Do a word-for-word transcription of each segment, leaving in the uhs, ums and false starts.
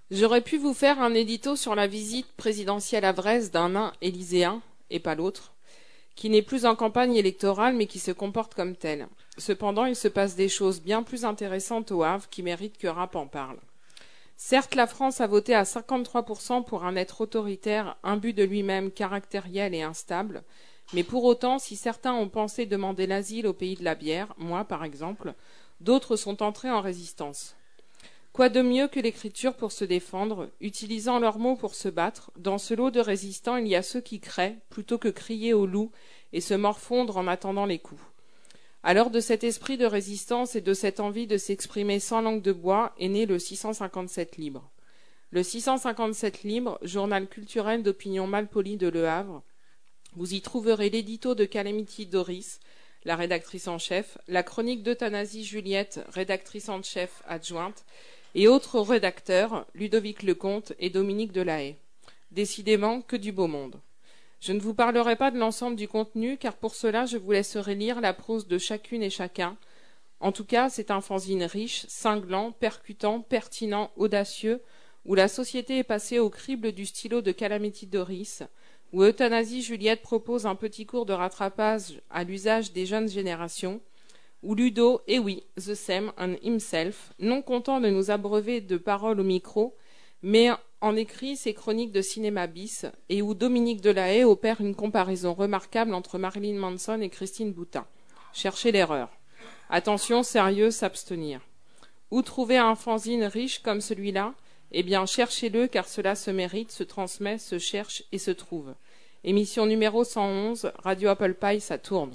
J'aurais pu vous faire un édito sur la visite présidentielle à Vresse d'un nain élyséen, et pas l'autre, qui n'est plus en campagne électorale mais qui se comporte comme tel. Cependant, il se passe des choses bien plus intéressantes au Havre qui méritent que Rapp en parle. Certes, la France a voté à cinquante-trois pour cent pour un être autoritaire, imbu de lui-même, caractériel et instable, mais pour autant, si certains ont pensé demander l'asile au pays de la bière, moi par exemple, d'autres sont entrés en résistance. Quoi de mieux que l'écriture pour se défendre, utilisant leurs mots pour se battre? Dans ce lot de résistants, il y a ceux qui créent, plutôt que crier au loup et se morfondre en attendant les coups. Alors de cet esprit de résistance et de cette envie de s'exprimer sans langue de bois est né le six cent cinquante-sept Libre. Le six cent cinquante-sept Libre, journal culturel d'opinion malpolie de Le Havre. Vous y trouverez l'édito de Calamity Doris, la rédactrice en chef, la chronique d'Euthanasie Juliette, rédactrice en chef adjointe, et autres rédacteurs, Ludovic Lecomte et Dominique Delahaye. Décidément, que du beau monde. Je ne vous parlerai pas de l'ensemble du contenu, car pour cela, je vous laisserai lire la prose de chacune et chacun. En tout cas, c'est un fanzine riche, cinglant, percutant, pertinent, audacieux, où la société est passée au crible du stylo de Calamity Doris, où Euthanasie Juliette propose un petit cours de rattrapage à l'usage des jeunes générations, où Ludo, et oui, the same and himself, non content de nous abreuver de paroles au micro, mais en écrit ses chroniques de cinéma bis, et où Dominique Delahaye opère une comparaison remarquable entre Marilyn Manson et Christine Boutin. Cherchez l'erreur. Attention, sérieux, s'abstenir. Où trouver un fanzine riche comme celui-là? Eh bien, cherchez-le, car cela se mérite, se transmet, se cherche et se trouve. Émission numéro cent onze, Radio Apple Pie, ça tourne.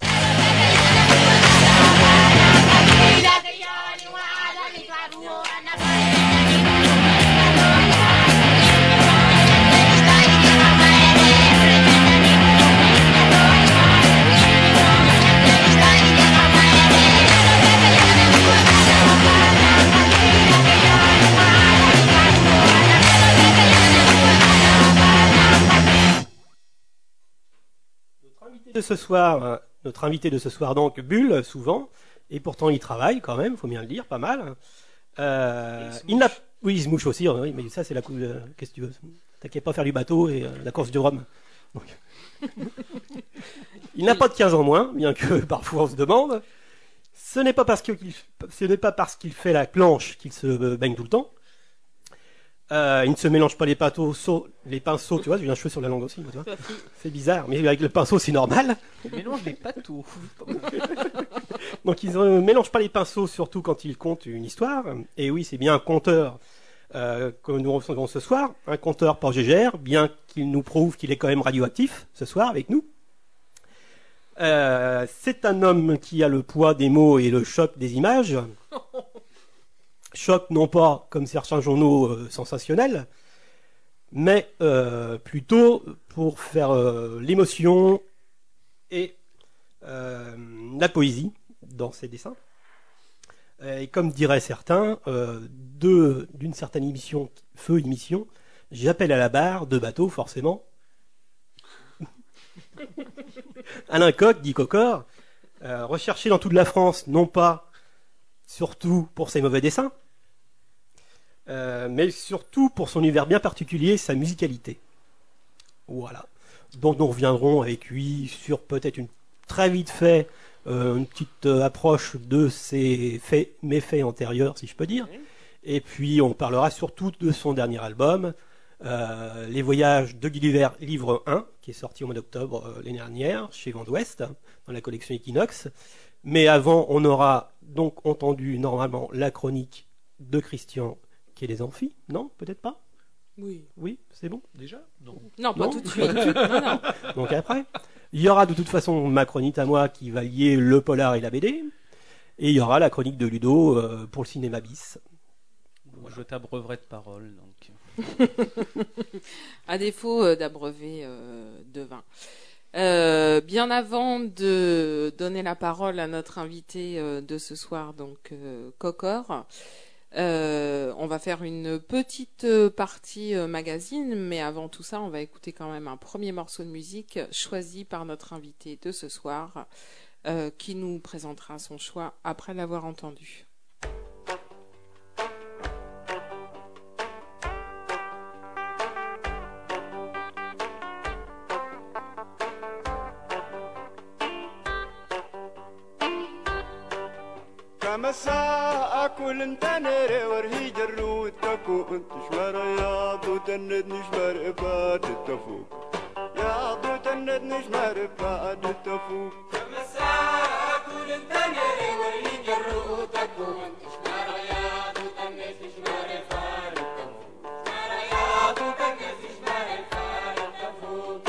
De ce soir, notre invité de ce soir donc bulle souvent, et pourtant il travaille quand même, il faut bien le dire, pas mal. Euh, il, il n'a, oui, il se mouche aussi, oui, mais ça c'est la coupe. De... Qu'est-ce que tu veux? T'inquiète pas faire du bateau et euh, la course du rhum. Donc... il n'a pas de quinze ans moins, bien que parfois on se demande. Ce n'est pas parce qu'il, ce n'est pas parce qu'il fait la planche qu'il se baigne tout le temps. Euh, il ne se mélange pas les pinceaux, les pinceaux, tu vois, j'ai un cheveu sur la langue aussi, tu vois. C'est bizarre, mais avec le pinceau c'est normal. Il mélange les pinceaux. Donc il ne mélange pas les pinceaux, surtout quand il conte une histoire. Et oui, c'est bien un conteur euh, que nous recevons ce soir, un conteur par G G R, bien qu'il nous prouve qu'il est quand même radioactif ce soir avec nous. Euh, c'est un homme qui a le poids des mots et le choc des images. Choc non pas comme certains journaux euh, sensationnels, mais euh, plutôt pour faire euh, l'émotion et euh, la poésie dans ses dessins. Et comme diraient certains, euh, de, d'une certaine émission, feu émission, j'appelle à la barre de bateau forcément. Alain Coq, dit Cocor, euh, recherché dans toute la France, non pas surtout pour ses mauvais dessins, Euh, mais surtout pour son univers bien particulier, sa musicalité. Voilà. Donc nous reviendrons avec lui sur peut-être une très vite fait euh, une petite euh, approche de ses faits, méfaits antérieurs, si je peux dire. Et puis on parlera surtout de son dernier album, euh, Les Voyages de Gulliver, livre un, qui est sorti au mois d'octobre euh, l'année dernière chez Vent d'Ouest, dans la collection Equinox. Mais avant, on aura donc entendu normalement la chronique de Christian qui est les amphis, non? Peut-être pas? Oui. Oui, c'est bon? Déjà? Non. Non, pas Non tout de suite. non, non. Donc après, il y aura de toute façon ma chronique à moi qui va lier le polar et la B D, et il y aura la chronique de Ludo euh, pour le cinéma bis. Voilà. Je t'abreuverai de paroles, donc. À défaut euh, d'abreuver euh, de vin. Euh, bien avant de donner la parole à notre invité euh, de ce soir, donc euh, Cocor, Euh, on va faire une petite partie euh, magazine, mais avant tout ça, on va écouter quand même un premier morceau de musique choisi par notre invité de ce soir, euh, qui nous présentera son choix après l'avoir entendu. كما الساعة كل تنري ورهي جرود تكون تشمر يا ضو تند نشمر بعد التفوق يا ضو تند نشمر بعد التفوق كما الساعة كل تنري ورهي جرود تكون تشمر يا ضو تند نشمر بعد التفوق شمر يا ضو تند نشمر بعد التفوق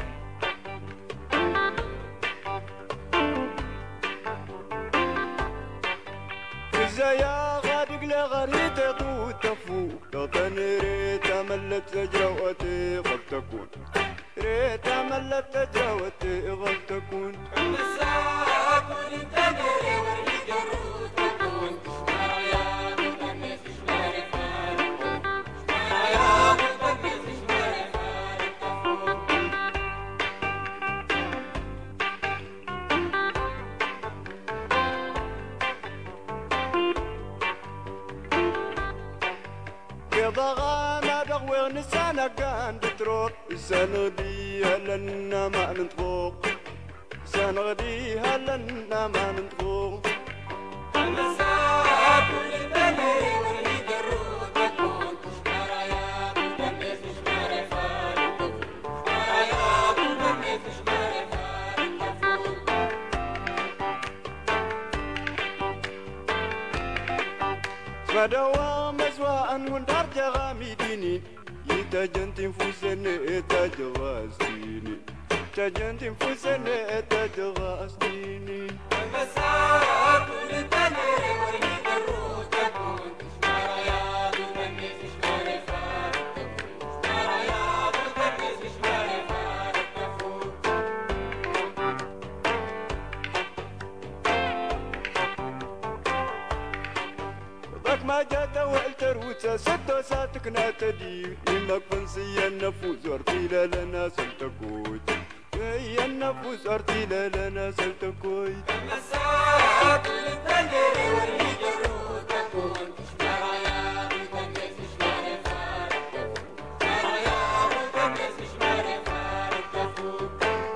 يا غادق لغريت طوت تفوق تنريت ملت تجروتي قد تكون ريت ملت تجروتي قد تكون الساعة كل تنري وريد الروت تكون شمر يا مدنس شمر فارق شمر يا مدنس شمر فارق تفوق ضغانا دغوغ نسانا كان بتروح سنغدي هلنا ما ننطفوق سنغدي هلنا ما ننطفوق المساء كل بني وريد الروح تكون تشمر يا مدنس تشمر فارق تشمر يا مدنس تشمر فارق تفوق فدوا مسواء وندار جغاميديني يتجنت نفوسن يتجغاستيني تجنت نفوسن يتجغاستيني المساء كل تنري وريد الروح تكون تشمر يا مدنس تشمر فارق تشمر يا مدنس تشمر فارق تفوق ضك ما جات والتروت ستة ساتك ناتدي إنك فنسي النفوس أرتيلا لنا سلتكوي هي النفوس أرتيلا لنا سلتكوي المساء كل تنري وريد الروح تكون تشمر يا مدنس تشمر فارق تشمر يا مدنس تشمر فارق تفوق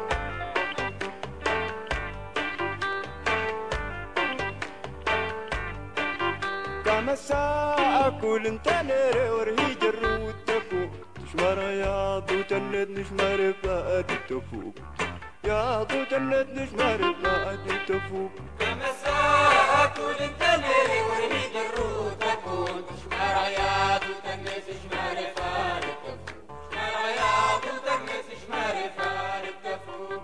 كما الساعة كل تنري ورهي جرود تكون تشمر يا ضو تند نشمر بعد التفوق يا ضو تند نشمر بعد التفوق كما الساعة كل تنري ورهي جرود تكون تشمر يا ضو تند نشمر بعد التفوق شمر يا ضو تند نشمر بعد التفوق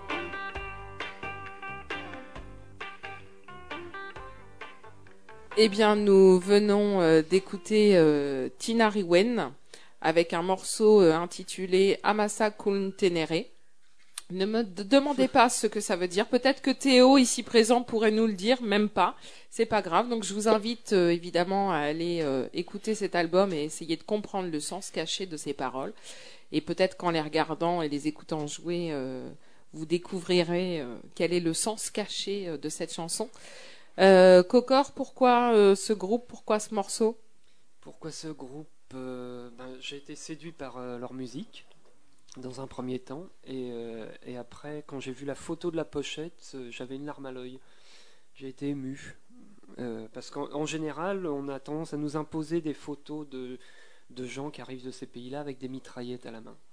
Eh bien, nous venons euh, d'écouter euh, Tina Riwen avec un morceau euh, intitulé Amasa Kuntenere. Ne me d- demandez pas ce que ça veut dire. Peut-être que Théo, ici présent, pourrait nous le dire, même pas. C'est pas grave. Donc, je vous invite euh, évidemment à aller euh, écouter cet album et essayer de comprendre le sens caché de ces paroles. Et peut-être qu'en les regardant et les écoutant jouer, euh, vous découvrirez euh, quel est le sens caché euh, de cette chanson. Euh, Cocor, pourquoi euh, ce groupe, pourquoi ce morceau? Pourquoi ce groupe euh, ben, j'ai été séduit par euh, leur musique dans un premier temps et, euh, et après quand j'ai vu la photo de la pochette euh, j'avais une larme à l'œil, j'ai été ému euh, parce qu'en en général on a tendance à nous imposer des photos de, de gens qui arrivent de ces pays-là avec des mitraillettes à la main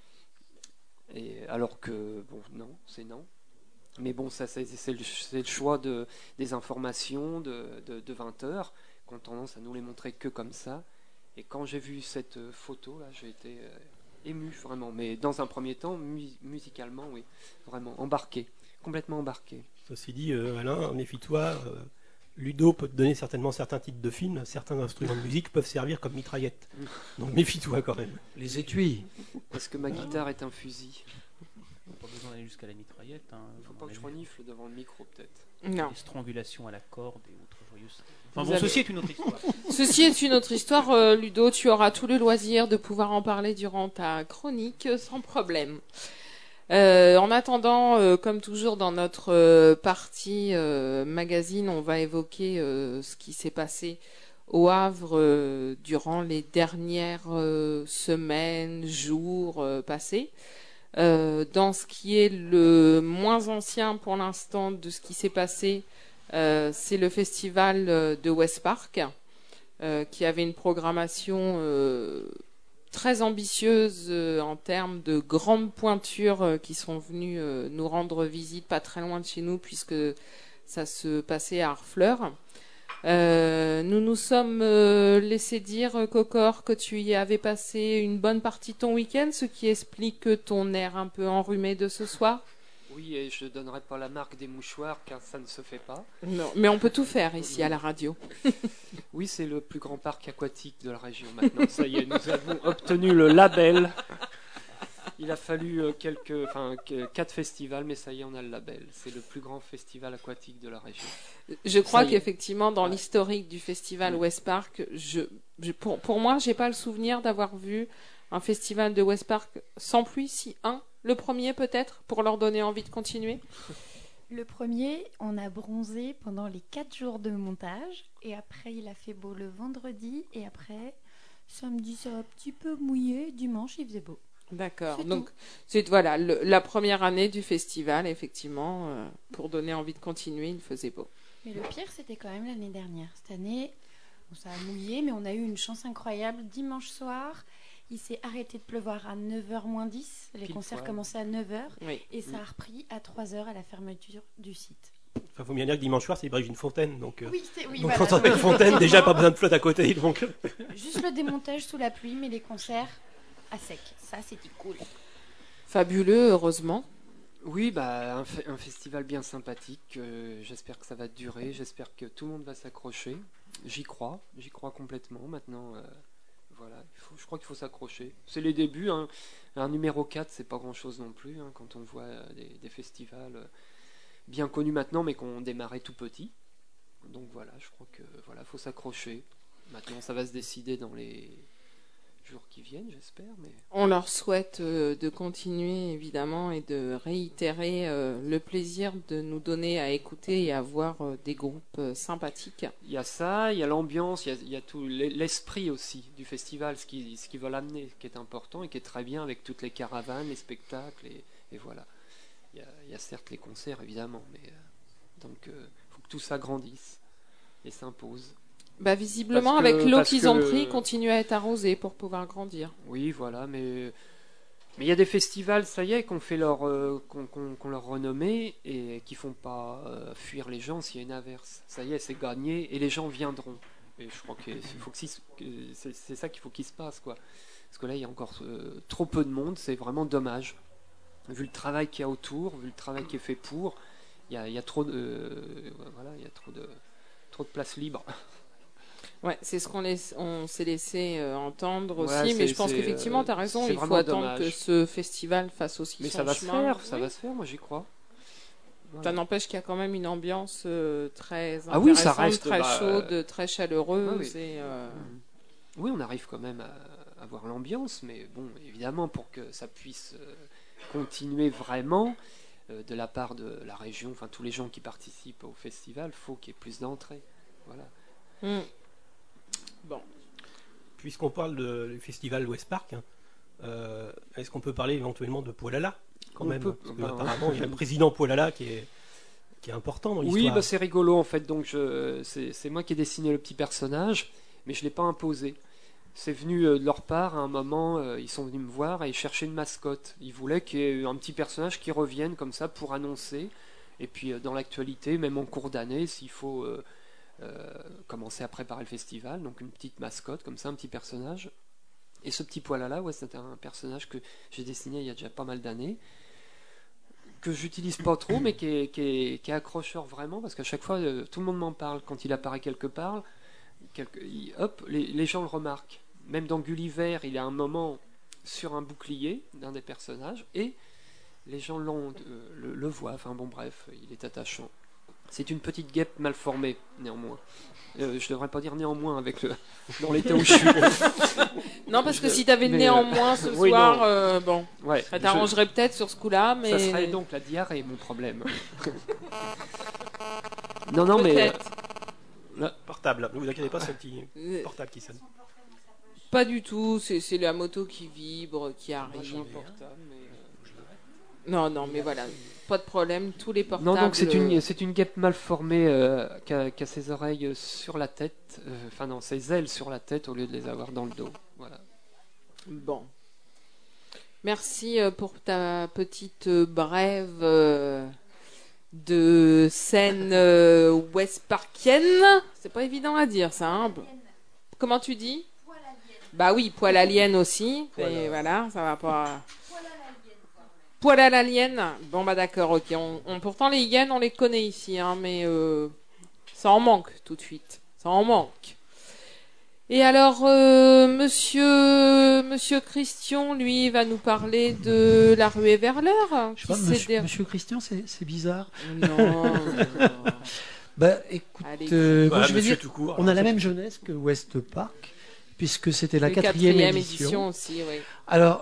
et alors que bon non c'est non. Mais bon, ça, c'est, c'est, le, c'est le choix de, des informations de, de, de vingt heures qui ont tendance à nous les montrer que comme ça. Et quand j'ai vu cette photo, là, j'ai été euh, ému, vraiment. Mais dans un premier temps, mu- musicalement, oui, vraiment embarqué, complètement embarqué. Ceci dit, euh, Alain, méfie-toi, euh, Ludo peut te donner certainement certains titres de films, certains instruments de musique peuvent servir comme mitraillette. Donc méfie-toi quand même. Les étuis. Est-ce que ma guitare est un fusil? Pas besoin d'aller jusqu'à la mitraillette. Hein. Faut pas que je renifle devant le micro, peut-être. Non. Les strangulations à la corde et autres joyeuses. Enfin Vous bon, avez- ceci est une autre histoire. Ceci est une autre histoire, euh, Ludo. Tu auras tout le loisir de pouvoir en parler durant ta chronique euh, sans problème. Euh, en attendant, euh, comme toujours dans notre euh, partie euh, magazine, on va évoquer euh, ce qui s'est passé au Havre euh, durant les dernières euh, semaines, jours euh, passés. Euh, dans ce qui est le moins ancien pour l'instant de ce qui s'est passé, Euh, c'est le festival euh, de West Park euh, qui avait une programmation euh, très ambitieuse euh, en termes de grandes pointures euh, qui sont venues euh, nous rendre visite pas très loin de chez nous puisque ça se passait à Harfleur. Euh, nous nous sommes euh, laissé dire, euh, Cocor, que tu y avais passé une bonne partie de ton week-end, ce qui explique ton air un peu enrhumé de ce soir. Oui, et je ne donnerai pas la marque des mouchoirs car ça ne se fait pas. Non, mais on peut tout faire ici à la radio. Oui, c'est le plus grand parc aquatique de la région maintenant. Ça y est, nous avons obtenu le label. Il a fallu euh, quelques, enfin, que- quatre festivals, mais ça y est, on a le label. C'est le plus grand festival aquatique de la région. Je crois Ça y est. qu'effectivement, dans Ouais. l'historique du festival Mm. West Park, je, je- pour, pour moi, j'ai pas le souvenir d'avoir vu un festival de West Park sans pluie, si un, le premier peut-être, pour leur donner envie de continuer. Le premier, on a bronzé pendant les quatre jours de montage. Et après, il a fait beau le vendredi. Et après, samedi, ça a un petit peu mouillé. Dimanche, il faisait beau. D'accord. C'est Donc, c'est voilà le- la première année du festival, effectivement, euh, pour donner envie de continuer, il faisait beau. Mais le pire, c'était quand même l'année dernière. Cette année, bon, ça a mouillé, mais on a eu une chance incroyable. Dimanche soir, il s'est arrêté de pleuvoir à neuf heures moins dix. Les Pile concerts poil. commençaient à neuf heures. Oui. Et ça a repris à trois heures à la fermeture du site. Enfin, faut bien dire que dimanche soir, c'est Brigitte Fontaine. Donc, euh, Oui, c'est oui, donc voilà. quand on a une fontaine, déjà pas besoin de flotte à côté. Donc, euh, Juste le démontage sous la pluie, mais les concerts à sec. Ça, c'était cool. Fabuleux, heureusement. Oui, bah, un, fe- un festival bien sympathique. euh, j'espère que ça va durer. J'espère que tout le monde va s'accrocher. J'y crois. J'y crois complètement. Maintenant, euh, voilà, il faut- je crois qu'il faut s'accrocher. C'est les débuts. Hein. Un numéro quatre, c'est pas grand-chose non plus. Hein, quand on voit euh, des, des festivals euh, bien connus maintenant, mais qui ont démarré tout petit. Donc voilà, je crois que voilà, faut s'accrocher. Maintenant, ça va se décider dans les jours qui viennent, j'espère. Mais On leur souhaite euh, de continuer, évidemment, et de réitérer euh, le plaisir de nous donner à écouter et à voir euh, des groupes euh, sympathiques. il y a ça, il y a l'ambiance, il y a, il y a tout l'e- l'esprit aussi du festival, ce qu'ils ce qu'ils veulent amener, qui est important et qui est très bien avec toutes les caravanes, les spectacles et, et voilà. Il y, a, il y a certes les concerts évidemment, mais euh, donc il faut que tout ça grandisse et s'impose. Bah, visiblement, Parce que- avec l'eau parce qu'ils que ont le- pris, continuent à être arrosés pour pouvoir grandir. Oui, voilà, mais mais il y a des festivals, ça y est, qu'on fait leur euh, qu'on qu'on- qu'on leur renommée et qui font pas euh, fuir les gens s'il y a une averse. Ça y est, c'est gagné et les gens viendront. Et je crois que il faut que si- que c'est c'est ça qu'il faut qu'il se passe quoi. Parce que là, il y a encore euh, trop peu de monde, c'est vraiment dommage. Vu le travail qu'il y a autour, vu le travail qui est fait pour, il y a, il y a trop de euh, voilà, il y a trop de trop de place libre. Ouais, c'est ce qu'on laisse- on s'est laissé euh, entendre Ouais, aussi, mais c'est- je pense c'est, qu'effectivement, euh, tu as raison, c'est il faut vraiment attendre dommage. que ce festival fasse aussi Mais son ça va se chemin. faire, ça Oui. va se faire, moi j'y crois. Voilà. Ça n'empêche qu'il y a quand même une ambiance euh, très Ah oui, ça intéressante, reste, très bah, chaude, très chaleureuse. ouais, oui. Et, euh, Oui, on arrive quand même à avoir l'ambiance, mais bon, évidemment, pour que ça puisse euh, continuer vraiment, euh, de la part de la région, enfin tous les gens qui participent au festival, faut qu'il y ait plus d'entrées. Voilà. hmm. Bon. puisqu'on parle de- du festival West Park, hein, euh, est-ce qu'on peut parler éventuellement de Poilala quand On même peut, Parce que, bah, apparemment, il y a le président Poilala qui est, qui est important dans Oui, l'histoire. bah, c'est rigolo en fait. Donc je, c'est, c'est moi qui ai dessiné le petit personnage, mais je l'ai pas imposé. C'est venu euh, de leur part à un moment. euh, ils sont venus me voir et ils cherchaient une mascotte. Ils voulaient qu'il y ait un petit personnage qui revienne comme ça pour annoncer. Et puis euh, dans l'actualité, même en cours d'année, s'il faut euh, euh, commencer à préparer le festival, donc une petite mascotte comme ça, un petit personnage. Et ce petit poil-là, ouais, c'était un personnage que j'ai dessiné il y a déjà pas mal d'années, que j'utilise pas trop, mais qui est, qui est, qui est accrocheur vraiment, parce qu'à chaque fois, euh, tout le monde m'en parle. Quand il apparaît quelque part, quelque, il- hop, les, les gens le remarquent. Même dans Gulliver, il y a un moment sur un bouclier d'un des personnages, et les gens l'ont, euh, le, le voient. Enfin bon, bref, il est attachant. C'est une petite guêpe mal formée, néanmoins. Euh, je devrais pas dire néanmoins avec le dans l'état où je suis. Non, parce que Je- si tu avais le mais, néanmoins ce oui, soir, non. euh, bon, Ouais, ça je- t'arrangerait peut-être sur ce coup-là, mais. Ça serait donc la diarrhée, mon problème. non, non, mais Peut-être. Portable, ne vous inquiétez pas, c'est un petit Euh, portable qui sonne. Pas du tout, c'est c'est la moto qui vibre, qui Moi, j'ai un arrive. portable, mais, euh, Non, non, mais voilà. pas de problème, tous les portables. Non, donc c'est une, c'est une guêpe mal formée euh, qui, a, qui a ses oreilles sur la tête, euh, enfin non, ses ailes sur la tête au lieu de les avoir dans le dos. Voilà. Bon. Merci euh, pour ta petite euh, brève euh, de scène euh, West Parkienne. C'est pas évident à dire ça. Hein. Comment tu dis? Bah oui, poil alien aussi. Voilà. Et voilà, ça va pas. Poil à l'alien. Bon bah d'accord, ok. On, on- pourtant les hyènes, on les connaît ici, hein, mais euh, ça en manque tout de suite. Ça en manque. Et alors, euh, monsieur, monsieur Christian, lui, va nous parler de la ruée vers l'heure. Je sais pas, qui s'est monsieur, dé- monsieur Christian, c'est c'est bizarre. Non. non. Bah, écoute, Allez. euh, moi, Bah, je vais monsieur dire, tout court. on a la même jeunesse que West Park, puisque c'était la Le quatrième, édition. aussi, oui. Alors,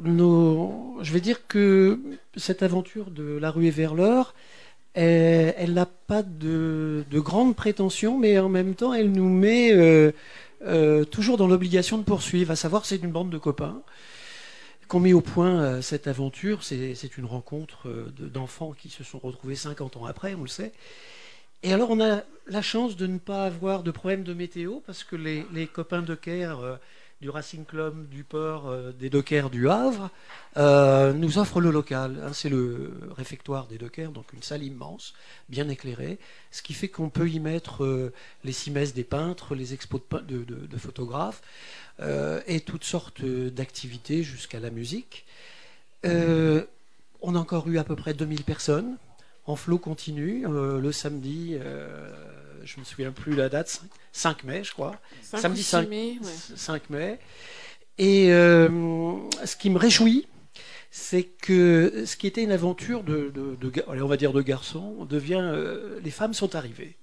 nos... je vais dire que cette aventure de la ruée vers l'heure, elle elle n'a pas de, de grandes prétentions, mais en même temps, elle nous met euh, euh, toujours dans l'obligation de poursuivre. À savoir, c'est une bande de copains qu'on met au point euh, cette aventure. C'est c'est une rencontre euh, de- d'enfants qui se sont retrouvés cinquante ans après, on le sait. Et alors, on a la chance de ne pas avoir de problème de météo, parce que les, les copains dockers euh, du Racing Club, du port, euh, des dockers du Havre, euh, nous offrent le local. Hein, c'est le réfectoire des dockers, donc une salle immense, bien éclairée, ce qui fait qu'on peut y mettre euh, les cimaises des peintres, les expos de, pein- de- de- de photographes, euh, et toutes sortes euh, d'activités jusqu'à la musique. Euh, on a encore eu à peu près deux mille personnes en flot continu euh, le samedi, euh, je me souviens plus la date, cinq mai je crois, cinq samedi ou six cinq mai, ouais. cinq mai. Et euh, ce qui me réjouit, c'est que ce qui était une aventure de, de, de ga- allez, on va dire de garçons, devient euh, les femmes sont arrivées.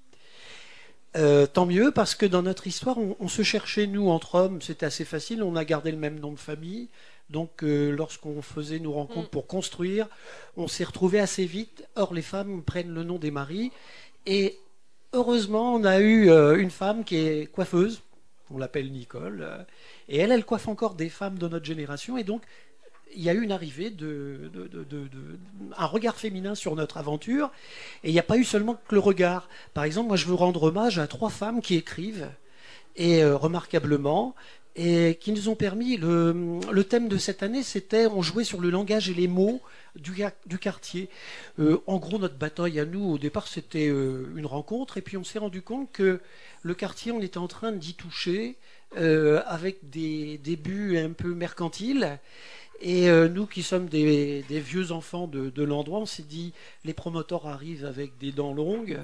Euh, tant mieux, parce que dans notre histoire, on, on se cherchait, nous, entre hommes, c'était assez facile, on a gardé le même nom de famille. Donc, euh, lorsqu'on faisait nos rencontres Mm. pour construire, on s'est retrouvés assez vite. Or, les femmes prennent le nom des maris. Et heureusement, on a eu euh, une femme qui est coiffeuse, on l'appelle Nicole, euh, et elle, elle coiffe encore des femmes de notre génération. Et donc, il y a eu une arrivée de, de, de, de- de- un regard féminin sur notre aventure. Et il n'y a pas eu seulement que le regard. Par exemple, moi, je veux rendre hommage à trois femmes qui écrivent, et euh, remarquablement, et qui nous ont permis. Le, le thème de cette année, c'était on jouait sur le langage et les mots du, ga- du quartier. Euh, en gros, notre bataille à nous, au départ, c'était euh, une rencontre, et puis on s'est rendu compte que le quartier, on était en train d'y toucher euh, avec des débuts un peu mercantiles. Et euh, nous qui sommes des, des vieux enfants de, de l'endroit, on s'est dit, les promoteurs arrivent avec des dents longues.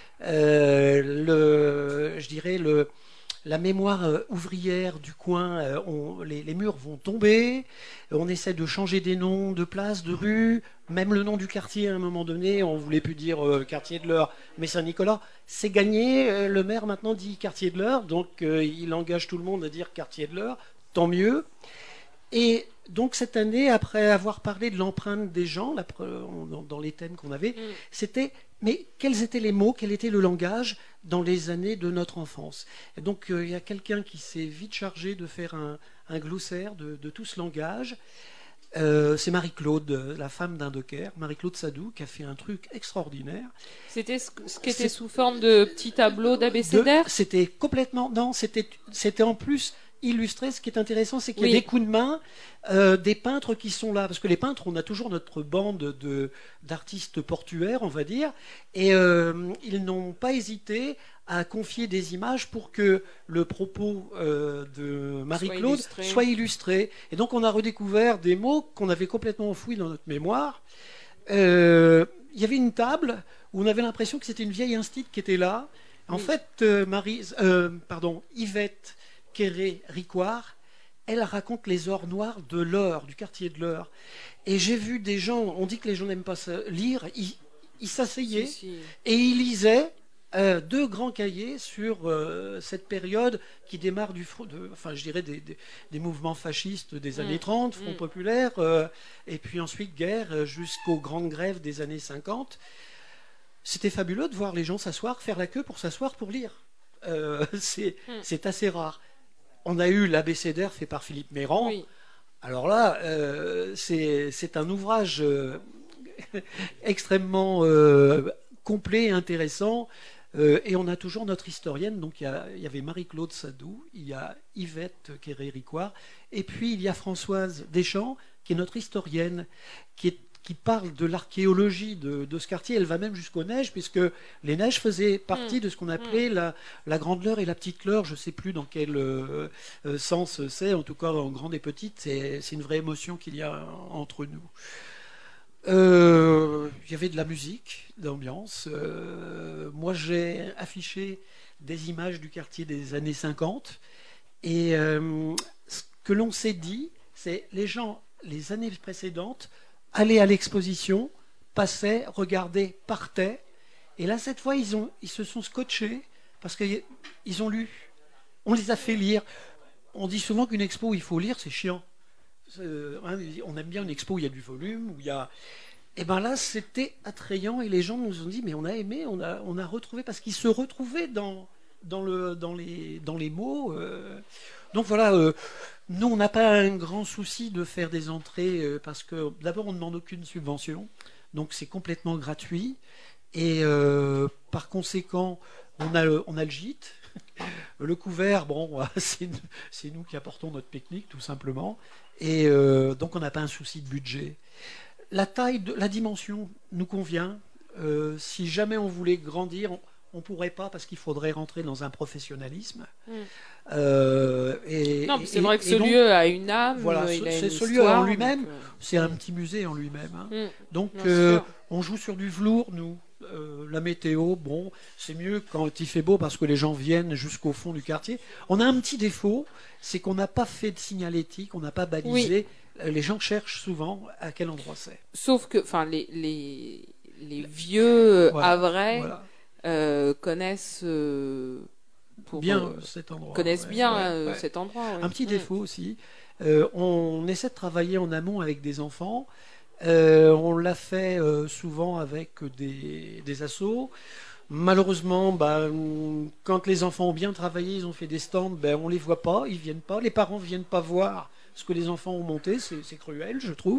Euh, le, je dirais le, la mémoire euh, ouvrière du coin, euh, on- les, les murs vont tomber. On essaie de changer des noms de places, de rues, même le nom du quartier à un moment donné. On voulait plus dire euh, quartier de l'Eure, mais Saint-Nicolas. C'est gagné. Euh, le maire maintenant dit quartier de l'Eure, donc euh, il engage tout le monde à dire quartier de l'Eure. Tant mieux. Et donc cette année, après avoir parlé de l'empreinte des gens, la pre- dans, dans les thèmes qu'on avait, Mm. c'était mais quels étaient les mots, quel était le langage dans les années de notre enfance. Et donc euh, il y a quelqu'un qui s'est vite chargé de faire un, un glossaire de, de tout ce langage. Euh, c'est Marie-Claude, euh, la femme d'un docker, Marie-Claude Sadou, qui a fait un truc extraordinaire. C'était ce, ce qui était C'est- sous forme de petits tableaux De- d'abécédaire. C'était complètement non, c'était c'était en plus illustré. Ce qui est intéressant, c'est qu'il y a Oui. des coups de main euh, des peintres qui sont là, parce que les peintres, on a toujours notre bande de d'artistes portuaires, on va dire, et euh, ils n'ont pas hésité à confier des images pour que le propos euh, de Marie-Claude illustré. soit illustré. Et donc on a redécouvert des mots qu'on avait complètement enfouis dans notre mémoire. Euh, Il y avait une table où on avait l'impression que c'était une vieille instite qui était là. En Oui. fait, euh, Marie, euh, pardon, Yvette Quéré-Ricoire, elle raconte les ors noirs de l'Eure, du quartier de l'Eure. Et j'ai vu des gens, on dit que les gens n'aiment pas se lire, ils ils s'asseyaient Si, si. et ils lisaient euh, deux grands cahiers sur euh, cette période qui démarre du, fro- de, enfin, je dirais des, des- des mouvements fascistes des Mm. années trente, Front Mm. populaire, euh, et puis ensuite guerre euh, jusqu'aux grandes grèves des années cinquante. C'était fabuleux de voir les gens s'asseoir, faire la queue pour s'asseoir pour lire. Euh, c'est Mm. c'est assez rare. On a eu l'abécédaire fait par Philippe Méran. Oui. Alors là, euh, c'est c'est un ouvrage euh, extrêmement euh, complet et intéressant. Euh, et on a toujours notre historienne. Donc il y, a, il y avait Marie-Claude Sadou, il y a Yvette Quéré-Ricoire, et puis il y a Françoise Deschamps, qui est notre historienne, qui, est, qui parle de l'archéologie de, de ce quartier. Elle va même jusqu'aux neiges, puisque les neiges faisaient partie de ce qu'on appelait la, la Grande Leure et la Petite Leure. Je ne sais plus dans quel euh, euh, sens c'est, en tout cas en grande et petite, c'est, c'est une vraie émotion qu'il y a entre nous. Euh, il y avait de la musique, d'ambiance. Euh, moi, j'ai affiché des images du quartier des années cinquante. Et euh, ce que l'on s'est dit, c'est les gens, les années précédentes, allaient à l'exposition, passaient, regardaient, partaient. Et là, cette fois, ils, ont, ils se sont scotchés parce qu'ils ont lu. On les a fait lire. On dit souvent qu'une expo, il faut lire, c'est chiant. Euh, on aime bien une expo où il y a du volume, où il y a... Et bien là, c'était attrayant et les gens nous ont dit, mais on a aimé, on a, on a retrouvé, parce qu'ils se retrouvaient dans, dans, le, dans, les, dans les mots. Euh... Donc voilà, euh, nous, on n'a pas un grand souci de faire des entrées, euh, parce que d'abord, on ne demande aucune subvention, donc c'est complètement gratuit. Et euh, par conséquent, on a, on a le gîte. Le couvert, bon, c'est, c'est nous qui apportons notre pique-nique, tout simplement. Et euh, donc, on n'a pas un souci de budget. La taille, de, la dimension nous convient. Euh, si jamais on voulait grandir, on ne pourrait pas parce qu'il faudrait rentrer dans un professionnalisme. Mm. Euh, et, non, mais c'est et, vrai que et ce donc, lieu a une âme. Voilà, il a c'est une ce lieu histoire, en lui-même, donc, euh... c'est un petit musée en lui-même. Hein. Mm. Donc, Bien euh, sûr. on joue sur du velours, nous. Euh, la météo, bon, c'est mieux quand il fait beau parce que les gens viennent jusqu'au fond du quartier. On a un petit défaut, c'est qu'on n'a pas fait de signalétique, on n'a pas balisé. Oui. Les gens cherchent souvent à quel endroit c'est. Sauf que, enfin, les, les, les vieux voilà, Havrais voilà. euh, connaissent euh, pour, bien euh, cet endroit. Connaissent ouais, bien ouais, euh, ouais. cet endroit. Ouais. Un petit mmh. défaut aussi. Euh, on essaie de travailler en amont avec des enfants. Euh, on l'a fait euh, souvent avec des, des assos. Malheureusement, bah, quand les enfants ont bien travaillé, ils ont fait des stands, ben, on ne les voit pas, ils ne viennent pas. Les parents ne viennent pas voir ce que les enfants ont monté, c'est, c'est cruel, je trouve.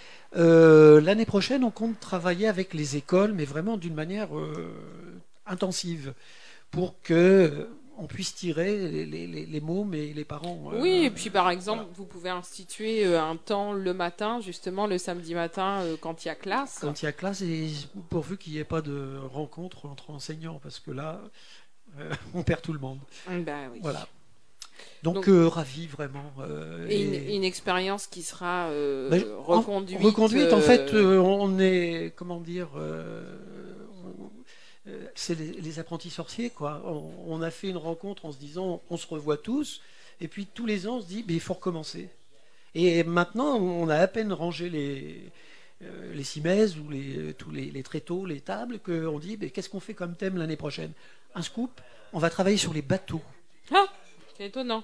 Euh, l'année prochaine, on compte travailler avec les écoles, mais vraiment d'une manière euh, intensive, pour que on puisse tirer les, les, les, les mômes et les parents. Euh, oui, et puis par exemple, voilà. vous pouvez instituer un temps le matin, justement le samedi matin, euh, quand il y a classe. Quand il y a classe, et pourvu qu'il n'y ait pas de rencontre entre enseignants, parce que là, euh, on perd tout le monde. Ben oui. Voilà. Donc, Donc euh, ravi vraiment. Euh, et, et... Une, une expérience qui sera euh, ben, reconduite. En, reconduite, en fait, euh, on est, comment dire, euh, on, euh, c'est les, les apprentis sorciers, quoi. On, on a fait une rencontre en se disant, on se revoit tous, et puis tous les ans, on se dit, il faut recommencer. Et maintenant, on a à peine rangé les, euh, les cimaises ou les, tous les, les tréteaux, les tables, qu'on dit, mais qu'est-ce qu'on fait comme thème l'année prochaine? Un scoop, on va travailler sur les bateaux. Ah, c'est étonnant.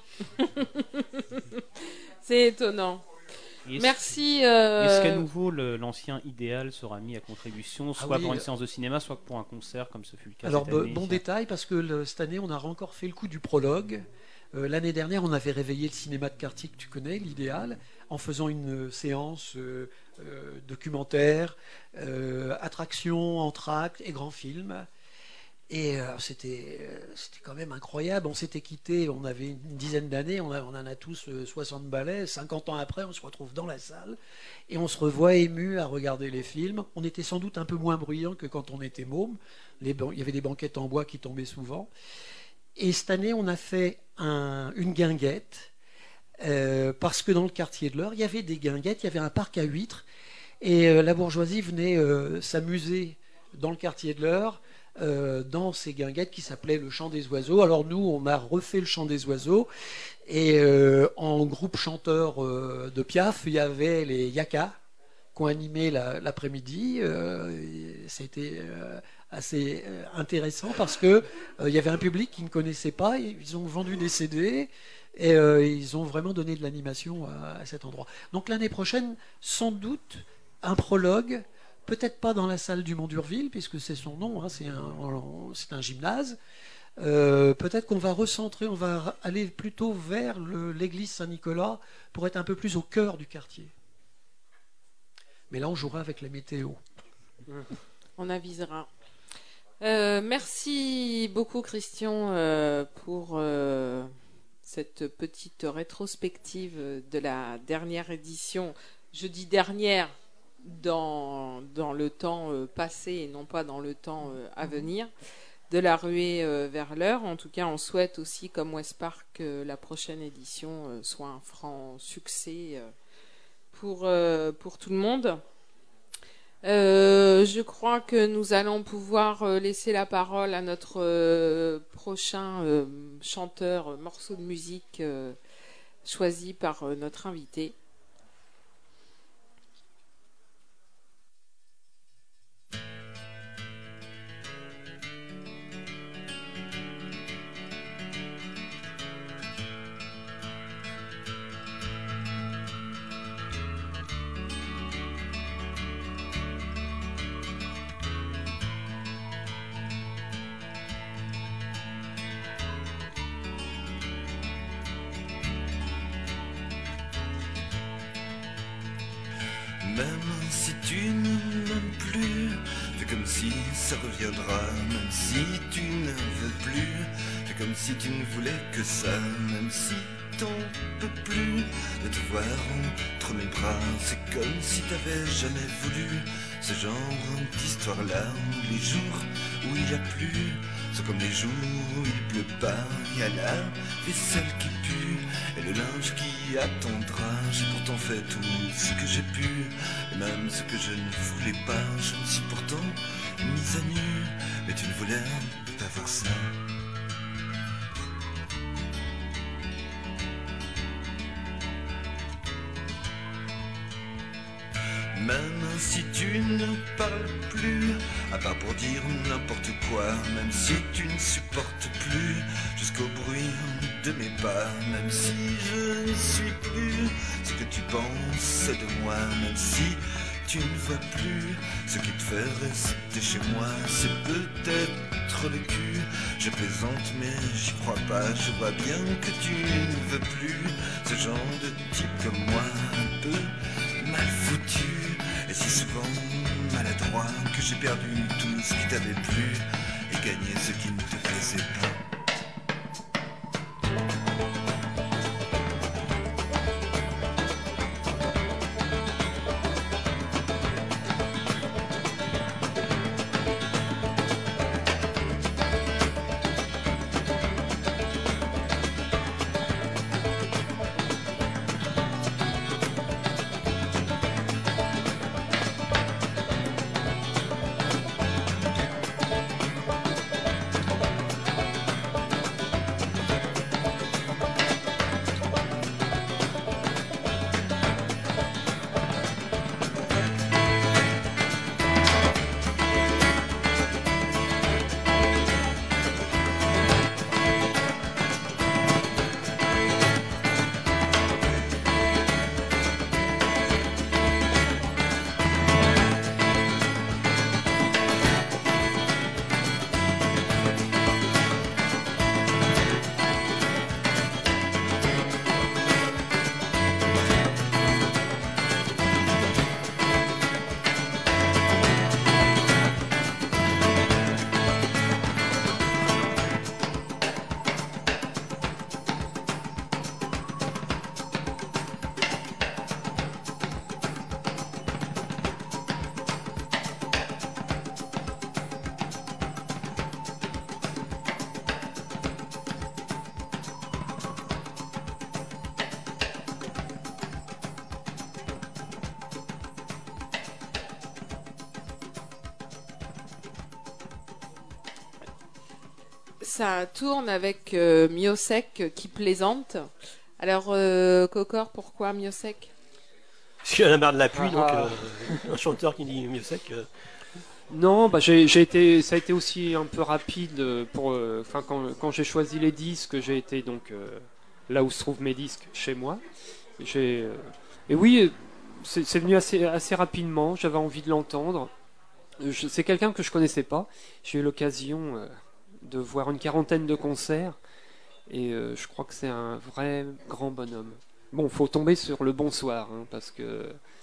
C'est étonnant. Est-ce, Merci. Euh... Est-ce qu'à nouveau le, l'ancien idéal sera mis à contribution, soit ah oui, pour une séance de cinéma, soit pour un concert, comme ce fut le cas alors, cette bon, année? Bon détail, parce que le, cette année, on a encore fait le coup du prologue. Euh, l'année dernière, on avait réveillé le cinéma de quartier que tu connais, l'idéal, en faisant une séance euh, euh, documentaire, euh, attraction, entracte et grand film. Et euh, c'était, euh, c'était quand même incroyable. On s'était quitté, on avait une dizaine d'années, on, a, on en a tous euh, soixante balais. cinquante ans après, on se retrouve dans la salle et on se revoit ému à regarder les films. On était sans doute un peu moins bruyant que quand on était môme. Les ban- il y avait des banquettes en bois qui tombaient souvent. Et cette année, on a fait un, une guinguette euh, parce que dans le quartier de l'Eure, il y avait des guinguettes, il y avait un parc à huîtres et euh, la bourgeoisie venait euh, s'amuser dans le quartier de l'Eure. Euh, dans ces guinguettes qui s'appelaient le chant des oiseaux. Alors nous, on a refait le chant des oiseaux et euh, en groupe chanteur euh, de Piaf, il y avait les Yakas qui ont animé la, l'après-midi. Euh, c'était euh, assez euh, intéressant parce que euh, il y avait un public qui ne connaissait pas. Ils ont vendu des C D et euh, ils ont vraiment donné de l'animation à, à cet endroit. Donc l'année prochaine, sans doute un prologue. Peut-être pas dans la salle du Mont d'Urville, puisque c'est son nom, hein, c'est, un, c'est un gymnase. Euh, peut-être qu'on va recentrer, on va aller plutôt vers le, l'église Saint-Nicolas pour être un peu plus au cœur du quartier. Mais là, on jouera avec la météo. On avisera. Euh, merci beaucoup Christian euh, pour euh, cette petite rétrospective de la dernière édition. Je dis dernière dans, dans le temps euh, passé et non pas dans le temps euh, à venir de la ruée euh, vers l'heure. En tout cas, on souhaite aussi, comme Westpark, que la prochaine édition euh, soit un franc succès euh, pour, euh, pour tout le monde. Euh, je crois que nous allons pouvoir euh, laisser la parole à notre euh, prochain euh, chanteur, euh, morceau de musique euh, choisi par euh, notre invité. Même si tu ne m'aimes plus, fais comme si ça reviendra. Même si tu ne veux plus, fais comme si tu ne voulais que ça. Même si t'en peux plus de te voir entre mes bras, c'est comme si t'avais jamais voulu ce genre d'histoire-là. Les jours où il y a plu sont comme les jours où il pleut pas. Il y a la vaisselle qui pue et le linge qui attendra. J'ai pourtant fait tout ce que j'ai pu, et même ce que je ne voulais pas. Je me suis pourtant mise à nu, mais tu ne voulais pas voir ça. Même si tu ne parles plus, à part pour dire n'importe quoi. Même si tu ne supportes plus jusqu'au bruit de mes pas. Même si je ne suis plus ce que tu penses de moi. Même si tu ne vois plus ce qui te fait rester chez moi. C'est peut-être le cul, je plaisante mais j'y crois pas. Je vois bien que tu ne veux plus ce genre de type comme moi, un peu mal foutu et si souvent maladroit que j'ai perdu tout ce qui t'avait plu et gagné ce qui ne te plaisait pas. Ça tourne avec euh, Miosek qui plaisante. Alors, euh, Cocor, pourquoi Miosek? Parce qu'il y a la mer de la pluie, Ah. donc euh, un chanteur qui dit mieux sec. Euh... Non, bah j'ai, j'ai été, ça a été aussi un peu rapide pour, enfin euh, quand, quand j'ai choisi les disques, j'ai été donc euh, là où se trouvent mes disques chez moi. J'ai, euh, et oui, c'est, c'est venu assez, assez rapidement. J'avais envie de l'entendre. Je, c'est quelqu'un que je connaissais pas. J'ai eu l'occasion euh, de voir une quarantaine de concerts et euh, je crois que c'est un vrai grand bonhomme. Bon, faut tomber sur le bon soir, hein, parce que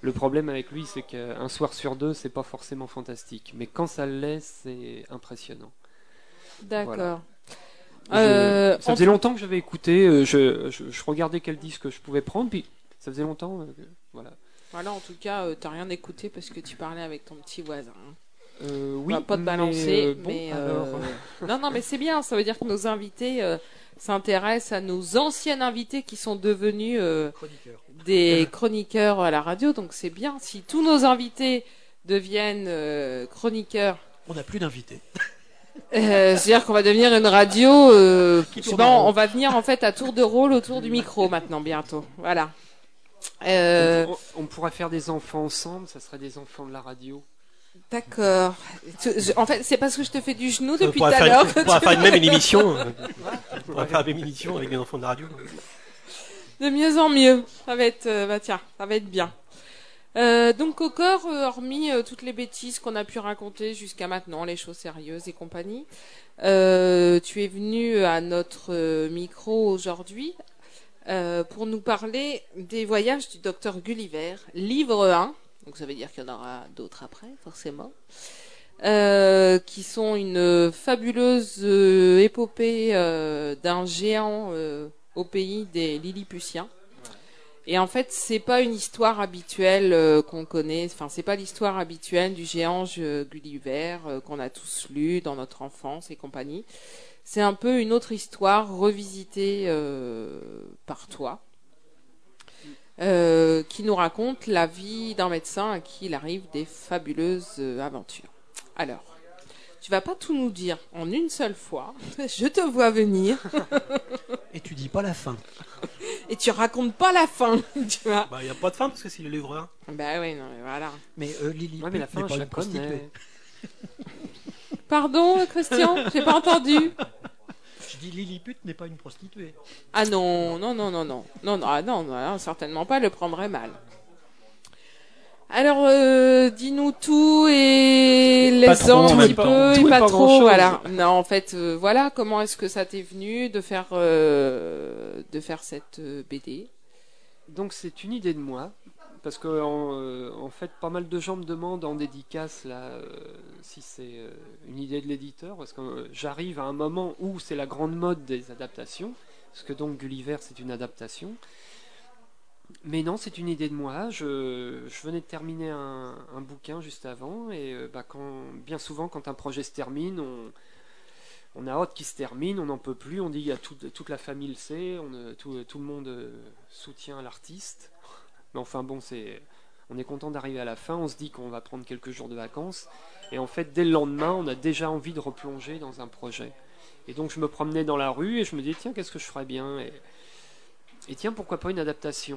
Le problème avec lui, c'est qu'un soir sur deux, c'est pas forcément fantastique. Mais quand ça l'est, c'est impressionnant. D'accord. Voilà. Euh, Je- ça faisait longtemps que j'avais écouté. euh, Je, je, je regardais quel disque je pouvais prendre. Puis ça faisait longtemps. euh, que- voilà. Voilà, en tout cas, euh, t'as rien écouté parce que tu parlais avec ton petit voisin. Euh, On oui, va pas te mais, balancer, euh, bon, mais euh, alors, non, non, mais c'est bien. Ça veut dire que nos invités euh, s'intéressent à nos anciens invités qui sont devenus euh, Chroniqueur. des chroniqueurs à la radio. Donc c'est bien. Si tous nos invités deviennent euh, chroniqueurs, On n'a plus d'invités. euh, c'est-à-dire qu'on va devenir une radio. Euh, Qui je sais tourne pas, en rond. on va venir en fait à tour de rôle autour du micro maintenant bientôt. Voilà. Euh, on, on pourrait faire des enfants ensemble. Ça serait des enfants de la radio. D'accord. Tu- je- En fait, c'est parce que je te fais du genou On depuis tout pourra à faire, l'heure. une, que on pourra tu- faire une même une émission. euh, On pourra faire une même émission avec les enfants de la radio. De mieux en mieux. Ça va être, euh, bah tiens, ça va être bien. Euh, donc au corps, euh, hormis euh, toutes les bêtises qu'on a pu raconter jusqu'à maintenant, les choses sérieuses et compagnie, euh, tu es venu à notre euh, micro aujourd'hui euh, pour nous parler des voyages du docteur Gulliver, livre un, donc ça veut dire qu'il y en aura d'autres après, forcément, euh, qui sont une fabuleuse euh, épopée euh, d'un géant euh, au pays des Lilliputiens. Et en fait, c'est pas une histoire habituelle euh, qu'on connaît. Enfin, c'est pas l'histoire habituelle du géant euh, Gulliver euh, qu'on a tous lu dans notre enfance et compagnie. C'est un peu une autre histoire revisitée euh, par toi, euh, qui nous raconte la vie d'un médecin à qui il arrive des fabuleuses euh, aventures. Alors, tu vas pas tout nous dire en une seule fois. Je te vois venir. Et tu dis pas la fin. Et tu racontes pas la fin, tu vois. Bah, il n'y a pas de fin parce que c'est le livre un. Bah oui, non, mais voilà. Mais euh, Lily Ouais, mais la n'est fin, pas je la une prostituée. connais. Pardon, Christian, j'ai pas entendu. Je dis Lilliput n'est pas une prostituée. Ah non, non, non, non, non, non, non, ah non, non, certainement pas, elle le prendrait mal. Alors, euh, dis-nous tout et Pas laisse-en trop en un même petit temps. peu Tout et et pas pas trop, grand-chose. voilà. Non, en fait, euh, voilà, comment est-ce que ça t'est venu de faire euh, de faire cette euh, B D? Donc c'est une idée de moi, parce que en, euh, en fait pas mal de gens me demandent en dédicace là euh, si c'est euh, une idée de l'éditeur, parce que euh, j'arrive à un moment où c'est la grande mode des adaptations, parce que donc Gulliver c'est une adaptation. Mais non, c'est une idée de moi. Je, je venais de terminer un, un bouquin juste avant, et euh, bah, quand, bien souvent quand un projet se termine, on, on a hâte qu'il se termine, on n'en peut plus, on dit à toute, toute la famille le sait, on, euh, tout, tout le monde euh, soutient l'artiste. Mais enfin bon, c'est, on est content d'arriver à la fin, on se dit qu'on va prendre quelques jours de vacances, et en fait dès le lendemain, on a déjà envie de replonger dans un projet. Et donc je me promenais dans la rue et je me disais tiens, qu'est-ce que je ferais bien, et, et tiens, pourquoi pas une adaptation?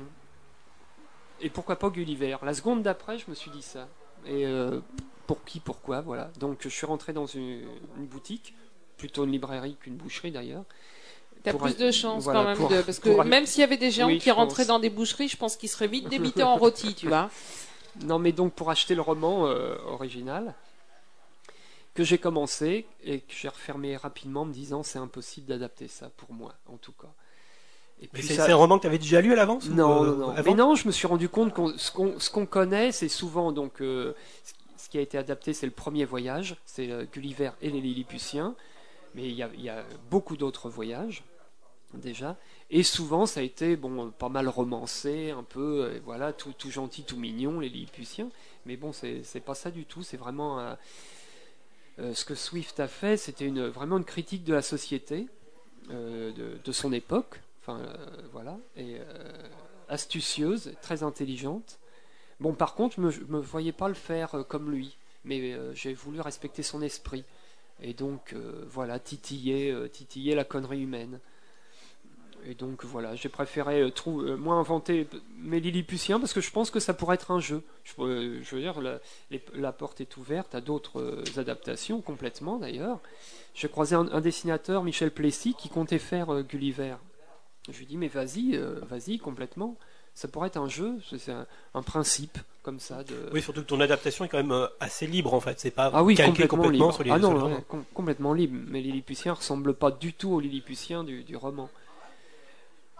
Et pourquoi pas Gulliver? La seconde d'après, je me suis dit ça. Et euh, pour qui, pourquoi, voilà. Donc je suis rentré dans une, une boutique, plutôt une librairie qu'une boucherie d'ailleurs. T'as Pour plus aller- de chance voilà, quand même, pour- de, parce que pour- même s'il y avait des géants Oui, qui je rentraient pense. dans des boucheries, je pense qu'ils seraient vite débités en rôti, tu vois. Non, mais donc pour acheter le roman euh, original, que j'ai commencé et que j'ai refermé rapidement en me disant c'est impossible d'adapter ça pour moi, en tout cas. Et Mais puis c'est ça- c'est un roman que tu avais déjà lu à l'avance ou, Non, euh, non, non. avant Mais non, je me suis rendu compte que ce qu'on ce qu'on connaît, c'est souvent donc euh, ce qui- ce qui a été adapté, c'est le premier voyage, c'est euh, Gulliver et les Lilliputiens. Mais il y a, il y a beaucoup d'autres voyages déjà, et souvent ça a été bon pas mal romancé, un peu euh, voilà tout, tout gentil, tout mignon les Lilliputiens. Mais bon, c'est c'est pas ça du tout. C'est vraiment euh, euh, ce que Swift a fait, c'était une vraiment une critique de la société euh, de, de son époque. Enfin, euh, voilà, et euh, astucieuse, très intelligente. Bon, par contre, je me, je me voyais pas le faire euh, comme lui, mais euh, j'ai voulu respecter son esprit. Et donc, euh, voilà, titiller, euh, titiller la connerie humaine. Et donc, voilà, j'ai préféré euh, trou- euh, moi inventer mes Lilliputiens parce que je pense que ça pourrait être un jeu. Je, euh, je veux dire, la, les- la porte est ouverte à d'autres euh, adaptations, complètement d'ailleurs. J'ai croisé un, un dessinateur, Michel Plessis, qui comptait faire euh, Gulliver. Je lui dis mais vas-y, euh, vas-y complètement. Ça pourrait être un jeu, c'est c'est un, un principe comme ça. De... Oui, surtout que ton adaptation est quand même euh, assez libre en fait. C'est pas Ah oui, calqué complètement, complètement libre. sur les Ah non, sur le ouais, roman. com- complètement libre. Mais les Lilliputiens ressemblent pas du tout aux Lilliputiens du, du roman.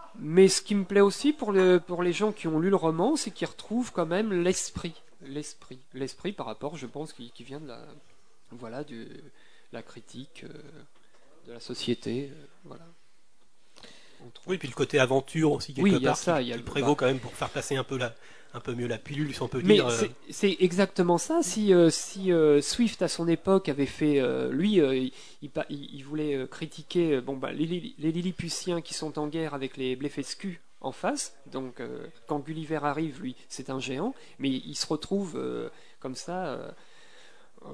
Mais ce qui me plaît aussi pour, le, pour les gens qui ont lu le roman, c'est qu'ils retrouvent quand même l'esprit. L'esprit. L'esprit par rapport, je pense, qui, qui vient de la, voilà, du, la critique euh, de la société. Euh, voilà. Oui, puis le côté aventure aussi, quelque oui, il y a part, ça, qui, il y a qui le- prévaut bah, quand même pour faire passer un peu, la, un peu mieux la pilule, si on peut Mais dire. euh, c'est- c'est exactement ça. Si, euh, si euh, Swift, à son époque, avait fait... euh, lui, euh, il, il pa- il- il voulait euh, critiquer euh, bon, bah, les, Lili- les Lilliputiens qui sont en guerre avec les Blefescu en face. Donc, euh, quand Gulliver arrive, lui, c'est un géant. Mais il se retrouve euh, comme ça... euh, euh,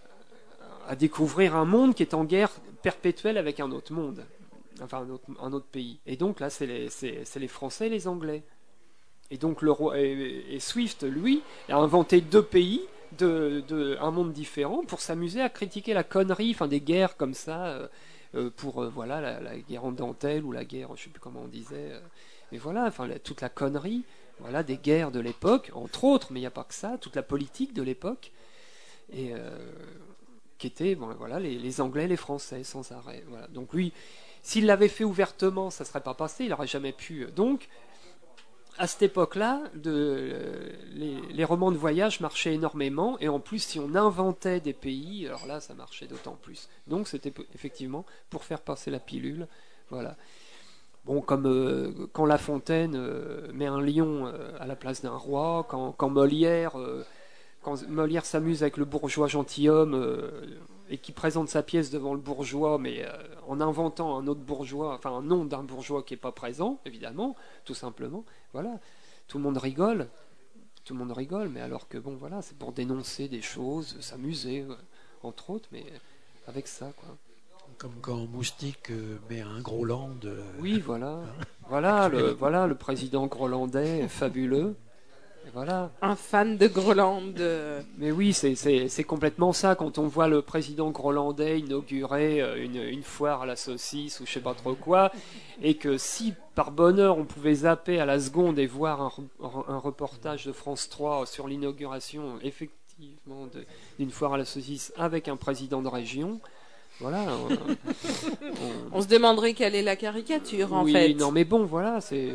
à découvrir un monde qui est en guerre perpétuelle avec un autre monde, enfin un autre, un autre pays. Et donc là, c'est les, c'est, c'est les Français et les Anglais. Et donc le roi et, et Swift, lui, a inventé deux pays, de, de, un monde différent, pour s'amuser à critiquer la connerie, enfin des guerres comme ça, euh, euh, pour euh, voilà la, la guerre en dentelle ou la guerre, je sais plus comment on disait, euh, mais voilà, enfin la- toute la connerie, voilà des guerres de l'époque, entre autres, mais il n'y a pas que ça, toute la politique de l'époque. Et euh, qui étaient bon, voilà, les, les Anglais, les Français, sans arrêt. Voilà. Donc lui, s'il l'avait fait ouvertement, ça ne serait pas passé, il n'aurait jamais pu. Donc, à cette époque-là, de, euh, les, les romans de voyage marchaient énormément, et en plus, si on inventait des pays, alors là, ça marchait d'autant plus. Donc, c'était p- effectivement pour faire passer la pilule. Voilà. Bon, comme euh, quand La Fontaine euh, met un lion euh, à la place d'un roi, quand, quand Molière... euh, quand Molière s'amuse avec le bourgeois gentilhomme euh, et qui présente sa pièce devant le bourgeois, mais euh, en inventant un autre bourgeois, enfin un nom d'un bourgeois qui n'est pas présent, évidemment, tout simplement. Voilà, tout le monde rigole, tout le monde rigole, mais alors que bon, voilà, c'est pour dénoncer des choses, s'amuser, euh, entre autres, mais avec ça, quoi. Comme quand Moustique euh, met un Groland. euh, Oui, voilà, voilà, le, voilà le président grolandais, fabuleux. Et voilà. Un fan de Groland. euh, Mais oui, c'est, c'est, c'est complètement ça. Quand on voit le président grolandais inaugurer euh, une, une foire à la saucisse ou je sais pas trop quoi, et que si par bonheur on pouvait zapper à la seconde et voir un, re- un reportage de France trois sur l'inauguration effectivement de- d'une foire à la saucisse avec un président de région, voilà. On, on- On se demanderait quelle est la caricature, en oui, fait. non, mais bon, voilà, c'est.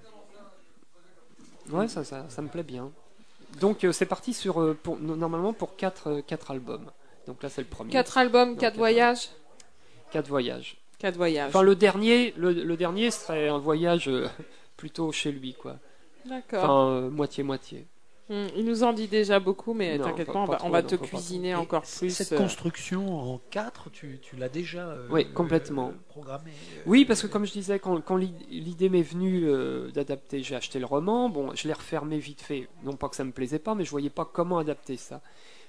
Ouais, ça, ça, ça me plaît bien. Donc euh, c'est parti sur euh, pour, normalement pour quatre, euh, quatre albums. Donc là c'est le premier. Quatre albums, Non, quatre quatre voyages. Quatre voyages. Quatre voyages. Enfin le dernier, le, le dernier serait un voyage euh, plutôt chez lui quoi. D'accord. Enfin euh, moitié moitié. Hmm, il nous en dit déjà beaucoup, mais Non, t'inquiète pas- pas, on pas va, trop, on va non, te faut pas cuisiner Et encore c- plus. Cette euh, construction en quatre, tu, tu l'as déjà euh, Oui, complètement. euh, programmée. euh, Oui, parce que comme je disais, quand, quand l'i- l'idée m'est venue euh, d'adapter, j'ai acheté le roman. Bon, je l'ai refermé vite fait. Non pas que ça me plaisait pas, mais je voyais pas comment adapter ça.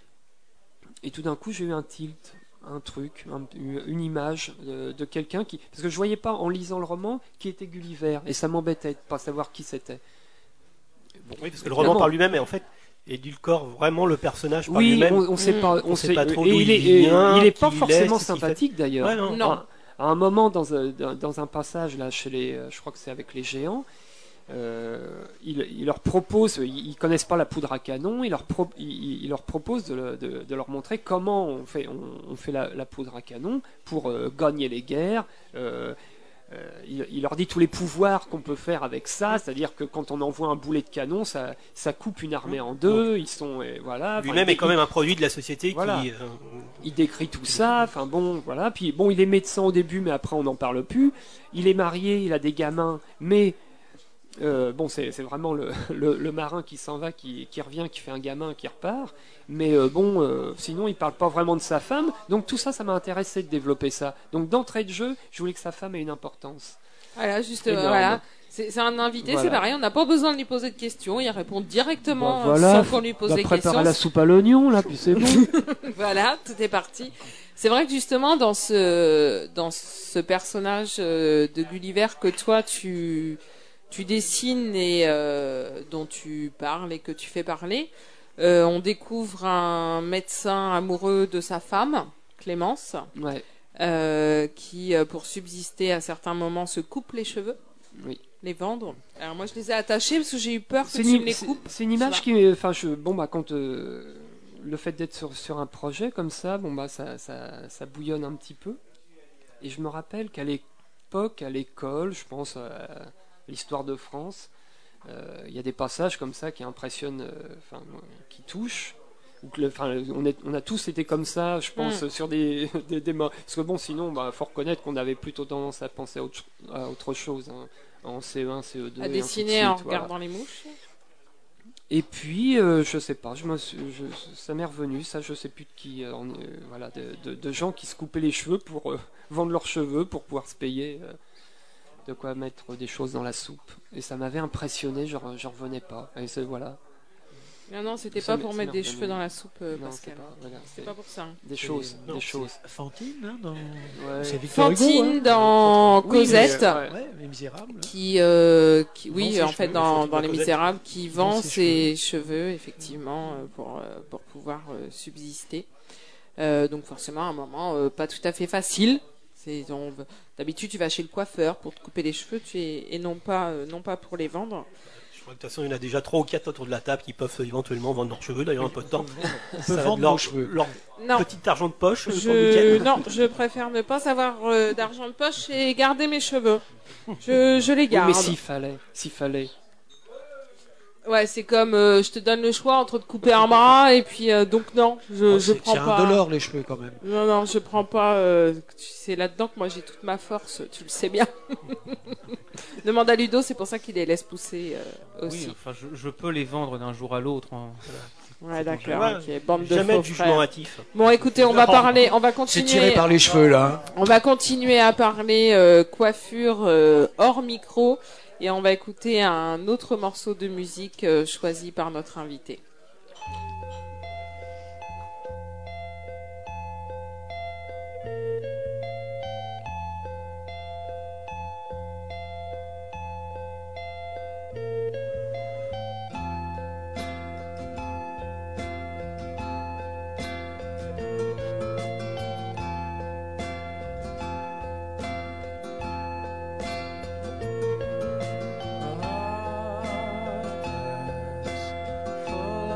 Et tout d'un coup, j'ai eu un tilt, un truc, un- une image de, de quelqu'un qui, parce que je voyais pas en lisant le roman qui était Gulliver, et ça m'embêtait de pas savoir qui c'était. Bon, Oui, parce que le roman évidemment. par lui-même est en fait édulcore vraiment le personnage par Oui, lui-même. on, on sait Mm. pas, On sait pas trop et d'où il il est, et vient, il est qui pas il est, forcément ce qu'il fait. sympathique d'ailleurs. Ouais, non. Non. À, à un moment, dans un, dans, dans un passage là, chez les, euh, je crois que c'est avec les géants, euh, il, il leur propose, ils, ils connaissent pas la poudre à canon, il leur, pro- il, il leur propose de, le- de- de leur montrer comment on fait, on, on fait la, la poudre à canon pour euh, gagner les guerres. euh, Euh, il, il leur dit tous les pouvoirs qu'on peut faire avec ça, c'est-à-dire que quand on envoie un boulet de canon, ça, ça coupe une armée en deux. Ils sont et voilà. Enfin, Lui-même il- est quand même un produit de la société Voilà. qui. euh, il décrit tout ça. Enfin bon, voilà. Puis bon, il est médecin au début, mais après on n'en parle plus. Il est marié, il a des gamins, mais euh, bon, c'est c'est vraiment le, le, le marin qui s'en va, qui, qui revient, qui fait un gamin, qui repart. Mais euh, bon, euh, sinon il parle pas vraiment de sa femme. Donc tout ça, ça m'a intéressé de développer ça. Donc d'entrée de jeu, je voulais que sa femme ait une importance. Voilà, juste, euh, Énorme. voilà. C'est c'est un invité, Voilà. c'est pareil, on n'a pas besoin de lui poser de questions, il répond directement Bah, voilà, sans qu'on lui pose va des préparer questions. la soupe à l'oignon là, puis c'est bon. Voilà, tout est parti. C'est vrai que justement dans ce dans ce personnage euh, de Gulliver que toi tu tu dessines et euh, dont tu parles et que tu fais parler, euh, on découvre un médecin amoureux de sa femme, Clémence, Ouais. euh, qui euh, pour subsister à certains moments se coupe les cheveux, Oui. les vendre. Alors moi je les ai attachés parce que j'ai eu peur que C'est tu une, me les c'est- coupes. c'est une image Ça qui, enfin, je, bon bah quand euh, le fait d'être sur, sur un projet comme ça, bon bah ça, ça, ça bouillonne un petit peu. Et je me rappelle qu'à l'époque, à l'école, je pense à, l'histoire de France. Euh, Il y a des passages comme ça qui impressionnent, euh, enfin, qui touchent. Ou que le- Enfin, on, est- on a tous été comme ça, je pense, Mm. sur des, des, des mo- Parce que bon, sinon, bah, faut reconnaître qu'on avait plutôt tendance à penser à autre, cho- à autre chose, hein, en C E un, C E deux. À et ainsi de dessiner en suite, voilà. regardant les mouches. Et puis, euh, je sais pas, je me suis- je- ça m'est revenu, ça, je sais plus de qui, euh, on est- euh, voilà, de, de- de gens qui se coupaient les cheveux pour euh, vendre leurs cheveux pour pouvoir se payer euh, de quoi mettre des choses dans la soupe. Et ça m'avait impressionné, je, re- je revenais pas. Et c'est voilà. Non, non, c'était Ça pas m'est- pour ça mettre m'est des revenu. cheveux dans la soupe, euh, Non, Pascal. c'est pas, voilà, C'est c'est pas pour ça. des choses, non, des c'est choses. Fantine, hein, dans... Ouais. c'est Victor Hugo. Fantine hein. dans Oui, Cosette, mais, euh, Ouais, Les Misérables. qui, euh, qui- Vend oui, ses en fait, cheveux, dans, Fantine dans dans Les Cosette. Misérables, qui Vend vend ses ses cheveux, effectivement, euh, pour, euh, pour pouvoir euh, subsister. Euh, donc forcément, à un moment, euh, pas tout à fait facile. C'est, on- d'habitude, tu vas chez le coiffeur pour te couper les cheveux, tu es, et non pas, euh, non pas pour les vendre. Je crois que de toute façon, il y en a déjà trois ou quatre autour de la table qui peuvent éventuellement vendre leurs cheveux, d'ailleurs un peu de temps. On Ça peut va vendre de leur, nos cheveux. leur Non, petit argent de poche pour le je, week-end. non, je préfère ne pas avoir euh, d'argent de poche et garder mes cheveux. Je, je les Oui, garde. mais s'il fallait, s'il fallait. Ouais, c'est comme euh, je te donne le choix entre te couper un bras et puis euh, donc non, je, Oh, je c'est prends c'est pas. indolore les cheveux quand même. Non, non, je prends pas. euh, c'est là-dedans que moi j'ai toute ma force, tu le sais bien. Demande à Ludo, c'est pour ça qu'il les laisse pousser euh, aussi. Oui, enfin, je, je peux les vendre d'un jour à l'autre. hein. Ouais, d'accord. Ouais, ok. Bande de Jamais faux de jugement frères. hâtif. Bon, écoutez, on va Non. parler, on va C'est continuer. tiré par les cheveux là. hein. On va continuer à parler euh, coiffure euh, hors micro et on va écouter un autre morceau de musique euh, choisi par notre invité. For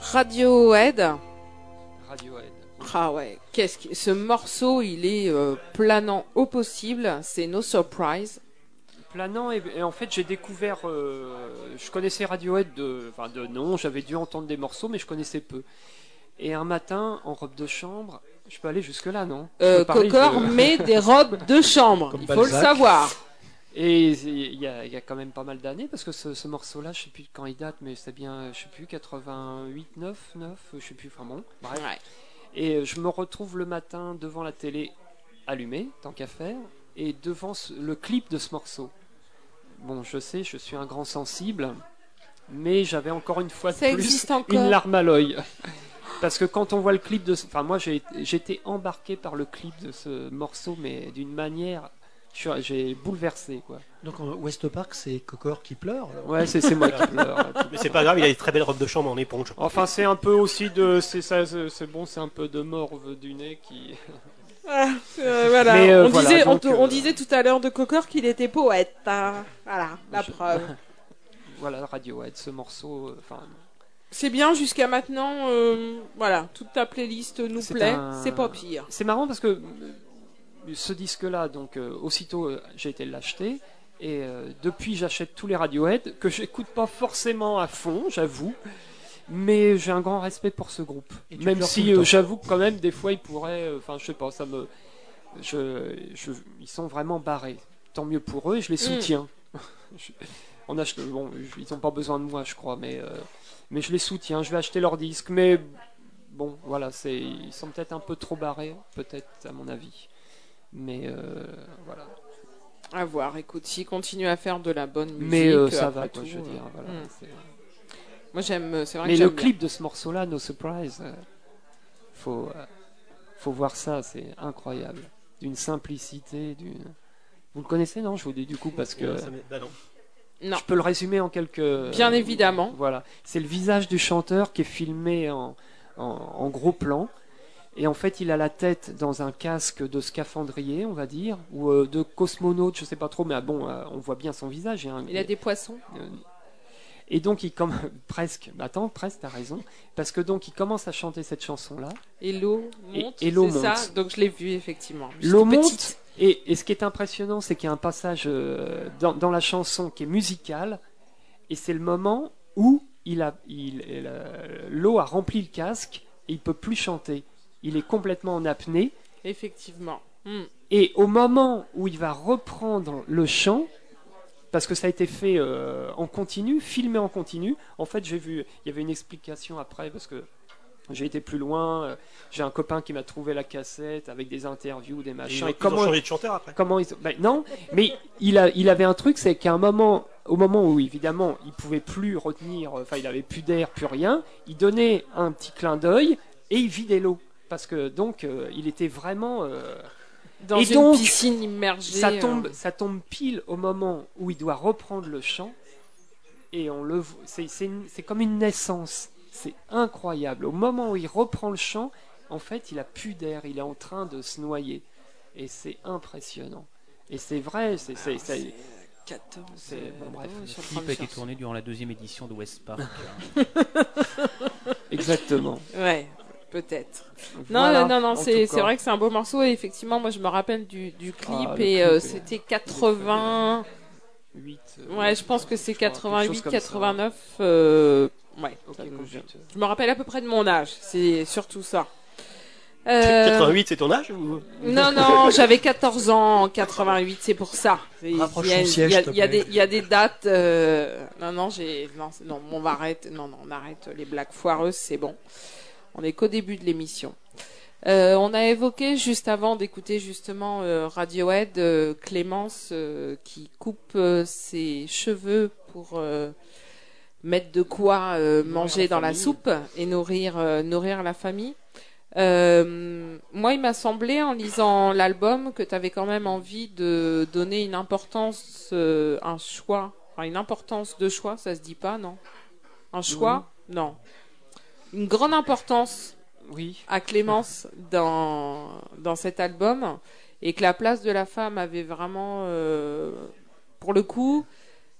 Radiohead. Radiohead. Ah ouais, qu'est-ce que ce morceau, il est euh, planant au possible, c'est No Surprise. Planant et, et en fait j'ai découvert, euh, je connaissais Radiohead de, enfin de nom, j'avais dû entendre des morceaux mais je connaissais peu. Et un matin en robe de chambre, je peux aller jusque là non euh, Cocor de... met des robes de chambre, Comme il Balzac. faut le savoir. Et il y, y a quand même pas mal d'années parce que ce, ce morceau-là, je sais plus quand il date, mais c'est bien, je sais plus quatre-vingt-huit, neuf, neuf, je sais plus, enfin bon, bref. Ouais. Et je me retrouve le matin devant la télé allumée, tant qu'à faire, et devant ce- le clip de ce morceau. Bon, je sais, je suis un grand sensible, mais j'avais encore une fois de Ça plus existe encore. une larme à l'œil. Parce que quand on voit le clip de ce... Enfin, moi, j'ai j'étais embarqué par le clip de ce morceau, mais d'une manière... je suis- J'ai bouleversé, quoi. Donc en West Park, c'est Cocor qui pleure. alors. Ouais, c'est c'est moi qui pleure. Mais c'est pas grave, il a des très belles robes de chambre en éponge. Enfin, c'est un peu aussi de... C'est ça, c'est c'est bon, c'est un peu de morve du nez qui... Ah, euh, voilà. Mais, euh, on, voilà, disait, donc, on, on euh, disait tout à l'heure de Cocor qu'il était poète. hein. Voilà, la Je- preuve. Voilà, Radiohead, ce morceau... euh, Enfin, C'est bien jusqu'à maintenant. euh, voilà, toute ta playlist nous C'est plaît. un- C'est pas pire. c'est marrant parce que euh, ce disque-là, donc euh, aussitôt euh, j'ai été l'acheter et euh, depuis j'achète tous les Radiohead que j'écoute pas forcément à fond, j'avoue, mais j'ai un grand respect pour ce groupe. Et tu Même pleures tout si le euh, temps. j'avoue que quand même des fois ils pourraient, euh, enfin je sais pas, ça me, je, je- ils sont vraiment barrés. Tant mieux pour eux et je les Mm. soutiens. Je- on achète, bon, je- ils ont pas besoin de moi, je crois, mais euh, mais je les soutiens. Je vais acheter leurs disques, mais bon, voilà, c'est, ils sont peut-être un peu trop barrés, peut-être à mon avis. Mais euh, voilà. À voir. Écoute, s'il continue à faire de la bonne musique, Mais euh, ça après va, quoi, tout, je veux dire. euh, Voilà, mm. c'est- Moi, j'aime. C'est vrai Mais que le j'aime bien. clip de ce morceau-là, No Surprise, euh, faut, euh, faut voir ça, c'est incroyable. D'une simplicité, d'une. Vous le connaissez, non? Je vous dis du coup parce que Ouais, ça m'est- bah non. Non. je peux le résumer en quelques. Bien évidemment. Voilà, c'est le visage du chanteur qui est filmé en, en, en gros plan. Et en fait, il a la tête dans un casque de scaphandrier, on va dire, ou euh, de cosmonaute, je sais pas trop, mais ah bon, euh, on voit bien son visage. Il y a un- Il a des poissons. Euh, Et donc, il commence presque. bah, Attends, presque, t'as raison. Parce que donc, il commence à chanter cette chanson-là. Et l'eau Et- monte. et l'eau c'est ça. monte. Donc je l'ai vu effectivement. L'eau J'étais monte. petite. Et, et ce qui est impressionnant, c'est qu'il y a un passage euh, dans, dans la chanson qui est musical. Et c'est le moment où il a, il, il, euh, l'eau a rempli le casque et il peut plus chanter. Il est complètement en apnée. Effectivement. Hmm. Et au moment où il va reprendre le chant, parce que ça a été fait euh, en continu, filmé en continu, en fait j'ai vu, il y avait une explication après, parce que j'ai été plus loin, euh, j'ai un copain qui m'a trouvé la cassette avec des interviews, des Ils machins. ont, Et ils ont comment, changé de chanteur après. comment ils... ben, non, mais il, a, il avait un truc, c'est qu'à un moment, au moment où évidemment il pouvait plus retenir, enfin il avait plus d'air, plus rien, il donnait un petit clin d'œil et il vidait l'eau. Parce que donc euh, il était vraiment... euh, Dans Et une donc, piscine immergée. ça euh, tombe, ça tombe pile au moment où il doit reprendre le chant et on le, vo- c'est, c'est, une- c'est comme une naissance. C'est incroyable. Au moment où il reprend le chant, en fait, il a plus d'air, il est en train de se noyer et c'est impressionnant. Et c'est vrai, c'est, c'est, c'est- quatorze. c'est- bon, bref. euh, Le sur le clip a train été de tourné durant la deuxième édition de West Park. exactement. chercher. Ouais, peut-être. Non, Voilà, non, non, en c'est tout c'est cas. vrai que c'est un beau morceau et effectivement, moi je me rappelle du, du clip Ah, le et clip euh, est- c'était quatre-vingts. huit, euh, Ouais, je pense que c'est je crois, quelque chose quatre-vingt-huit, comme ça. quatre-vingt-neuf. euh, Ouais, Ok, ça me- comme je, je- je me rappelle à peu près de mon âge, c'est surtout ça. Euh, quatre-vingt-huit, c'est ton âge ou... Non, non, j'avais quatorze ans en quatre-vingt-huit, c'est pour ça. C'est- Rapproche il y a- ton siège, il y a- s'il te Il y, a plaît. des- il y a des dates. euh, Non, non, j'ai. Non, c'est- non, on va arrêter. Non, non, on arrête les blagues foireuses, c'est bon. On est qu'au début de l'émission. Euh, on a évoqué juste avant d'écouter justement euh, Radiohead, euh, Clémence euh, qui coupe euh, ses cheveux pour euh, mettre de quoi euh, manger la dans la famille. soupe et nourrir, euh, nourrir la famille. Euh, moi, il m'a semblé en lisant l'album que tu avais quand même envie de donner une importance, euh, un choix, enfin une importance de choix, ça se dit pas, non? Un choix? Non. Une grande importance Oui. à Clémence dans, dans cet album et que la place de la femme avait vraiment, euh, pour le coup,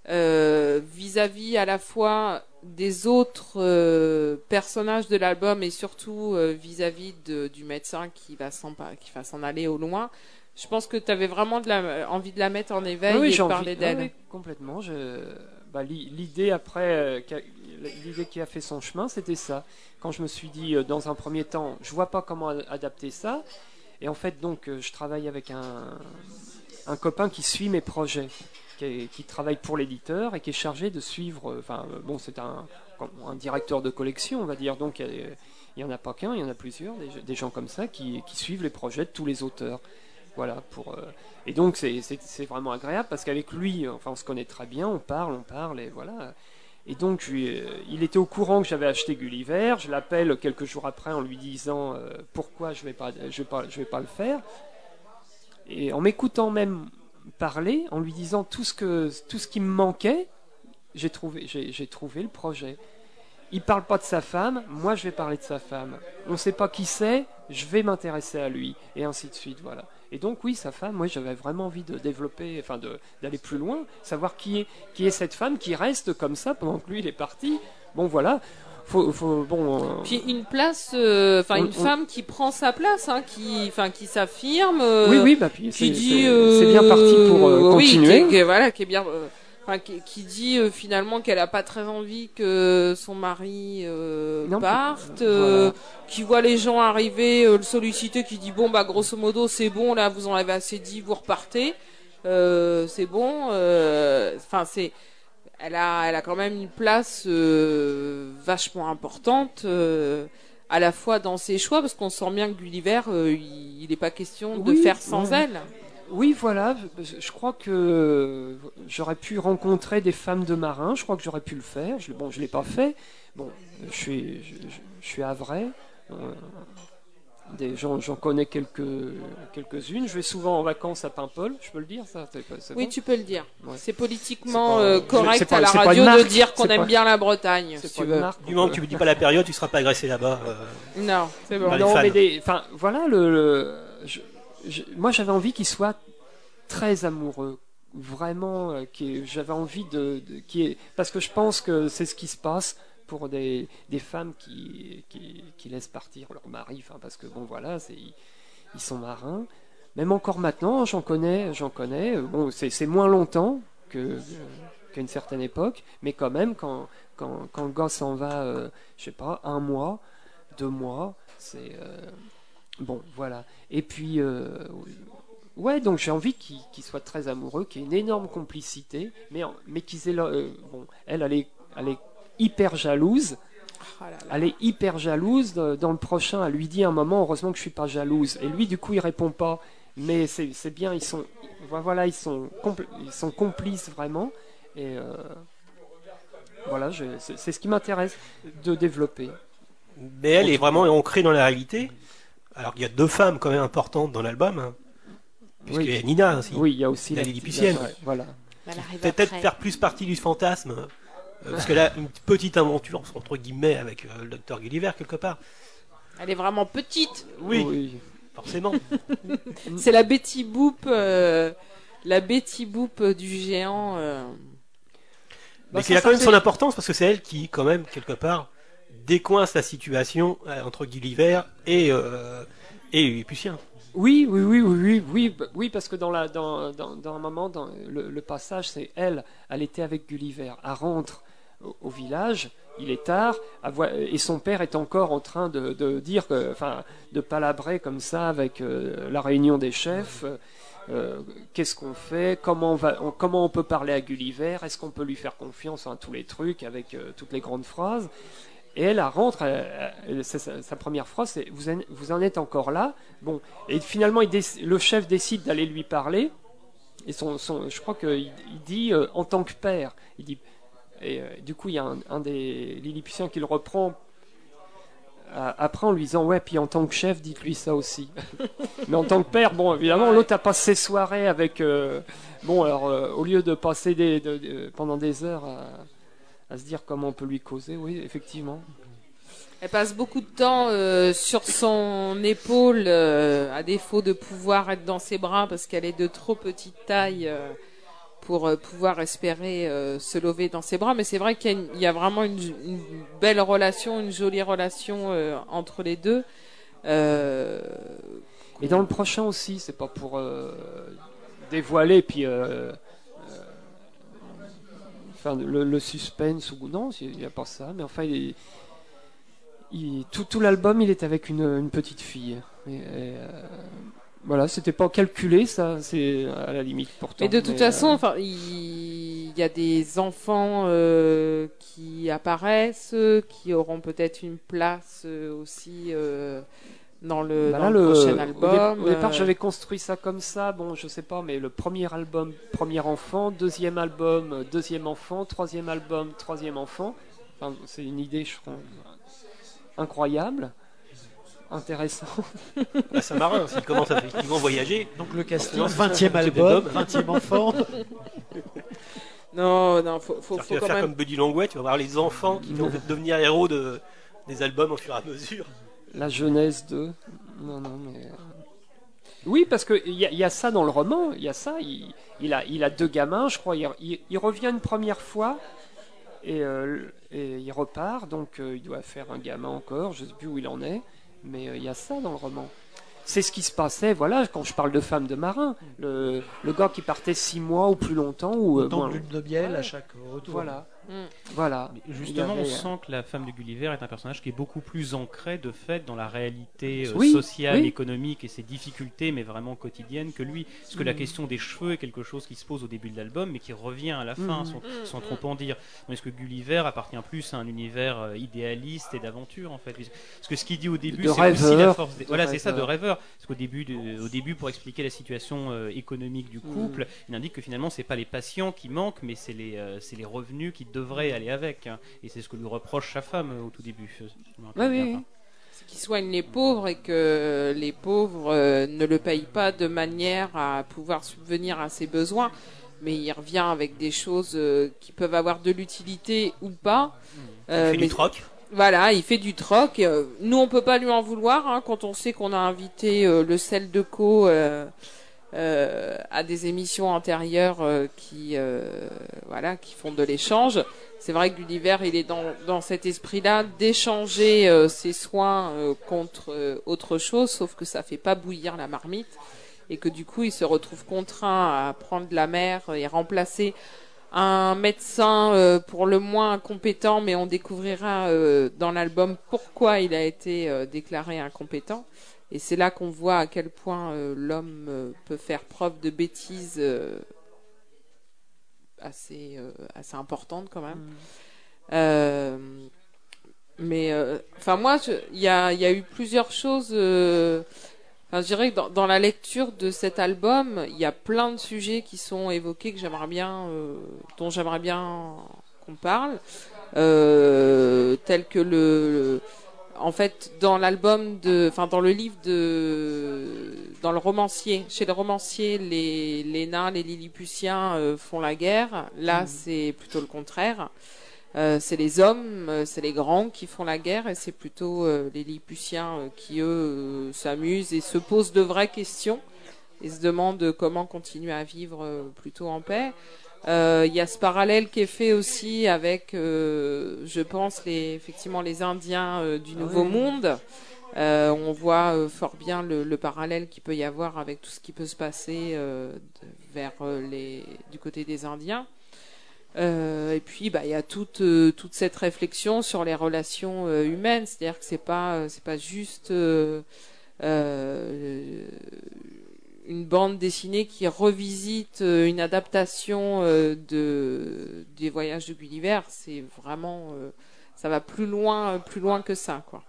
euh, vis-à-vis à la fois des autres euh, personnages de l'album et surtout euh, vis-à-vis de, du médecin qui va s'en pa- qui va s'en aller au loin. Je pense que tu avais vraiment de la, envie de la mettre en éveil Oui, oui, et j'ai de parler envie- d'elle. oui, oui, complètement. Je... Bah, l'i- l'idée après, euh, qui a- l'idée qui a fait son chemin, c'était ça. Quand je me suis dit, euh, dans un premier temps, je vois pas comment a- adapter ça. Et en fait, donc, euh, je travaille avec un, un copain qui suit mes projets, qui, est- qui travaille pour l'éditeur et qui est chargé de suivre. euh, Enfin, euh, bon, c'est un, un directeur de collection, on va dire. Donc, il y a- il y en a pas qu'un, il y en a plusieurs, des, des gens comme ça qui, qui suivent les projets de tous les auteurs. Voilà, pour, euh, et donc c'est, c'est, c'est vraiment agréable parce qu'avec lui, enfin on se connaît très bien, on parle, on parle, et voilà. Et donc je lui, euh, il était au courant que j'avais acheté Gulliver, je l'appelle quelques jours après en lui disant euh, pourquoi je vais pas, je vais pas, je vais pas le faire. Et en m'écoutant même parler, en lui disant tout ce que, tout ce qui me manquait, j'ai trouvé, j'ai, j'ai trouvé le projet. Il parle pas de sa femme, moi je vais parler de sa femme. On sait pas qui c'est, je vais m'intéresser à lui, et ainsi de suite, voilà. Et donc oui, sa femme, moi j'avais vraiment envie de développer, enfin de, d'aller plus loin, savoir qui est, qui est cette femme qui reste comme ça pendant que lui il est parti. Bon voilà, faut, faut bon. euh, Puis une place, euh, enfin On- une on- femme qui prend sa place, hein, qui, enfin qui s'affirme, euh, oui oui, bah puis qui c'est, dit, c'est, c'est bien parti pour euh, euh, oui, continuer. qui, qui- voilà, qui est bien, euh, enfin qui, qui dit euh, finalement qu'elle a pas très envie que son mari euh, Non, parte, euh, euh, voilà. qui voit les gens arriver, euh, le solliciter, qui dit bon bah grosso modo c'est bon là, vous en avez assez dit, vous repartez, euh, c'est bon, euh, enfin c'est elle a, elle a quand même une place euh, vachement importante, euh, à la fois dans ses choix, parce qu'on sent bien que Gulliver, euh, il n'est pas question de Oui, faire sans ouais. elle. Oui, voilà, je, je crois que j'aurais pu rencontrer des femmes de marins, je crois que j'aurais pu le faire. Je, bon, je l'ai pas fait. Bon, je suis, je, je- je suis havrais. Euh, des gens, j'en connais quelques, quelques-unes. Je vais souvent en vacances à Paimpol, je peux le dire, ça. C'est pas- c'est Oui, bon. tu peux le dire. Ouais. C'est politiquement C'est pas- euh, c'est correct pas- à la c'est pas radio une de marque, dire qu'on c'est aime pas- bien la Bretagne, C'est si pas tu une veux. marque, Du moment que tu me dis pas la période, tu seras pas agressé là-bas. euh. Non, c'est bon. Bah, les non, fans. mais des, enfin, voilà, le, le- je- je- moi j'avais envie qu'il soit très amoureux, vraiment, euh, qui, j'avais envie de, de qui est, parce que je pense que c'est ce qui se passe pour des, des femmes qui, qui, qui laissent partir leur mari, enfin, parce que bon, voilà, c'est, ils, ils sont marins. Même encore maintenant, j'en connais, j'en connais. Bon, c'est, c'est moins longtemps que euh, qu'à une certaine époque, mais quand même, quand quand, quand le gars s'en va, euh, je sais pas, un mois, deux mois, c'est euh, bon, voilà. Et puis, euh, ouais, donc j'ai envie qu'il, qu'il soit très amoureux, qu'il y ait une énorme complicité, mais en- mais qu'ils aient, leur- euh, bon, elle, elle est, elle est hyper jalouse. Oh là là. Elle est hyper jalouse. Dans le prochain, elle lui dit un moment, heureusement que je suis pas jalouse. Et lui, du coup, il répond pas. Mais c'est, c'est bien, ils sont, voilà, ils sont, compl- ils sont complices vraiment. Et euh, voilà, je- c'est, c'est ce qui m'intéresse de développer. Mais elle est vraiment ancrée dans la réalité. Alors qu'il y a deux femmes quand même importantes dans l'album, hein, puisqu'il Oui. y a Nina aussi. Oui, il y a aussi La petite- Lilliputienne. ouais, voilà. Elle arrive Peut-être après. faire plus partie du fantasme. euh, parce qu'elle a une petite aventure, entre guillemets, avec euh, le docteur Gulliver, quelque part. Elle est vraiment petite. Oui, Oui. forcément. C'est la Betty Boop, euh, la Betty Boop du géant. euh. Mais Bah, qui ça, a quand ça même fait- son importance, parce que c'est elle qui, quand même, quelque part, décoince la situation euh, entre Gulliver et, euh, et Lilliputien. Oui, oui, oui, oui, oui, oui, bah, oui, parce que dans la, dans, dans, dans un moment, dans le, le passage, c'est elle, elle était avec Gulliver, elle rentre au, au village, il est tard, elle voit- et son père est encore en train de, de dire, que, enfin, de palabrer comme ça avec euh, la réunion des chefs. Euh, qu'est-ce qu'on fait, comment on, va, on- comment on peut parler à Gulliver, est-ce qu'on peut lui faire confiance, hein, tous les trucs avec euh, toutes les grandes phrases. Et elle, elle rentre, elle- elle- c'est sa, sa première phrase, c'est vous en, vous en êtes encore là. Bon, et finalement, il déc- le chef décide d'aller lui parler. Et son, son, je crois qu'il il dit euh, en tant que père. Il dit, et euh, du coup, il y a un, un des Lilliputiens qui le reprend euh, après en lui disant ouais, puis en tant que chef, dites-lui ça aussi. Mais en tant que père, bon, évidemment, l'autre a passé ses soirées avec. euh, bon, alors, euh, au lieu de passer des, de- de- pendant des heures à, à se dire comment on peut lui causer, oui, effectivement. Elle passe beaucoup de temps euh, sur son épaule, euh, à défaut de pouvoir être dans ses bras parce qu'elle est de trop petite taille euh, pour euh, pouvoir espérer euh, se lever dans ses bras. Mais c'est vrai qu'il y a, une- il y a vraiment une, une belle relation, une jolie relation euh, entre les deux. Euh, Et dans le prochain aussi, c'est pas pour euh, dévoiler puis euh, euh, enfin le, le suspense ou non, il n'y a pas ça, mais enfin il, il- tout, tout l'album il est avec une, une petite fille. Et, et, euh, voilà, c'était pas calculé ça, c'est à la limite pourtant. Mais de toute mais, façon, euh, enfin, il il y a des enfants euh, qui apparaissent, qui auront peut-être une place euh, aussi euh, dans le, bah dans là, le le- prochain au dé- album. Au, départ, euh, j'avais construit ça comme ça. Bon, je sais pas, mais le premier album, premier enfant, deuxième album, euh, deuxième enfant, troisième album, troisième enfant. Enfin, c'est une idée, je trouve, incroyable, intéressant. Bah, c'est marrant, s'il commence à effectivement voyager. Donc le casting, Non, vingtième c'est album, Bob. vingtième enfant. Non, non, faut, faut, C'est-à-dire que faut tu vas quand faire même. comme Buddy Langouet, tu vas voir les enfants qui vont devenir héros de, des albums au fur et à mesure. La jeunesse de. Non, non, mais. euh, Oui, parce qu'il y, a- il y a ça dans le roman. Il y a ça. Il, il a, il a deux gamins, je crois. Il, il- il revient une première fois et, euh, et il repart. Donc euh, il doit faire un gamin encore. Je sais plus où il en est. Mais euh, il y a ça dans le roman. C'est ce qui se passait, voilà, quand je parle de femme de marin. Le, le gars qui partait six mois ou plus longtemps. Ou, euh, Autant bon, de lune de miel à chaque retour. voilà. Mm. Voilà. Mais Il y justement, avait, on euh, sent que la femme de Gulliver est un personnage qui est beaucoup plus ancré de fait dans la réalité euh, Oui, sociale, oui. économique et ses difficultés, mais vraiment quotidiennes que lui. Parce que la Mhm. question des cheveux est quelque chose qui se pose au début de l'album, mais qui revient à la fin, Mhm. sans, Mhm. sans trop en dire. Est-ce que Gulliver appartient plus à un univers euh, idéaliste et d'aventure en fait? Parce que ce qu'il dit au début, De c'est aussi la rêveur. force. Des... De Voilà, c'est ça, de rêveur. rêveur. Parce qu'au début, de- au début, pour expliquer la situation euh, économique du couple, il indique que finalement, c'est pas les patients qui manquent, mais c'est les, euh, c'est les revenus qui devraient aller avec. hein. Et c'est ce que lui reproche sa femme euh, au tout début. je- je me rappelle Oui, bien, oui, enfin. C'est qu'ils soignent les pauvres et que les pauvres euh, ne le payent pas de manière à pouvoir subvenir à ses besoins. Mais il revient avec des choses euh, qui peuvent avoir de l'utilité ou pas. Il Euh, fait mais- du troc. Voilà, il fait du troc. Euh, Nous, on peut pas lui en vouloir hein, quand on sait qu'on a invité euh, le sel de co euh, euh, à des émissions antérieures euh, qui, euh, voilà, qui font de l'échange. C'est vrai que Gulliver, il est dans, dans cet esprit-là d'échanger euh, ses soins euh, contre euh, autre chose, sauf que ça fait pas bouillir la marmite et que du coup, il se retrouve contraint à prendre la mer et remplacer un médecin euh, pour le moins incompétent, mais on découvrira euh, dans l'album pourquoi il a été euh, déclaré incompétent. Et c'est là qu'on voit à quel point euh, l'homme euh, peut faire preuve de bêtises euh, assez, euh, assez importantes quand même. Euh, mais euh, enfin moi, je- il y a, il y a eu plusieurs choses. euh, Enfin, je dirais que dans, dans la lecture de cet album, il y a plein de sujets qui sont évoqués que j'aimerais bien, euh, dont j'aimerais bien qu'on parle, euh, tels que le, le- en fait, dans l'album de, enfin, dans le livre de, dans le romancier, chez le romancier, les, les nains, les Lilliputiens euh, font la guerre. Là, c'est plutôt le contraire. Euh, c'est les hommes, euh, c'est les grands qui font la guerre et c'est plutôt euh, les Lilliputiens euh, qui, eux, euh, s'amusent et se posent de vraies questions et se demandent comment continuer à vivre euh, plutôt en paix. Euh, Il y a ce parallèle qui est fait aussi avec, euh, je pense, les, effectivement les Indiens euh, du Ah Nouveau oui. Monde. Euh, on voit euh, fort bien le, le parallèle qu'il peut y avoir avec tout ce qui peut se passer euh, de- vers euh, les, du côté des Indiens. Euh, et puis, bah, il y a toute euh, toute cette réflexion sur les relations euh, humaines, c'est-à-dire que c'est pas euh, c'est pas juste euh, euh, une bande dessinée qui revisite euh, une adaptation euh, de des voyages de Gulliver. C'est vraiment euh, ça va plus loin plus loin que ça, quoi.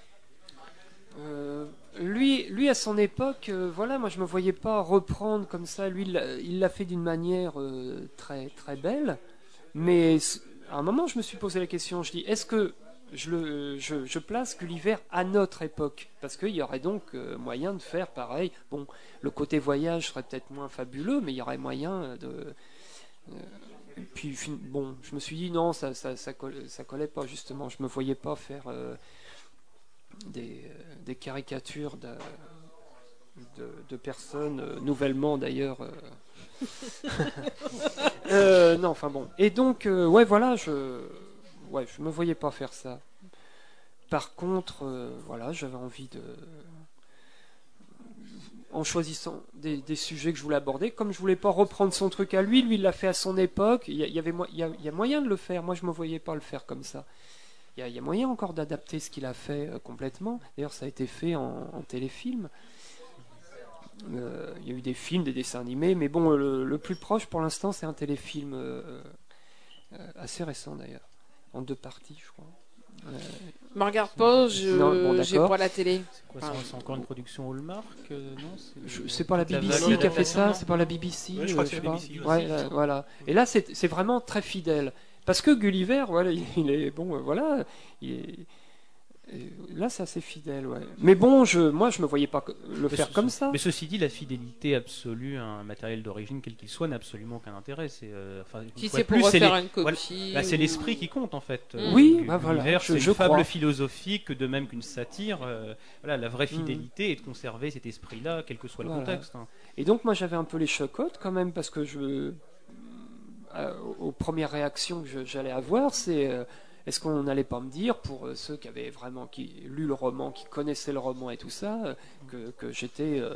Euh, lui, lui à son époque, euh, voilà, moi je me voyais pas reprendre comme ça. Lui, il l'a- il l'a fait d'une manière euh, très très belle, mais c- à un moment, je me suis posé la question. Je dis, est-ce que je, le, je, je place Gulliver à notre époque? Parce qu'il y aurait donc euh, moyen de faire pareil. Bon, le côté voyage serait peut-être moins fabuleux, mais il y aurait moyen de. euh, et puis fin- bon, je me suis dit non, ça ça ça, coll- ça collait pas justement. Je me voyais pas faire. euh, des, euh, des caricatures de, de, de personnes, euh, nouvellement d'ailleurs. Euh... euh, non, enfin bon. Et donc, euh, ouais, voilà, je, ouais, je me voyais pas faire ça. Par contre, euh, voilà, j'avais envie de, en choisissant des, des sujets que je voulais aborder, comme je voulais pas reprendre son truc à lui, lui il l'a fait à son époque. Il y, a- il y avait, mo- il y a, il y a moyen de le faire. Moi, je me voyais pas le faire comme ça. Il y a, il y a moyen encore d'adapter ce qu'il a fait euh, complètement. D'ailleurs, ça a été fait en, en téléfilm. Euh, il y a eu des films, des dessins animés, mais bon, le, le plus proche pour l'instant, c'est un téléfilm euh, euh, assez récent d'ailleurs, en deux parties, je crois. Euh, Me regarde pas, je Non, bon, j'ai d'accord. pas la télé. C'est quoi, Enfin, c'est c'est encore une production Hallmark euh, non c'est, je- c'est pas la toute B B vague C qui a fait d'adaptation, ça, non c'est pas la B B C. Ouais, je crois euh, que c'est sais la pas. B B C aussi. Ouais, euh, voilà. Et là, c'est c'est vraiment très fidèle. Parce que Gulliver, voilà, il, il est bon, euh, voilà, il est- et là, c'est assez fidèle, ouais. Mais bon, je, moi, je me voyais pas co- le Mais faire ce- comme ce- ça. Mais ceci dit, la fidélité absolue à un matériel d'origine, quel qu'il soit, n'a absolument aucun intérêt. C'est, euh, enfin, une si fois c'est de pour plus, c'est refaire les- une voilà, copie. bah, c'est ou- l'esprit qui compte en fait. Mm. Euh, Oui, Gu- bah voilà, Gulliver, je- c'est je une fable crois. philosophique, de même qu'une satire. euh, voilà, la vraie Mm. fidélité est de conserver cet esprit-là, quel que soit le Voilà. contexte. hein. Et donc, moi, j'avais un peu les chocottes quand même, parce que je, euh, aux premières réactions que je- j'allais avoir, c'est euh, est-ce qu'on n'allait pas me dire, pour euh, ceux qui avaient vraiment qui, lu le roman, qui connaissaient le roman et tout ça, euh, que, que j'étais. euh,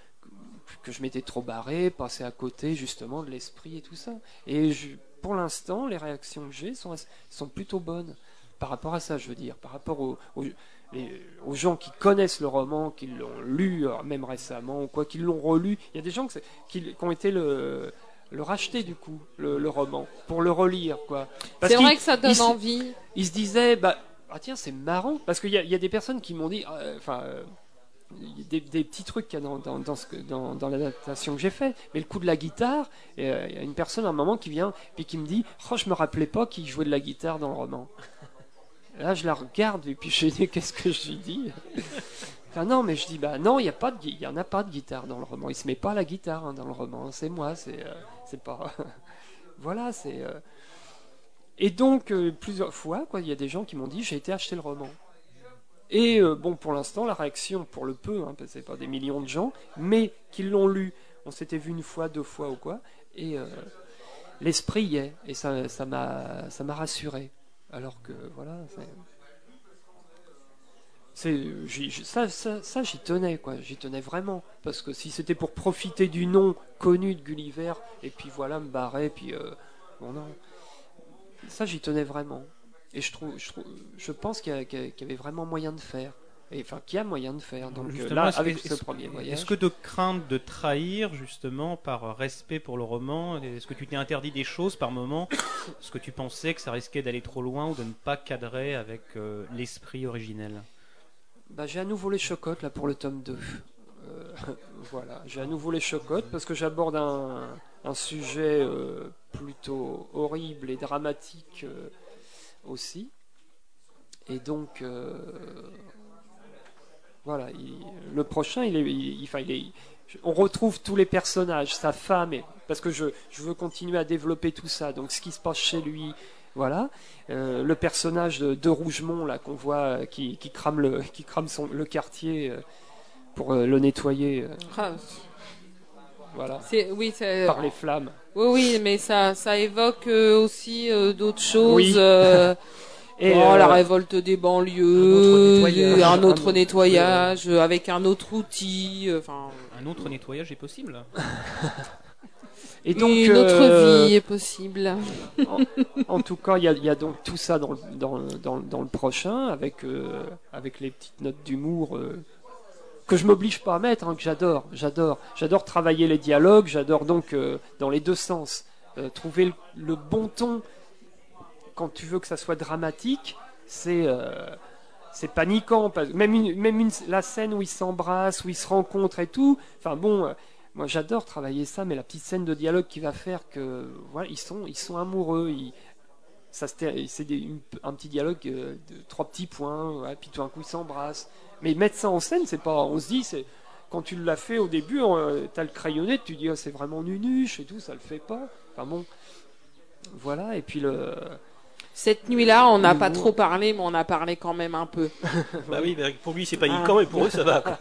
que je m'étais trop barré, passé à côté justement de l'esprit et tout ça. Et je- pour l'instant, les réactions que j'ai sont, assez- sont plutôt bonnes par rapport à ça, je veux dire, par rapport aux, aux, les- aux gens qui connaissent le roman, qui l'ont lu euh, même récemment ou quoi, qui l'ont relu. Il y a des gens que c'est- qui, qui ont été le, le racheter du coup, le, le roman, pour le relire, quoi. Parce C'est vrai qu'ils- que ça donne ils se- envie. ils se disaient, bah, ah tiens, c'est marrant, parce qu'il y, a- il y a des personnes qui m'ont dit, euh, enfin, euh, il y a des, des petits trucs qu'il y a dans, dans, dans, ce que- dans, dans l'adaptation que j'ai fait, mais le coup de la guitare, et, euh, il y a une personne à un moment qui vient, puis qui me dit, oh, je me rappelais pas qu'il jouait de la guitare dans le roman. Et là, je la regarde, et puis je dis, qu'est-ce que je lui dis Enfin, non, mais je dis, bah non, il n'y a pas de, gui- il y en a pas de guitare dans le roman, il se met pas à la guitare hein, dans le roman, c'est moi, c'est, euh, c'est pas, voilà, c'est. euh, Et donc, euh, plusieurs fois, quoi, il y a des gens qui m'ont dit j'ai été acheter le roman. Et euh, bon, pour l'instant, la réaction, pour le peu, hein, parce que c'est pas des millions de gens, mais qui l'ont lu, on s'était vu une fois, deux fois ou quoi, et euh, l'esprit y est, et ça, ça m'a, ça m'a rassuré. Alors que, voilà, c'est. c'est j'y- j'y- ça, ça, ça, j'y tenais, quoi, j'y tenais vraiment. Parce que si c'était pour profiter du nom connu de Gulliver, et puis voilà, me barrer, puis. Euh, bon, non. Ça, j'y tenais vraiment. Et je trouve, je, trouve, je pense qu'il y, a- qu'il y a- qu'il y avait vraiment moyen de faire. Et, enfin, qu'il y a moyen de faire. Donc euh, Justement, là, est-ce- avec est-ce- ce premier voyage. Est-ce que de crainte de trahir, justement, par respect pour le roman, est-ce que tu t'es interdit des choses par moment Est-ce que tu pensais que ça risquait d'aller trop loin ou de ne pas cadrer avec euh, l'esprit originel Bah, j'ai à nouveau les chocottes là pour le tome deux. Euh, voilà, j'ai à nouveau les chocottes parce que j'aborde un, un sujet euh, plutôt horrible et dramatique euh, aussi. Et donc, euh, voilà, il- le prochain, il est, il, enfin, il est, on retrouve tous les personnages, sa femme, et, parce que je, je veux continuer à développer tout ça. Donc, ce qui se passe chez lui, voilà. Euh, le personnage de, de Rougemont là qu'on voit, euh, qui, qui crame le, qui crame son, le quartier euh, pour euh, le nettoyer, euh, Ah, voilà, c'est, oui, c'est, par les flammes. oui, oui, mais ça, ça évoque euh, aussi euh, d'autres choses. Oui. euh, Et oh, euh, la révolte des banlieues, un autre nettoyage. un autre Un autre- nettoyage, euh, avec un autre outil. euh, Enfin, Un autre nettoyage est possible et donc une autre euh, vie est possible. En tout cas, il y, a- il y a donc tout ça dans le, dans, le- dans, le- dans le prochain, avec, euh, avec les petites notes d'humour euh, que je m'oblige pas à mettre, hein, que j'adore, j'adore, j'adore travailler les dialogues, j'adore donc euh, dans les deux sens euh, trouver le, le bon ton quand tu veux que ça soit dramatique, c'est euh, c'est paniquant, parce- même une, même une, la scène où ils s'embrassent, où ils se rencontrent et tout. Enfin bon. euh, Moi, j'adore travailler ça, mais la petite scène de dialogue qui va faire que, voilà, ils sont, ils sont amoureux. Ils, ça se ter- c'est des- une- un petit dialogue euh, de trois petits points, ouais, puis tout d'un coup ils s'embrassent. Mais mettre ça en scène, c'est pas. On se dit, c'est quand tu l'as fait au début, euh, t'as le crayonné, tu dis, oh, c'est vraiment nunuche et tout, ça le fait pas. Enfin bon, voilà. Et puis le, Cette nuit-là, on n'a pas trop parlé, mais on a parlé quand même un peu. Bah oui, bah pour lui c'est paniquant, et pour eux ça va. Quoi.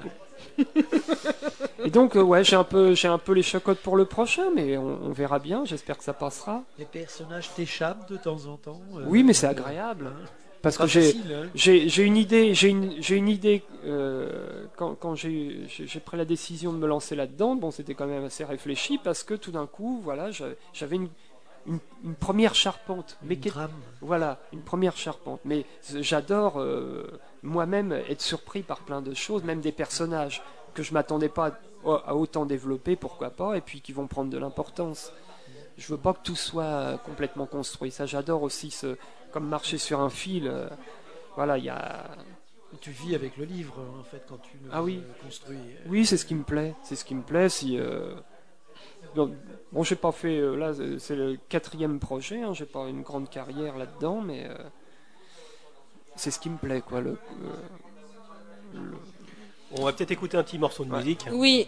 Et donc, euh, ouais, j'ai un peu, j'ai un peu les chocottes pour le prochain, mais on, on verra bien. J'espère que ça passera. Les personnages t'échappent de temps en temps. euh, Oui, mais c'est euh, agréable. Parce pas que j'ai, facile, hein. j'ai, j'ai une idée, j'ai une, j'ai une idée. euh, quand quand j'ai, j'ai, j'ai pris la décision de me lancer là-dedans, bon, c'était quand même assez réfléchi parce que tout d'un coup, voilà, j'avais j'avais une, une, une première charpente, mais Une qui est- trame. voilà, une première charpente. Mais j'adore euh, moi-même être surpris par plein de choses, même des personnages que je m'attendais pas à, à autant développer, pourquoi pas, et puis qui vont prendre de l'importance. Je veux pas que tout soit complètement construit. Ça, j'adore aussi, ce, comme marcher sur un fil. euh, voilà, il y a. Tu vis avec le livre, en fait, quand tu le Ah oui. euh, construis. Oui, c'est ce qui me plaît. C'est ce qui me plaît. Si, euh, donc, bon, j'ai pas fait. euh, là, c'est- c'est le quatrième projet. Hein, j'ai pas une grande carrière là-dedans, mais euh, c'est ce qui me plaît, quoi. Le, euh, le- On va peut-être écouter un petit morceau de Ouais. musique. Oui,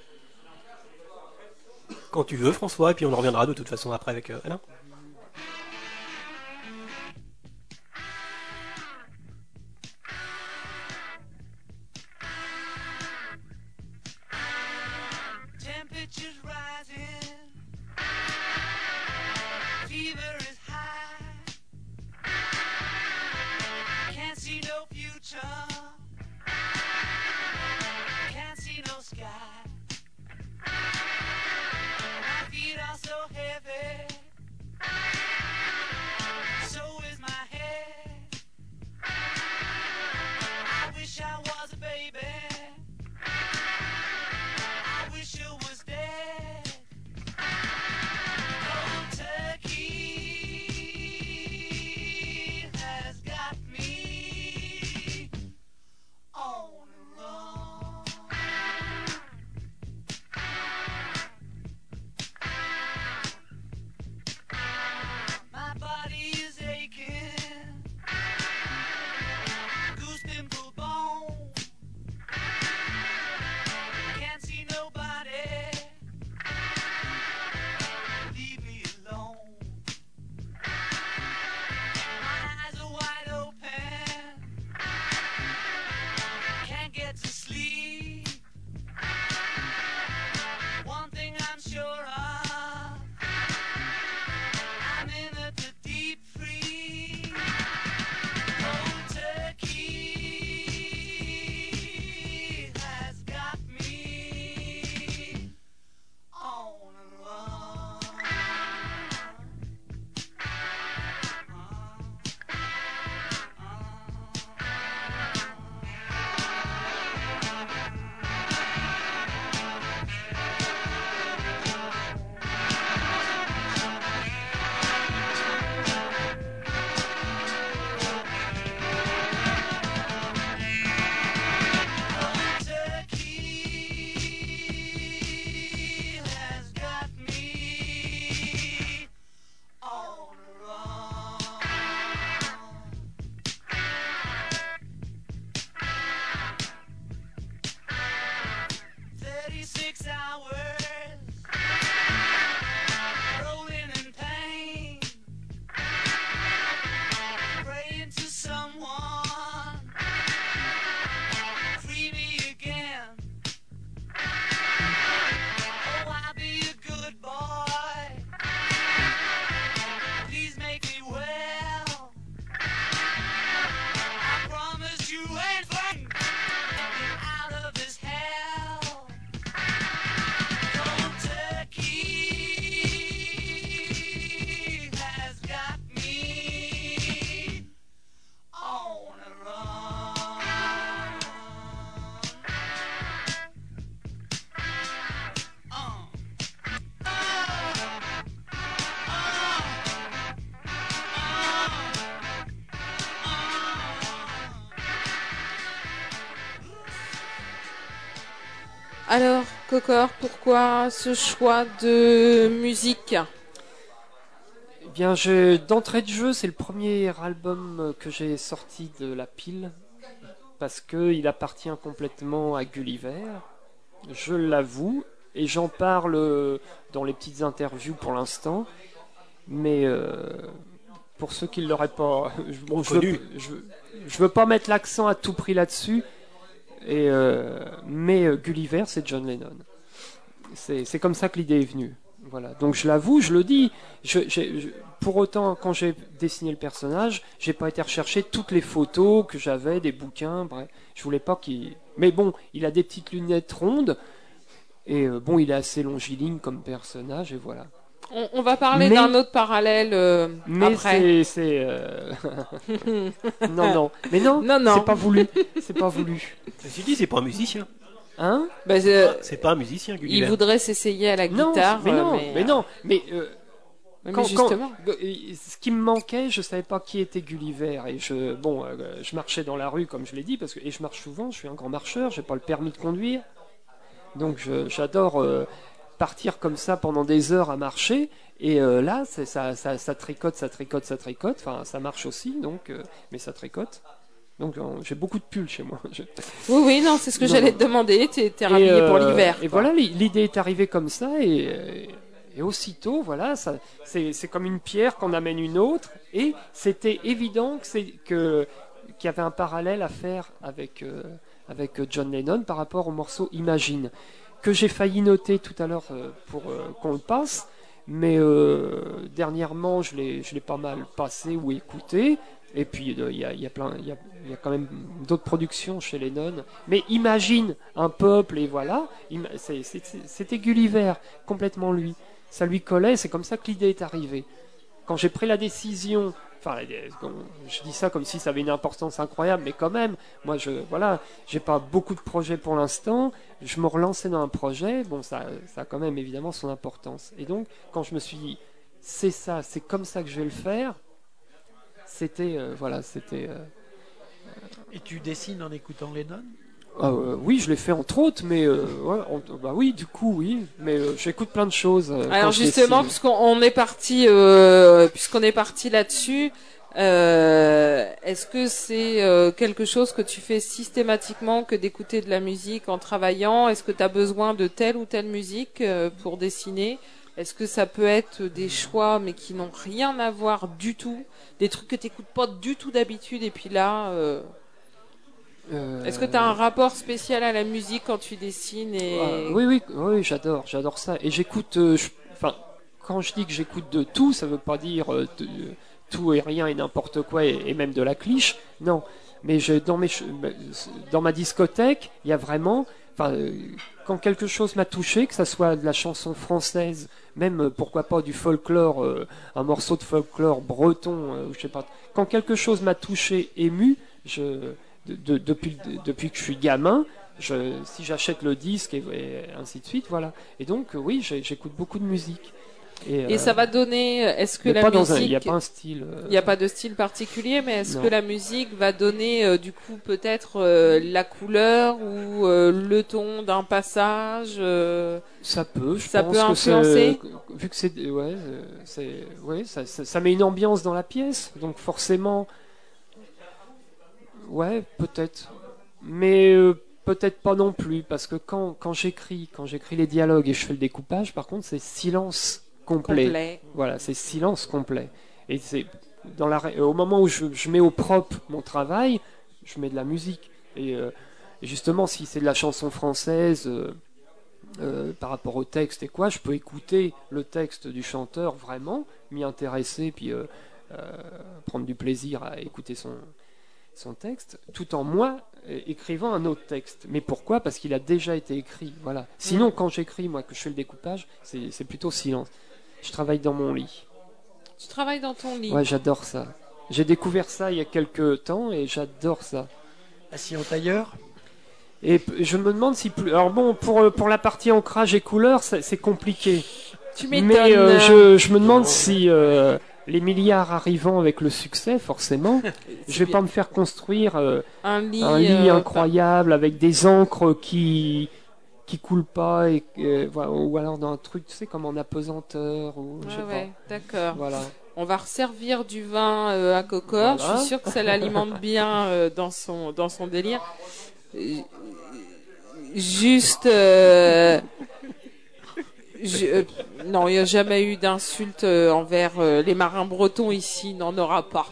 Quand tu veux, François, et puis on en reviendra de toute façon après avec euh, Alain. Temperature's rising, fever is high. Can't see no future, can't see no sky. My feet are so heavy, so is my head. I wish I was a baby, I wish you was dead. Cold turkey has got me on the run. My body is aching, goose pimple bone. Can't see nobody, leave me alone. My eyes are wide open, can't get to sleep. One thing I'm sure of, I'm in a the deep freeze. Cold turkey has got me on a run. Cold turkey has got me on a run. Thirty-six hours rolling in pain, praying to someone, free me again. Oh, I'll be a good boy, please make me well. I promise you ain't fighting out of this hell. Cold turkey has got me on a run. Uh. Uh. alors, Cocor, pourquoi ce choix de musique? Eh bien, je, d'entrée de jeu, c'est le premier album que j'ai sorti de la pile parce que il appartient complètement à Gulliver. Je l'avoue et j'en parle dans les petites interviews pour l'instant, mais euh, pour ceux qui ne l'auraient pas. je- Bon, je veux, Connu. je, veux- je veux pas mettre l'accent à tout prix là-dessus, et, euh, mais euh, Gulliver, c'est John Lennon. C'est c'est comme ça que l'idée est venue. Voilà. Donc je l'avoue, je le dis. Je, j'ai- je- pour autant, quand j'ai dessiné le personnage, j'ai pas été rechercher toutes les photos que j'avais, des bouquins. Bref, je voulais pas qu'il. Mais bon, il a des petites lunettes rondes. Et euh, bon, il est assez longiligne comme personnage, et voilà. On, on va parler Mais- d'un autre parallèle euh, Mais après. c'est. c'est, euh, non, non. Mais non, Non, non. c'est pas voulu. C'est pas voulu. Ceci dit, c'est pas un musicien. Hein Bah, euh, C'est pas un musicien, il Gulliver. voudrait s'essayer à la Non, guitare. mais non, euh, mais, non. Mais, euh, mais quand- justement. quand- euh, ce qui me manquait, je savais pas qui était Gulliver. Et je, bon, euh, je marchais dans la rue, comme je l'ai dit, parce que, et je marche souvent, je suis un grand marcheur, j'ai pas le permis de conduire. Donc je- j'adore euh, partir comme ça pendant des heures à marcher. Et euh, là, c'est- ça, ça, ça tricote, ça tricote, ça tricote. Enfin, ça marche aussi, donc, euh, mais ça tricote. Donc euh, j'ai beaucoup de pulls chez moi. Je- Oui, oui, non, c'est ce que Non, j'allais non. te demander. T'es t'es Et, rhabillé pour euh, l'hiver. Et quoi. voilà, l'i- l'idée est arrivée comme ça, et, euh, et aussitôt, voilà, ça, c'est, c'est comme une pierre qu'on amène une autre, et c'était évident que c'est, que, qu'il y avait un parallèle à faire avec, euh, avec John Lennon par rapport au morceau Imagine, que j'ai failli noter tout à l'heure euh, pour euh, qu'on le passe, mais euh, dernièrement, je l'ai, je l'ai pas mal passé ou écouté. Et puis euh, il y, a, il y a plein, il y a, il y a quand même d'autres productions chez Lennon. Mais imagine un peuple, et voilà, im- c'est- c'est- c'est- c'était Gulliver, complètement lui. Ça lui collait, c'est comme ça que l'idée est arrivée. Quand j'ai pris la décision, enfin, la- je dis ça comme si ça avait une importance incroyable, mais quand même, moi, je, voilà, j'ai pas beaucoup de projets pour l'instant. Je me relançais dans un projet, bon, ça, ça a quand même évidemment son importance. Et donc, quand je me suis dit, c'est ça, c'est comme ça que je vais le faire. C'était euh, voilà, c'était. euh, Et tu dessines en écoutant Lennon? ah, euh, oui, je l'ai fait entre autres, mais euh, ouais, on- bah oui, du coup oui, mais euh, j'écoute plein de choses. euh, Alors quand je justement, dessine. puisqu'on on est parti, euh, puisqu'on est parti là-dessus, euh, est-ce que c'est euh, quelque chose que tu fais systématiquement que d'écouter de la musique en travaillant? Est-ce que tu as besoin de telle ou telle musique euh, pour dessiner? Est-ce que ça peut être des choix mais qui n'ont rien à voir du tout, des trucs que tu n'écoutes pas du tout d'habitude et puis là, euh, Euh, est-ce que tu as un rapport spécial à la musique quand tu dessines et... ah, oui, oui, oui, j'adore, j'adore ça. Et j'écoute, euh, je- enfin, quand je dis que j'écoute de tout, ça veut pas dire euh, de- tout et rien et n'importe quoi et, et même de la cliché. Non, mais je, dans mes, ch- dans ma discothèque, il y a vraiment, enfin, euh, quand quelque chose m'a touché, que ça soit de la chanson française, même euh, pourquoi pas du folklore, euh, un morceau de folklore breton, euh, je sais pas. Quand quelque chose m'a touché, ému, je, de- de- depuis, de- depuis que je suis gamin, je, si j'achète le disque et, et ainsi de suite, voilà. Et donc euh, oui, j'ai- j'écoute beaucoup de musique. Et, Et euh, ça va donner, est-ce que mais la pas dans un- il musique... n'y a pas un style. euh, Il n'y a pas de style particulier, mais est-ce Non. que la musique va donner euh, du coup peut-être euh, la couleur ou euh, le ton d'un passage euh, Ça peut, je Ça pense peut que influencer. c'est- vu que c'est, ouais, euh, c'est, ouais, ça, ça, ça met une ambiance dans la pièce, donc forcément, ouais, peut-être, mais euh, peut-être pas non plus, parce que quand, quand j'écris, quand j'écris les dialogues et je fais le découpage, par contre, c'est silence complet. complet? Voilà, c'est silence complet. Et c'est dans la, ré- au moment où je, je mets au propre mon travail, je mets de la musique. Et, euh, et justement, si c'est de la chanson française, euh, euh, par rapport au texte et quoi, je peux écouter le texte du chanteur vraiment, m'y intéresser, puis euh, euh, prendre du plaisir à écouter son, son texte, tout en moi euh, écrivant un autre texte. Mais pourquoi? Parce qu'il a déjà été écrit. Voilà. Sinon, quand j'écris, moi, que je fais le découpage, c'est c'est plutôt silence. Je travaille dans mon lit. Tu travailles dans ton lit. Ouais, j'adore ça. J'ai découvert ça il y a quelques temps et j'adore ça. Assis en tailleur? Et p- je me demande si plus. Alors bon, pour, euh, pour la partie ancrage et couleur, c'est c'est compliqué. Tu m'étonnes. Mais euh, je, je me demande si euh, les milliards arrivant avec le succès, forcément, je vais bien. pas me faire construire euh, un lit, un lit euh, incroyable avec des encres qui qui coulent pas et euh, voilà, ou alors dans un truc, tu sais, comme en apesanteur ou je Ouais, sais ouais, d'accord. pas. Voilà. On va resservir du vin euh, à Cocor. Voilà. Je suis sûre que ça l'alimente bien euh, dans son dans son délire. Euh, Juste, euh, je- euh, Non, il n'y a jamais eu d'insulte euh, envers euh, les marins bretons ici, il n'en aura pas.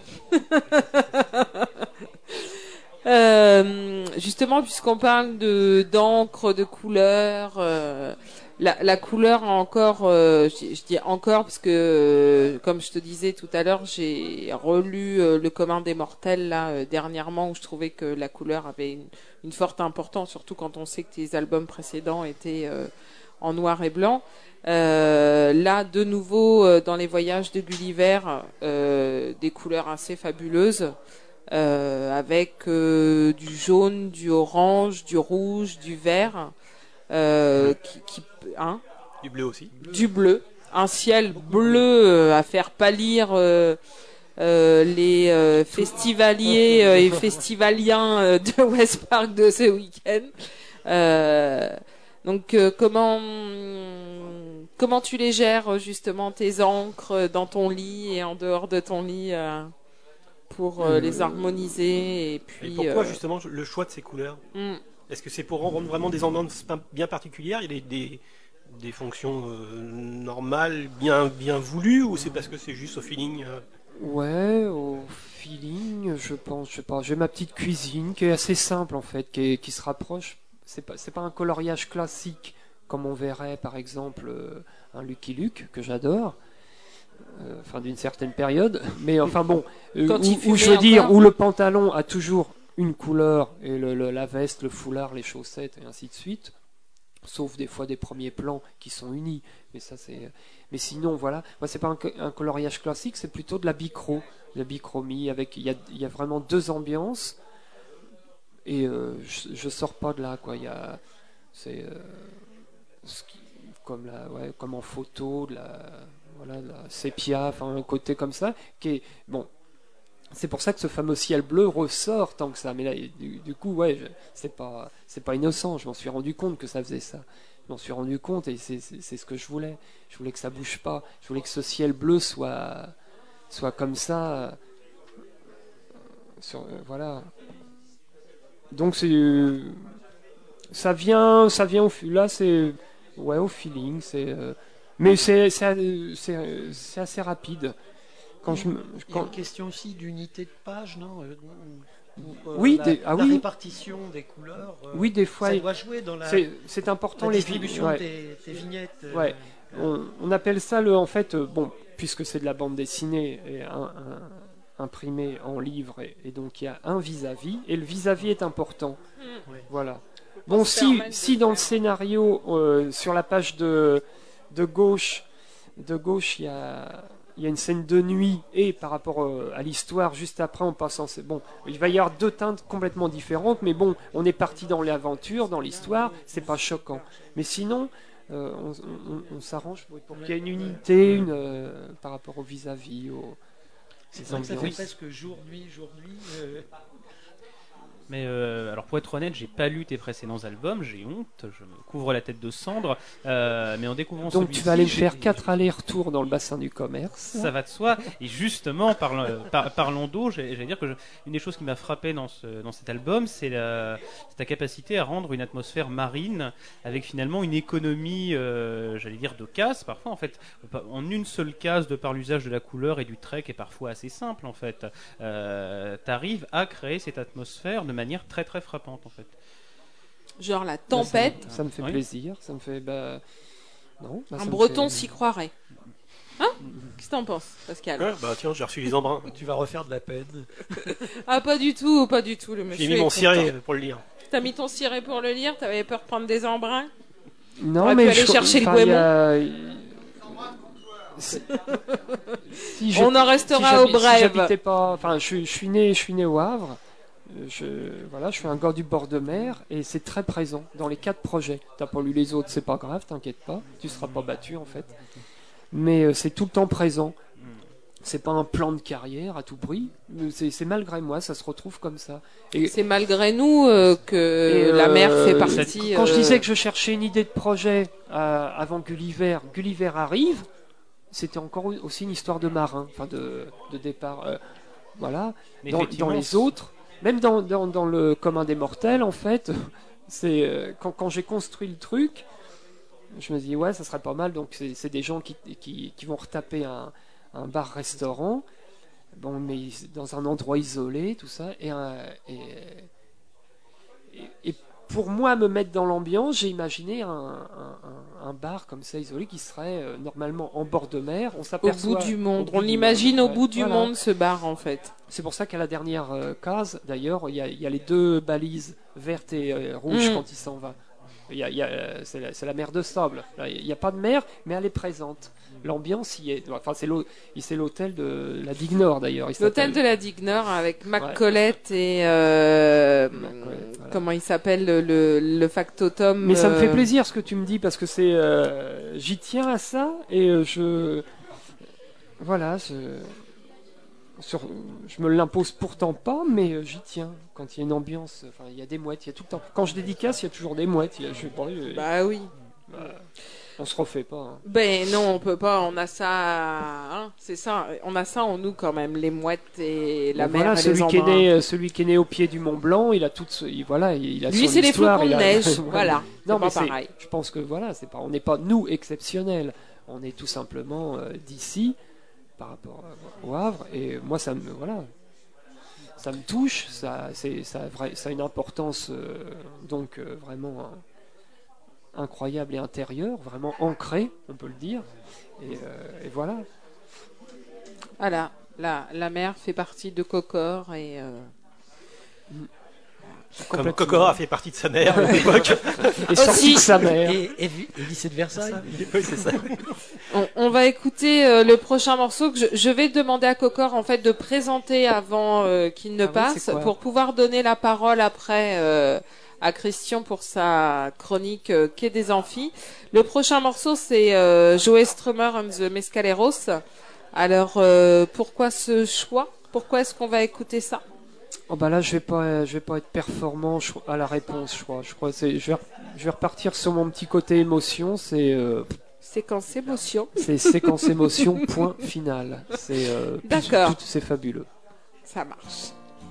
Euh, justement, puisqu'on parle de d'encre, de couleur, euh, la, la couleur a encore, euh, je, je dis encore parce que, euh, comme je te disais tout à l'heure, j'ai relu euh, Le Commun des Mortels là euh, dernièrement où je trouvais que la couleur avait une, une forte importance, surtout quand on sait que tes albums précédents étaient euh, en noir et blanc. Euh, là, de nouveau, euh, dans les voyages de Gulliver, euh, des couleurs assez fabuleuses. Euh, avec euh, du jaune, du orange, du rouge, du vert, euh, qui, qui, hein, Du bleu aussi. du bleu, un ciel bleu euh, à faire pâlir euh, euh, les euh, festivaliers euh, et festivaliens euh, de West Park de ce week-end. Euh, donc euh, comment comment tu les gères justement tes encres dans ton lit et en dehors de ton lit euh pour euh, les harmoniser et puis. Et pourquoi euh, justement le choix de ces couleurs? mm. Est-ce que c'est pour rendre vraiment des ambiances pa- bien particulières? Il y a des, des, des fonctions euh, normales, bien, bien voulues, ou c'est parce que c'est juste au feeling euh Ouais, au feeling, je pense, je sais pas. J'ai ma petite cuisine qui est assez simple en fait, qui, est- qui se rapproche. C'est pas, c'est pas un coloriage classique comme on verrait par exemple euh, un Lucky Luke que j'adore. Euh, Enfin, d'une certaine période, mais enfin bon, euh, Quand où, il où fumait je veux dire, encore. où le pantalon a toujours une couleur et le, le- la veste, le foulard, les chaussettes et ainsi de suite, sauf des fois des premiers plans qui sont unis, mais ça c'est, mais sinon voilà, moi c'est pas un, co- un coloriage classique, c'est plutôt de la bicro, de la bichromie avec, il y a, il y a vraiment deux ambiances et euh, je, je sors pas de là quoi, il y a, c'est euh, ce qui- comme la, ouais, comme en photo, de la voilà, la sépia, enfin un côté comme ça, qui est bon. C'est pour ça que ce fameux ciel bleu ressort tant que ça. Mais là, du, du coup, ouais, je- c'est pas, c'est pas innocent. Je m'en suis rendu compte que ça faisait ça. Je m'en suis rendu compte et c'est, c'est, c'est ce que je voulais. Je voulais que ça bouge pas. Je voulais que ce ciel bleu soit, soit comme ça. euh, Sur, euh, voilà. Donc c'est, euh, ça vient, ça vient au fil. Là, c'est, ouais, au feeling. C'est, euh, mais c'est, c'est, euh, c'est, c'est assez rapide. Quand je me, Il y a quand- une question aussi d'unité de page, non euh, ou- ou, euh, Oui, la, des- ah la oui. répartition des couleurs. euh, Oui, des fois, ça il- doit jouer dans la, c'est, c'est important la les distribution ouais. de tes, tes vignettes. euh, Ouais. On, on appelle ça le, en fait, euh, bon, puisque c'est de la bande dessinée et un, un- imprimé en livre, et, et donc il y a un vis-à-vis, et le vis-à-vis est important. Ouais. Voilà. Bon, se si, permettre de si dans le faire. scénario, euh, sur la page de, de gauche, de gauche, il y a, il y a une scène de nuit, et par rapport euh, à l'histoire, juste après, en passant, c'est bon, il va y avoir deux teintes complètement différentes, mais bon, on est parti dans l'aventure, dans l'histoire, c'est pas choquant. Mais sinon, euh, on, on- on s'arrange pour, pour qu'il y ait une unité, une, euh, par rapport au vis-à-vis, au, C'est aux vrai que ça fait ambiances. presque jour-nuit, jour-nuit. euh, Mais euh, alors pour être honnête, j'ai pas lu tes précédents albums, j'ai honte, je me couvre la tête de cendre. euh, mais en découvrant Donc celui-ci, tu vas aller me j'ai- faire quatre allers-retours dans le bassin du commerce. Ça va de soi. Et justement, parlant, par- parlons d'eau, j'ai- j'allais dire que je- une des choses qui m'a frappé dans, ce, dans cet album, c'est la, c'est ta capacité à rendre une atmosphère marine avec finalement une économie, euh, j'allais dire, de cases. Parfois, en fait, en une seule case, de par l'usage de la couleur et du trait qui est parfois assez simple, en fait, euh, t'arrives à créer cette atmosphère de manière très très frappante, en fait. Genre la tempête, Ça me fait Oui. plaisir, ça me fait. Bah, non, bah, ça un me breton fait- s'y croirait. Hein? Qu'est-ce que t'en penses, Pascal? Ouais, bah tiens, j'ai reçu les embruns. Tu vas refaire de la peine. Ah, pas du tout, pas du tout. Le monsieur J'ai mis est mon content. ciré pour le lire. T'as mis ton ciré pour le lire? T'avais peur de prendre des embruns? Non, T'aurais mais pu aller je- chercher le enfin, il y a- Si j'ai- On en restera si au j'habi- bref. Si j'habitais pas, enfin, je, je suis né, je suis né au Havre. Euh, Je, voilà, je suis un gars du bord de mer et c'est très présent dans les quatre projets. T'as pas lu les autres, c'est pas grave, t'inquiète pas, tu seras pas battu en fait. Mais euh, c'est tout le temps présent. C'est pas un plan de carrière à tout prix. mais C'est c'est malgré moi, ça se retrouve comme ça. Et, C'est malgré nous euh, que et, la mer euh, fait partie. Quand je euh, disais que je cherchais une idée de projet euh, avant Gulliver, Gulliver arrive, c'était encore aussi une histoire de marin, enfin de, de départ. euh, voilà. Mais Dans, effectivement, dans les autres, même dans, dans, dans le commun des mortels, en fait, c'est euh, quand, quand j'ai construit le truc, je me dis ouais, ça serait pas mal. Donc c'est, c'est des gens qui, qui, qui vont retaper un, un bar-restaurant, bon, mais dans un endroit isolé, tout ça, et, un, et, et, et pour moi, me mettre dans l'ambiance, j'ai imaginé un, un, un bar comme ça isolé qui serait euh, normalement en bord de mer. On Au s'aperçoit bout du au monde. bout On du l'imagine monde, au ouais. bout du Voilà. monde, ce bar, en fait. C'est pour ça qu'à la dernière euh, case, d'ailleurs, il y, a- il y a les deux balises vertes et euh, rouges Mm. quand il s'en va. Il y a, il y a, euh, c'est, la, c'est la mer de sable. Là, il n'y a pas de mer, mais elle est présente. L'ambiance y est. Enfin, c'est, l'hô- c'est l'hôtel de la Digue Nord, d'ailleurs. il L'hôtel s'appelle. de la Digue Nord avec Mac-Colette et euh, Mac-Colette, voilà. comment il s'appelle le, le, le factotum. Mais ça me fait euh, plaisir ce que tu me dis parce que c'est, euh, j'y tiens à ça et euh, je, voilà, je, sur, je me l'impose pourtant pas, mais euh, j'y tiens. Quand il y a une ambiance, enfin, il y a des mouettes, il y a tout le temps. Quand je dédicace, il y a toujours des mouettes. Il y a, je, bon, euh, Bah oui. bah, on se refait pas. Hein. Ben non, on peut pas. On a ça, hein, c'est ça. On a ça en nous quand même, les mouettes et la Bon, mer voilà, et les celui qui est embruns. né, euh, celui qui est né au pied du Mont Blanc, il a toute, ce- il, voilà, il a Lui, son c'est les histoire, flocons il de a- neige. Voilà. C'est Non, pas mais c'est- pareil. je pense que voilà, c'est pas, on n'est pas nous exceptionnels. On est tout simplement euh, d'ici par rapport à- au Havre. Et moi, ça me, voilà, ça me touche. Ça, c'est, ça, a vrai- ça a une importance euh, donc euh, vraiment euh, incroyable et intérieure, vraiment ancrée, on peut le dire. Et, euh, et voilà. Voilà. La, la mer fait partie de Cocor et euh, Comme Complètement. Cocor a fait partie de sa mère à l'époque. Et sorti Aussi. de sa mère. Et, et, vi- et lycée de Versailles. Oui, c'est ça. on, on va écouter euh, le prochain morceau que je, je vais demander à Cocor en fait de présenter avant euh, qu'il ne Ah oui, passe c'est quoi pour pouvoir donner la parole après euh, à Christian pour sa chronique euh, Quai des Amphis. Le prochain morceau c'est euh, Joey Strummer and the Mescaleros. Alors euh, pourquoi ce choix? Pourquoi est-ce qu'on va écouter ça? Oh bah là je vais pas je vais pas être performant je- à la réponse je crois je crois que c'est je vais je vais repartir sur mon petit côté émotion c'est euh, Séquence émotion. c'est séquence émotion point final c'est euh, plus- D'accord. tout- c'est fabuleux. Ça marche.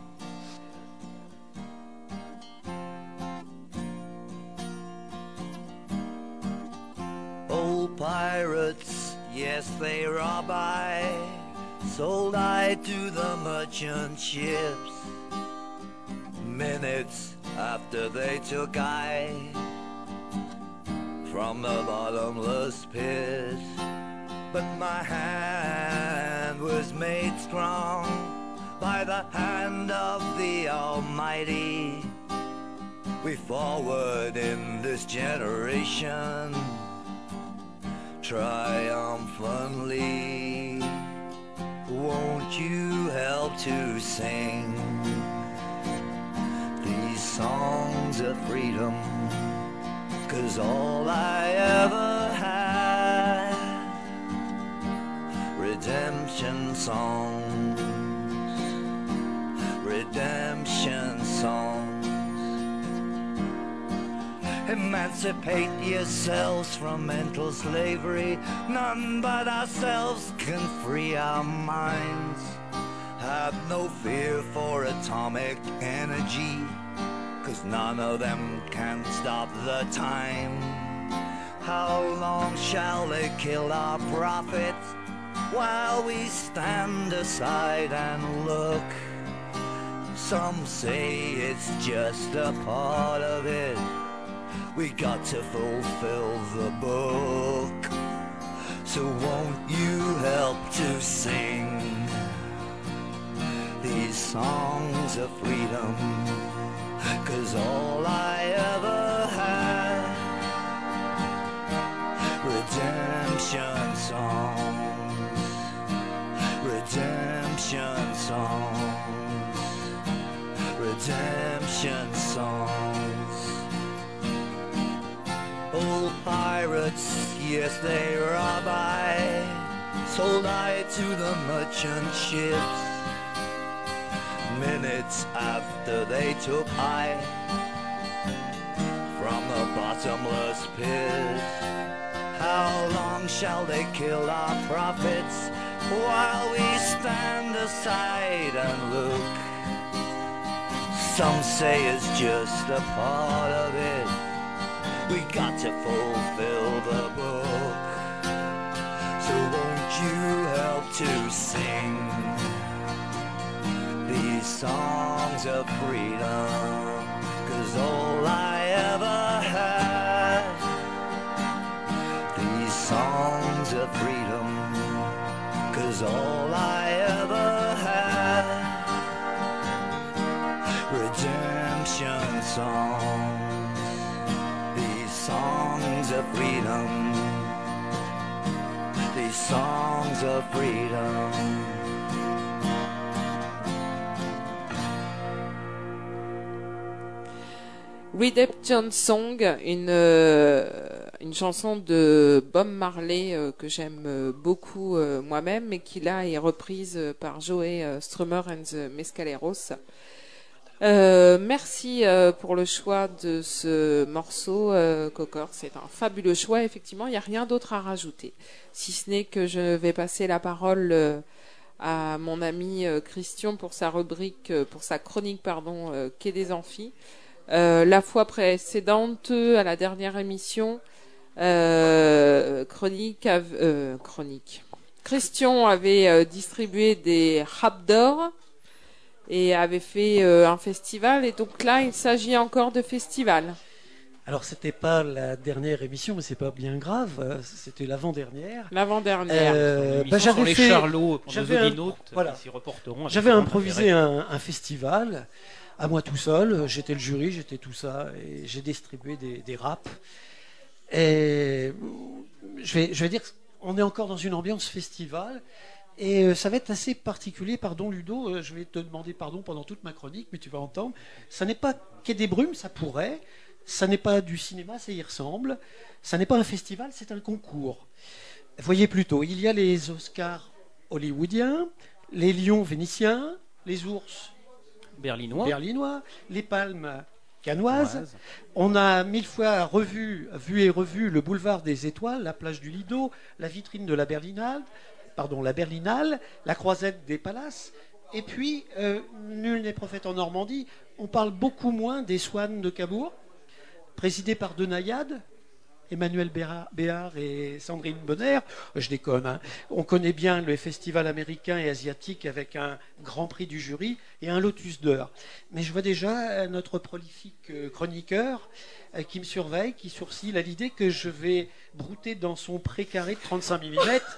Old pirates, yes, they rob I, sold I to the merchant ships. Minutes after they took I from the bottomless pit. But my hand was made strong by the hand of the Almighty. We forward in this generation triumphantly. Won't you help to sing these songs of freedom? 'Cause all I ever had, redemption songs, redemption songs. Emancipate yourselves from mental slavery. None but ourselves can free our minds. Have no fear for atomic energy, 'cause none of them can stop the time. How long shall they kill our prophets while we stand aside and look? Some say it's just a part of it. We got to fulfill the book. So won't you help to sing these songs of freedom? 'Cause all I ever had, redemption songs, redemption songs, redemption songs. Old pirates, yes, they rob I, sold I to the merchant ships. Minutes after they took I from the bottomless pit. How long shall they kill our prophets while we stand aside and look? Some say it's just a part of it. We got to fulfill the book. So won't you help to sing these songs of freedom? 'Cause all I ever had, these songs of freedom. 'Cause all I ever had, redemption songs, these songs of freedom, these songs of freedom. Redemption Song, une, euh, une chanson de Bob Marley euh, que j'aime euh, beaucoup euh, moi-même, mais qui là est reprise euh, par Joey euh, Strummer and the Mescaleros. Euh, merci euh, pour le choix de ce morceau, euh, Cocor. C'est un fabuleux choix. Effectivement, il n'y a rien d'autre à rajouter, si ce n'est que je vais passer la parole euh, à mon ami euh, Christian pour sa rubrique, euh, pour sa chronique, pardon, euh, Quai des Amphis. Euh, la fois précédente, à la dernière émission, euh, chronique, av- euh, chronique. Christian avait euh, distribué des rap d'or et avait fait euh, un festival, et donc là, il s'agit encore de festival. Alors, c'était pas la dernière émission, mais c'est pas bien grave. euh, C'était l'avant-dernière. L'avant-dernière. Euh, Une bah, émission sur j'avais les fait- Charlots, pour nos j'avais un- audinautes, voilà. qui s'y reporteront. avec J'avais grand improvisé intérêt. un, un festival à moi tout seul. J'étais le jury, j'étais tout ça, et j'ai distribué des, des raps. Et je vais, je vais dire, on est encore dans une ambiance festival. Et euh, ça va être assez particulier, pardon Ludo, euh, je vais te demander pardon pendant toute ma chronique, mais tu vas entendre. Ça n'est pas Quai des Brumes, ça pourrait. Ça n'est pas du cinéma, ça y ressemble. Ça n'est pas un festival, c'est un concours. Voyez plutôt, il y a les Oscars hollywoodiens, les lions vénitiens, les ours Berlinois. berlinois, les palmes cannoises. Cannoises. On a mille fois revu, vu et revu le boulevard des Étoiles, la plage du Lido, la vitrine de la Berlinale, pardon, la Berlinale, la croisette des Palaces. Et puis, euh, nul n'est prophète en Normandie, on parle beaucoup moins des Swann de Cabourg, présidés par deux naïades, Emmanuel Béra- Béard et Sandrine Bonner. Je déconne, hein. On connaît bien le festival américain et asiatique avec un grand prix du jury et un lotus d'or. Mais je vois déjà euh, notre prolifique euh, chroniqueur euh, qui me surveille, qui sourcille à l'idée que je vais brouter dans son précaré de trente-cinq millimètres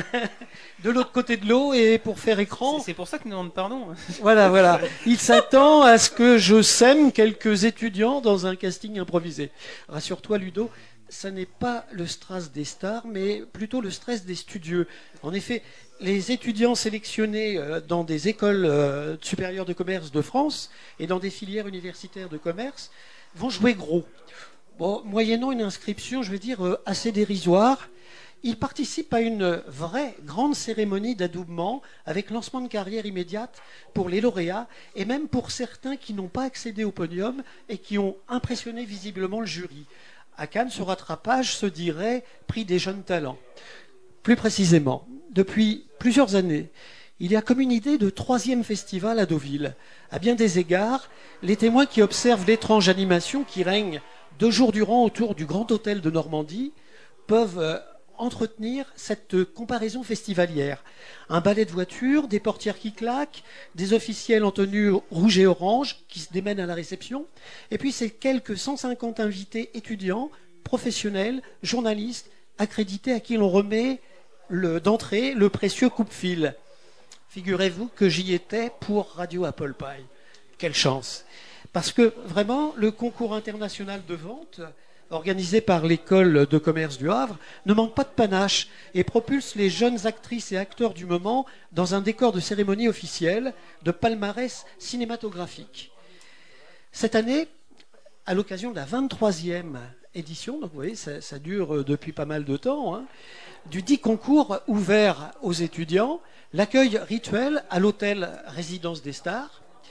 de l'autre côté de l'eau, et pour faire écran. C'est- C'est pour ça que nous demandons pardon. Voilà, voilà. Il s'attend à ce que je sème quelques étudiants dans un casting improvisé. Rassure-toi, Ludo, ça n'est pas le stress des stars, mais plutôt le stress des studieux. En effet, les étudiants sélectionnés euh, dans des écoles euh, supérieures de commerce de France et dans des filières universitaires de commerce vont jouer gros. Bon, moyennant une inscription, je vais dire, euh, assez dérisoire, ils participent à une vraie grande cérémonie d'adoubement avec lancement de carrière immédiate pour les lauréats et même pour certains qui n'ont pas accédé au podium et qui ont impressionné visiblement le jury. À Cannes, ce rattrapage se dirait prix des jeunes talents. Plus précisément, depuis plusieurs années, il y a comme une idée de troisième festival à Deauville. À bien des égards, les témoins qui observent l'étrange animation qui règne deux jours durant autour du Grand Hôtel de Normandie peuvent euh, entretenir cette comparaison festivalière. Un balai de voitures, des portières qui claquent, des officiels en tenue rouge et orange qui se démènent à la réception, et puis ces quelques cent cinquante invités étudiants, professionnels, journalistes, accrédités à qui l'on remet le, d'entrée le précieux coupe-fil. Figurez-vous que j'y étais pour Radio Apple Pie. Quelle chance! Parce que vraiment, le concours international de vente organisé par l'école de commerce du Havre, ne manque pas de panache et propulse les jeunes actrices et acteurs du moment dans un décor de cérémonie officielle de palmarès cinématographique. Cette année, à l'occasion de la vingt-troisième édition, donc vous voyez, ça, ça dure depuis pas mal de temps, hein, du dit concours ouvert aux étudiants, l'accueil rituel à l'hôtel Résidence des Stars,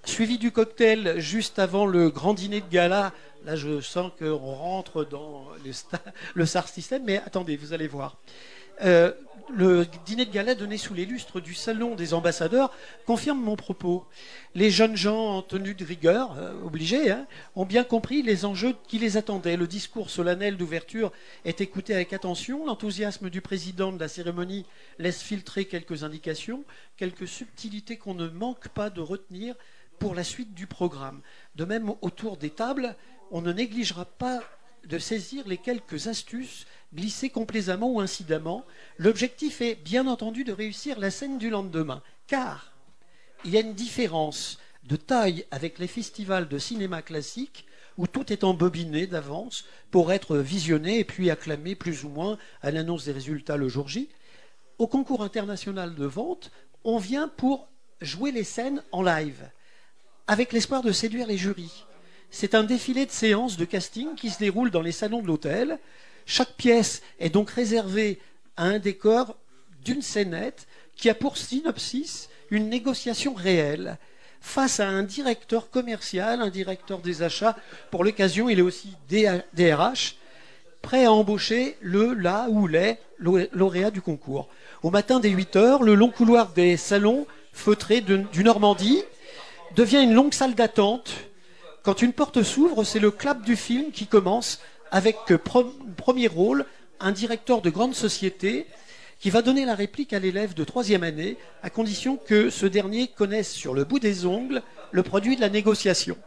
suivi du cocktail juste avant le grand dîner de gala. Là, je sens qu'on rentre dans le, sta- le S A R système, mais attendez, vous allez voir. Euh, le dîner de gala donné sous les lustres du salon des ambassadeurs confirme mon propos. Les jeunes gens en tenue de rigueur, euh, obligés, hein, ont bien compris les enjeux qui les attendaient. Le discours solennel d'ouverture est écouté avec attention. L'enthousiasme du président de la cérémonie laisse filtrer quelques indications, quelques subtilités qu'on ne manque pas de retenir pour la suite du programme. De même, autour des tables, on ne négligera pas de saisir les quelques astuces glissées complaisamment ou incidemment. L'objectif est bien entendu de réussir la scène du lendemain, car il y a une différence de taille avec les festivals de cinéma classique où tout est embobiné d'avance pour être visionné et puis acclamé plus ou moins à l'annonce des résultats le jour J. Au concours international de vente, on vient pour jouer les scènes en live, avec l'espoir de séduire les jurys. C'est un défilé de séances de casting qui se déroule dans les salons de l'hôtel. Chaque pièce est donc réservée à un décor d'une scénette qui a pour synopsis une négociation réelle face à un directeur commercial, un directeur des achats. Pour l'occasion, il est aussi D R H, prêt à embaucher le, la ou les lauréats du concours. Au matin dès huit heures, le long couloir des salons feutrés de, du Normandie devient une longue salle d'attente. Quand une porte s'ouvre, c'est le clap du film qui commence avec pre- premier rôle un directeur de grande société qui va donner la réplique à l'élève de troisième année à condition que ce dernier connaisse sur le bout des ongles le produit de la négociation.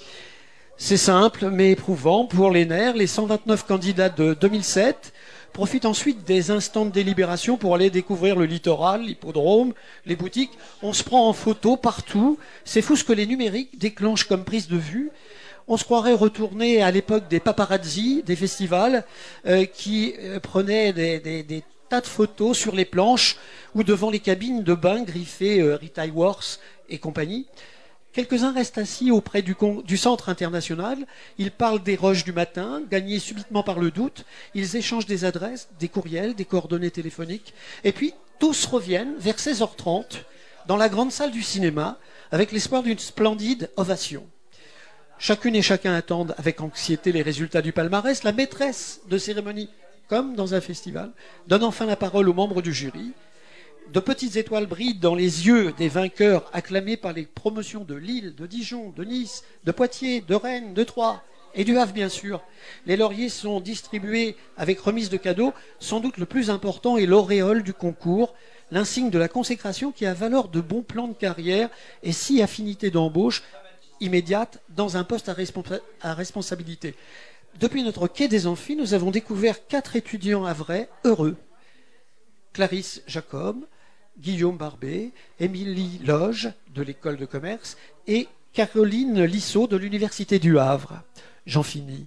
C'est simple mais éprouvant pour les nerfs. Les cent vingt-neuf candidats de deux mille sept profitent ensuite des instants de délibération pour aller découvrir le littoral, l'hippodrome, les boutiques. On se prend en photo partout. C'est fou ce que les numériques déclenchent comme prise de vue. On se croirait retourner à l'époque des paparazzi, des festivals, euh, qui euh, prenaient des, des, des tas de photos sur les planches ou devant les cabines de bain griffées euh, Retail Wars et compagnie. Quelques-uns restent assis auprès du, con- du centre international. Ils parlent des rushs du matin, gagnés subitement par le doute. Ils échangent des adresses, des courriels, des coordonnées téléphoniques. Et puis, tous reviennent vers seize heures trente dans la grande salle du cinéma avec l'espoir d'une splendide ovation. Chacune et chacun attendent avec anxiété les résultats du palmarès. La maîtresse de cérémonie, comme dans un festival, donne enfin la parole aux membres du jury. De petites étoiles brillent dans les yeux des vainqueurs acclamés par les promotions de Lille, de Dijon, de Nice, de Poitiers, de Rennes, de Troyes et du Havre bien sûr. Les lauriers sont distribués avec remise de cadeaux. Sans doute le plus important est l'auréole du concours, l'insigne de la consécration qui a valeur de bons plans de carrière et six affinités d'embauche immédiate dans un poste à, responsa- à responsabilité. Depuis notre quai des Amphis, nous avons découvert quatre étudiants havrais heureux. Clarisse Jacob, Guillaume Barbet, Émilie Loge de l'école de commerce et Caroline Lissot de l'université du Havre. J'en finis.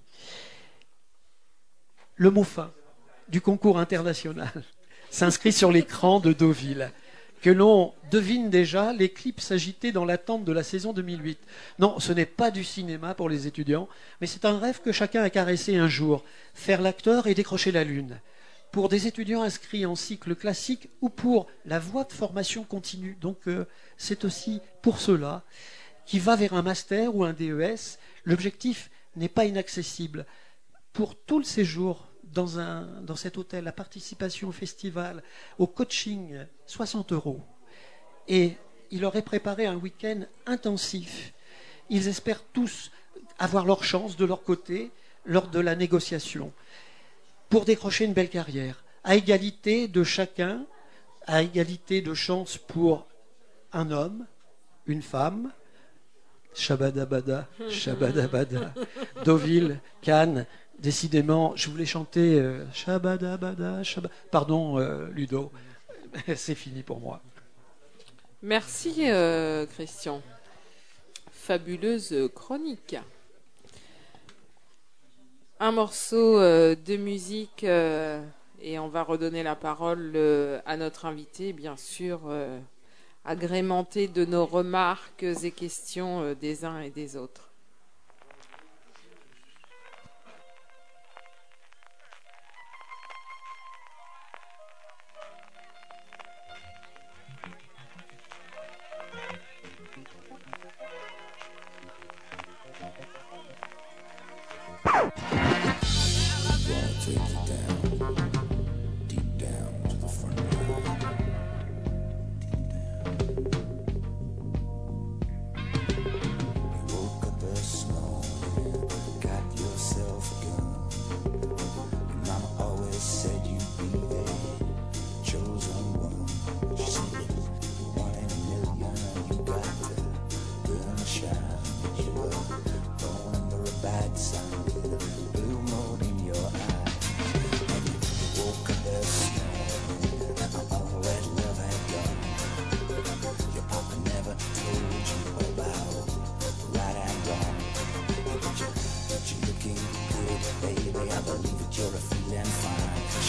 Le mot fin du concours international s'inscrit sur l'écran de Deauville, que l'on devine déjà l'éclipse agitée dans l'attente de la saison deux mille huit. Non, ce n'est pas du cinéma pour les étudiants, mais c'est un rêve que chacun a caressé un jour, faire l'acteur et décrocher la lune. Pour des étudiants inscrits en cycle classique ou pour la voie de formation continue. Donc euh, c'est aussi pour cela qui va vers un master ou un D E S. L'objectif n'est pas inaccessible. Pour tout le séjour dans, un, dans cet hôtel, la participation au festival, au coaching, soixante euros. Et il leur est préparé un week-end intensif. Ils espèrent tous avoir leur chance de leur côté lors de la négociation, pour décrocher une belle carrière, à égalité de chacun, à égalité de chance pour un homme, une femme, Shabadabada, Shabadabada, Deauville, Cannes, décidément, je voulais chanter euh, Shabadabada, Shabada... Pardon, euh, Ludo, c'est fini pour moi. Merci euh, Christian. Fabuleuse chronique. Un morceau euh, de musique euh, et on va redonner la parole euh, à notre invité, bien sûr, euh, agrémenté de nos remarques et questions euh, des uns et des autres.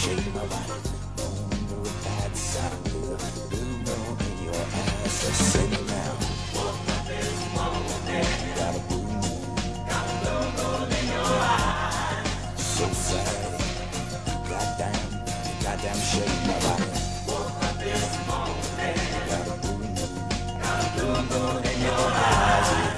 shake my body. Born under a bad sun with a blue moon in your eyes. So sing it now. Woke up this morning. You got a blue moon. Got a blue moon in your eyes. So sad. Goddamn, goddamn shake my body. Woke up this morning. You got a blue moon. Got a blue moon in your eyes. Yeah.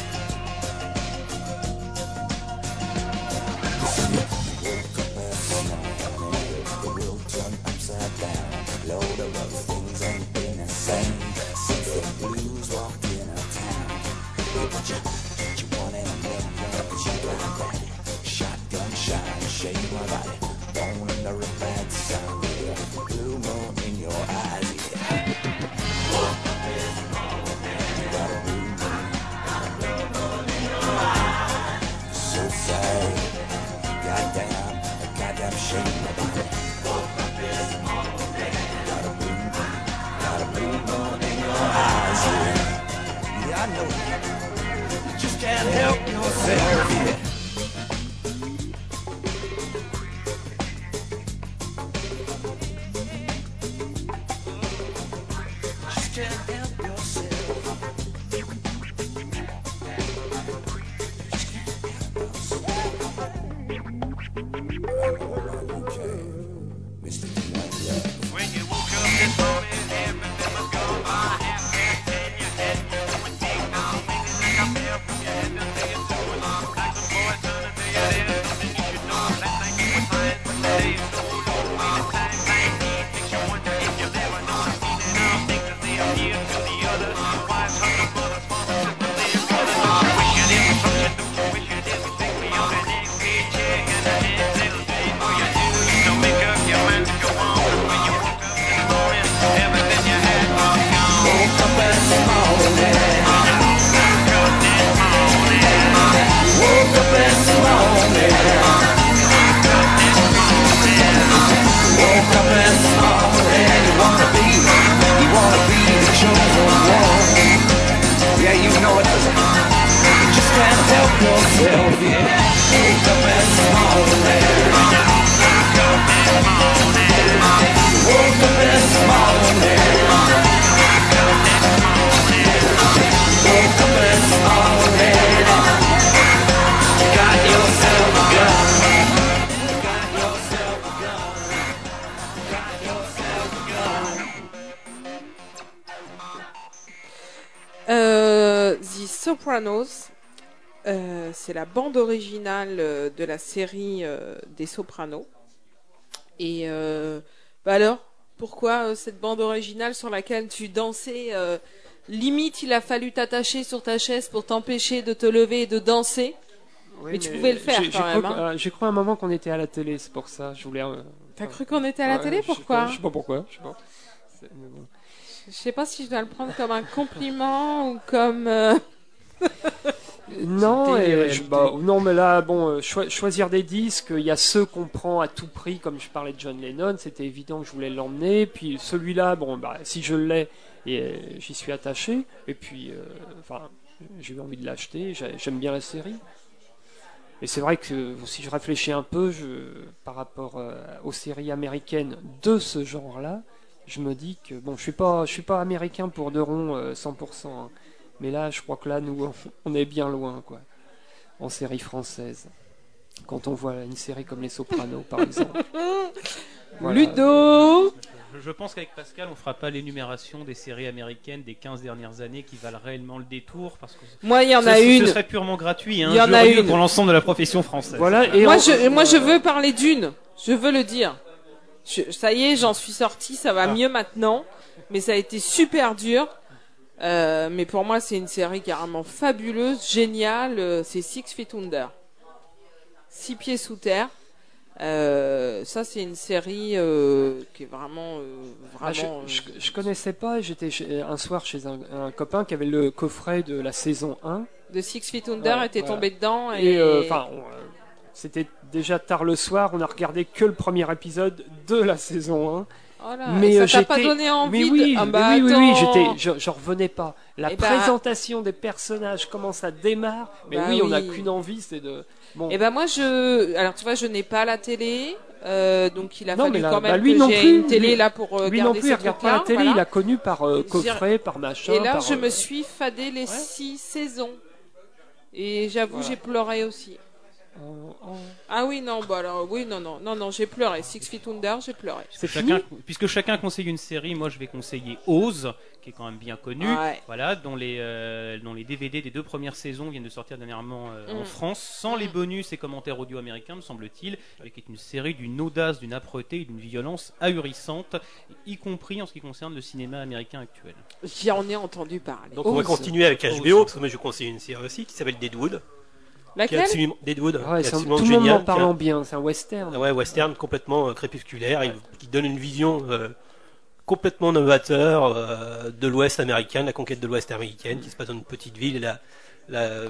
Lord, a lot of things ain't been the same since the blues walked in our town. Hey, what you, what you want in a million? But you got that shotgun shine, shake my body. Born under a bad sun with a blue moon in your eyes. Yeah. Woke up this morning. You got a blue moon. Got a blue moon in your eyes. So sad. Goddamn, goddamn shake my body. Woke up this morning. Eyes, yeah. Yeah, I know it. You just can't help yourself, yeah. Just can't help yourself. Just can't help yourself. Okay, Mister Love. When you woke up this morning, everything was gone by. Yourself, yeah. Wake up this morning. Woke up this morning. Woke up this morning. Got yourself a gun. Got yourself a gun. Got yourself a gun. Euh, The Sopranos. Euh, c'est la bande originale euh, de la série euh, des Sopranos. Et euh, bah alors, pourquoi euh, cette bande originale sur laquelle tu dansais euh, limite, il a fallu t'attacher sur ta chaise pour t'empêcher de te lever et de danser. Oui, mais tu pouvais le faire j'ai, quand j'ai même. Cru, Hein. euh, j'ai cru un moment qu'on était à la télé, c'est pour ça. Je voulais. Euh, T'as cru qu'on était à la ouais, télé, pourquoi? Je sais pas, je sais pas pourquoi. Je sais pas. C'est, mais bon. Je sais pas si je dois le prendre comme un compliment ou comme. Euh... Non, et, je, bah, non, mais là, bon, cho- choisir des disques, il y a ceux qu'on prend à tout prix, comme je parlais de John Lennon, c'était évident que je voulais l'emmener. Puis celui-là, bon, bah, si je l'ai, et euh, j'y suis attaché. Et puis, euh, enfin, j'ai eu envie de l'acheter. J'ai, j'aime bien la série. Et c'est vrai que si je réfléchis un peu, je, par rapport euh, aux séries américaines de ce genre-là, je me dis que bon, je suis pas, je suis pas américain pour de rond euh, cent pour cent. Hein. Mais là, je crois que là, nous, on est bien loin, quoi, en série française. Quand on voit une série comme Les Sopranos, par exemple. Voilà. Ludo. Je pense qu'avec Pascal, on fera pas l'énumération des séries américaines des quinze dernières années qui valent réellement le détour, parce que moi, il y en ce, a ce, une. Ce serait purement gratuit. Hein, il y en a une pour l'ensemble de la profession française. Voilà. Et moi, on... je, moi, je veux parler d'une. Je veux le dire. Je, ça y est, j'en suis sortie. Ça va ah. mieux maintenant, mais ça a été super dur. Euh, mais pour moi, c'est une série carrément fabuleuse, géniale. Euh, c'est Six Feet Under. Six pieds sous terre. Euh, ça, c'est une série euh, qui est vraiment, euh, vraiment. Ah, je, je, je connaissais pas. J'étais chez, un soir chez un, un copain qui avait le coffret de la saison un. De Six Feet Under, ouais, était voilà. tombé dedans. Et enfin, euh, euh, c'était déjà tard le soir. On a regardé que le premier épisode de la saison un. Oh là, mais ça j'étais... t'a pas donné envie mais oui, de... ah bah mais oui, oui, oui, j'étais, je, je revenais pas. La et présentation bah... des personnages, comment ça démarre. Mais bah oui, oui, on n'a qu'une envie, c'est de. Bon. Et ben bah moi, je, alors tu vois, je n'ai pas la télé. Euh, donc il a Non, fallu mais là, quand même bah, lui que non j'ai plus, une télé lui- là pour euh, Lui garder non plus, ces il regarde pas la trucs-là, télé, voilà. il a connu par euh, J'ai- coffret, par machin. Et là, par, je euh, me suis fadé les six saisons. Et j'avoue, Voilà. j'ai pleuré aussi. en- en- Ah oui, non, bah alors, oui, non, non, non, non, j'ai pleuré. Six Feet Under, j'ai pleuré. C'est Chacun, fini puisque chacun conseille une série, moi je vais conseiller Oz, qui est quand même bien connu, Ouais. voilà, dont les, euh, dont les D V D des deux premières saisons viennent de sortir dernièrement euh, en Mm. France, sans Mm. les bonus et commentaires audio américains, me semble-t-il, et qui est une série d'une audace, d'une âpreté et d'une violence ahurissante, y compris en ce qui concerne le cinéma américain actuel. J'en ai entendu parler. Donc on va Oz. continuer avec H B O, parce que moi je conseille une série aussi qui s'appelle Deadwood. Qui est Laquelle absolument, Deadwood, Ah ouais, qui est c'est un- absolument tout le monde génial. m'en parle en bien, c'est un western. Ah ouais, western complètement euh, crépusculaire, et qui donne une vision euh, complètement novateur euh, de l'Ouest américain, la conquête de l'Ouest américaine, qui se passe dans une petite ville, et la, la-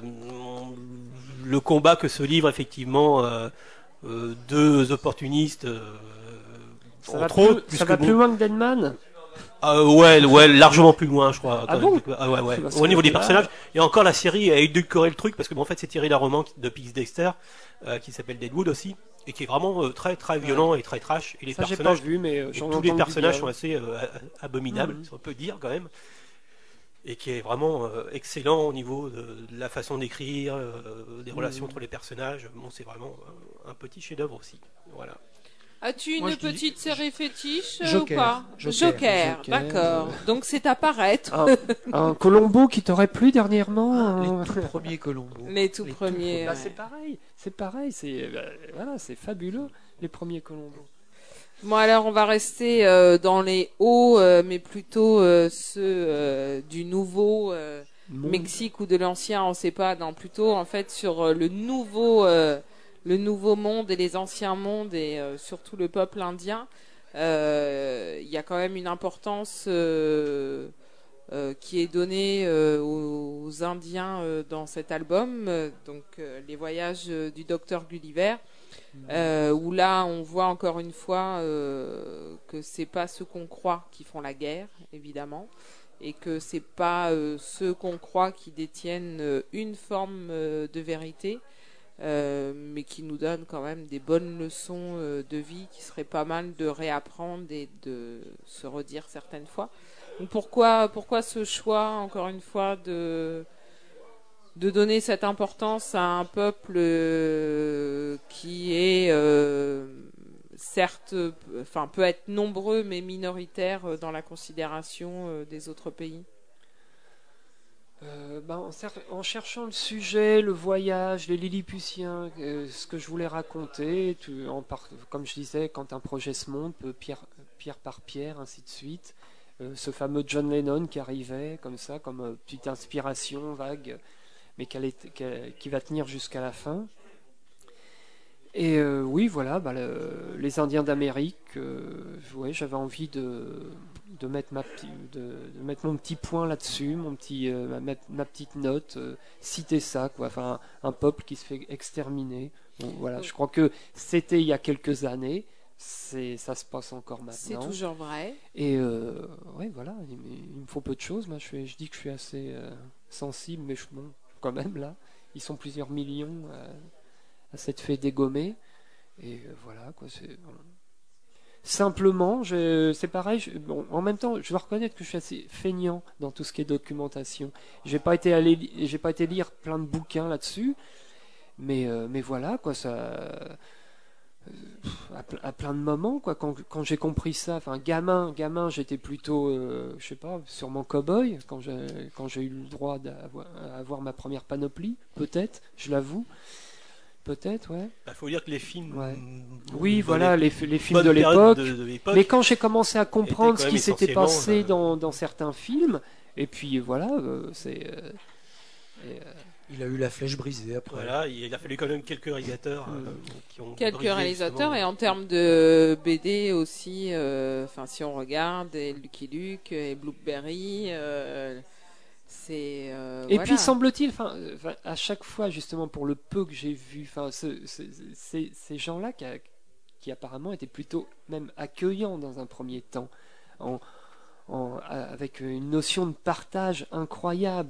le combat que se livrent effectivement euh, euh, deux opportunistes, euh, Ça va entre plus, autres, ça puisque va bon- plus loin que Deadman. Ah, ouais, ouais, largement plus loin, je crois. Ah Quand bon même. Ah ouais, ouais. Parce Au que niveau des là- personnages, et encore la série a édulcoré le truc parce que bon, en fait c'est tiré d'un roman qui- de Pix Dexter euh, qui s'appelle Deadwood aussi et qui est vraiment euh, très très violent et très trash. Et les Ça, j'ai pas personnages, vu, mais euh, et j'en tous entends les du personnages bien. sont assez euh, a- abominables, Mhm. si on peut dire quand même. Et qui est vraiment euh, excellent au niveau de, de la façon d'écrire, euh, des relations Mhm. entre les personnages. Bon, c'est vraiment euh, un petit chef-d'œuvre aussi. Voilà. As-tu Moi, une je dis- petite série fétiche euh, Joker. ou pas Joker. Joker, d'accord. euh. Donc c'est à paraître. Un, un Colombo qui t'aurait plu dernièrement. Ah, hein. les tout premiers Colombo. Les tout Les tout premiers. Bah, ouais. c'est pareil, c'est pareil, c'est bah, voilà, c'est fabuleux les premiers Colombo. Bon alors on va rester euh, dans les hauts, euh, mais plutôt euh, ceux euh, du nouveau euh, Monde. Mexique ou de l'ancien, on sait pas. Non, plutôt en fait sur euh, le nouveau, euh, le nouveau monde et les anciens mondes et euh, surtout le peuple indien. Euh, Il y a quand même une importance euh, euh, qui est donnée euh, aux, aux Indiens euh, dans cet album. Euh, donc euh, les voyages euh, du docteur Gulliver. Euh, où là on voit encore une fois euh, que c'est pas ceux qu'on croit qui font la guerre évidemment et que c'est pas euh, ceux qu'on croit qui détiennent euh, une forme euh, de vérité euh, mais qui nous donnent quand même des bonnes leçons euh, de vie qui serait pas mal de réapprendre et de se redire certaines fois. Donc pourquoi pourquoi ce choix encore une fois de de donner cette importance à un peuple euh, qui est euh, certes, euh, enfin peut être nombreux mais minoritaire euh, dans la considération euh, des autres pays. Euh, ben, en, cer- en cherchant le sujet, le voyage, les Lilliputiens, euh, ce que je voulais raconter, tu- en par- comme je disais, quand un projet se monte, euh, pierre, pierre par pierre, ainsi de suite. Euh, ce fameux John Lennon qui arrivait comme ça, comme euh, petite inspiration vague, mais qu'elle est- qu'elle- qui va tenir jusqu'à la fin. Et euh, oui, voilà, bah, le- les Indiens d'Amérique, euh, ouais, j'avais envie de, de, mettre ma, petit- de, de mettre mon petit point là-dessus, mon petit, euh, ma, ma petite note, euh, citer ça, quoi. Enfin, un, un peuple qui se fait exterminer. Bon, voilà, je crois que c'était il y a quelques années, c'est, ça se passe encore C'est maintenant. toujours vrai. Et euh, ouais, voilà, il, il me faut peu de choses. Moi, je, suis- je dis que je suis assez euh, sensible, mais je, bon, quand même, là, ils sont plusieurs millions euh, à s'être fait dégommer. Et euh, voilà, quoi, c'est... bon. Simplement, je, c'est pareil, je- bon, en même temps, je dois reconnaître que je suis assez feignant dans tout ce qui est documentation. J'ai pas été allé, li- j'ai pas été lire plein de bouquins là-dessus, mais, euh, mais voilà, quoi, ça... euh, à, ple- à plein de moments quoi quand, quand j'ai compris ça enfin gamin gamin j'étais plutôt euh, je sais pas sûrement cow-boy quand j'ai quand j'ai eu le droit d'avoir à avoir ma première panoplie peut-être je l'avoue peut-être ouais Il faut dire que les films. Ouais. mm, oui bonne voilà époque- les, les films bonne de période l'époque de- de l'époque. mais quand j'ai commencé à comprendre était ce quand qui même s'était essentiellement, passé euh, dans, dans certains films et puis voilà euh, c'est euh, et, euh, Il a eu la flèche brisée après. Voilà, il a fallu quand même quelques réalisateurs Mm. euh, qui ont Quelques brisé, réalisateurs justement. et en termes de B D aussi, euh, enfin si on regarde et Lucky Luke et Blueberry, euh, c'est euh, Et voilà. puis semble-t-il, enfin, euh, enfin, à chaque fois justement pour le peu que j'ai vu, enfin, ce- ce- ces, ces gens-là qui, a- qui apparemment étaient plutôt même accueillants dans un premier temps, en, en- a- avec une notion de partage incroyable.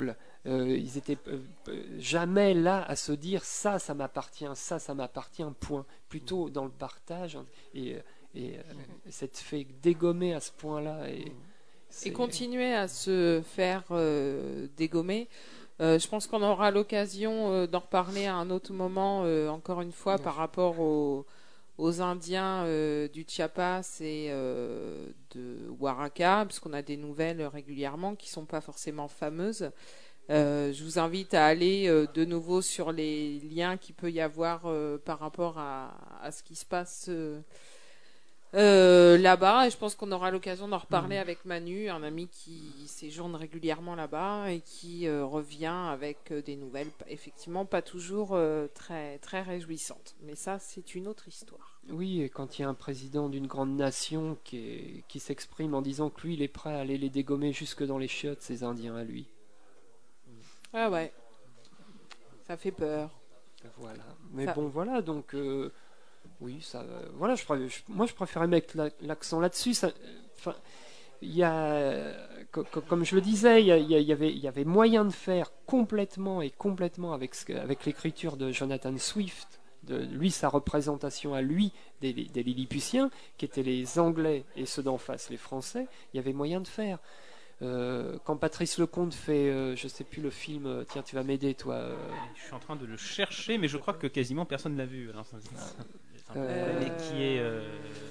Euh, ils étaient euh, euh, jamais là à se dire ça, ça m'appartient, ça, ça m'appartient, point. Plutôt dans le partage hein, et, et euh, cette fait dégommer à ce point-là. Et, c'est- Et continuer à se faire euh, dégommer. Euh, je pense qu'on aura l'occasion euh, d'en reparler à un autre moment, euh, encore une fois, par rapport aux, aux Indiens euh, du Chiapas et euh, de Oaxaca, puisqu'on a des nouvelles régulièrement qui ne sont pas forcément fameuses. Euh, je vous invite à aller euh, de nouveau sur les liens qu'il peut y avoir euh, par rapport à, à ce qui se passe euh, euh, là-bas. Et je pense qu'on aura l'occasion d'en reparler avec Manu, un ami qui séjourne régulièrement là-bas et qui euh, revient avec euh, des nouvelles, effectivement pas toujours euh, très, très réjouissantes. Mais ça, c'est une autre histoire. Oui, et quand il y a un président d'une grande nation qui, est- qui s'exprime en disant que lui, il est prêt à aller les dégommer jusque dans les chiottes, ces Indiens à lui. Ah ouais, ça fait peur. Voilà. Mais Ça- bon, voilà, donc euh, oui, ça, euh, voilà, je, préfère- je- moi je préférais mettre la- l'accent là-dessus. Ça, euh, enfin, il y a, euh, co- co- comme je le disais, il y, a- il y a- il y avait, il y avait moyen de faire complètement et complètement avec, ce que- avec l'écriture de Jonathan Swift, de lui sa représentation à lui des, des Lilliputiens, qui étaient les Anglais et ceux d'en face les Français. Il y avait moyen de faire. Euh, quand Patrice Lecomte fait, euh, je sais plus le film, euh, tiens, tu vas m'aider, toi. euh, Je suis en train de le chercher, mais je crois que quasiment personne l'a vu. Alors, ça- Enfin, Euh, mais qui est. euh,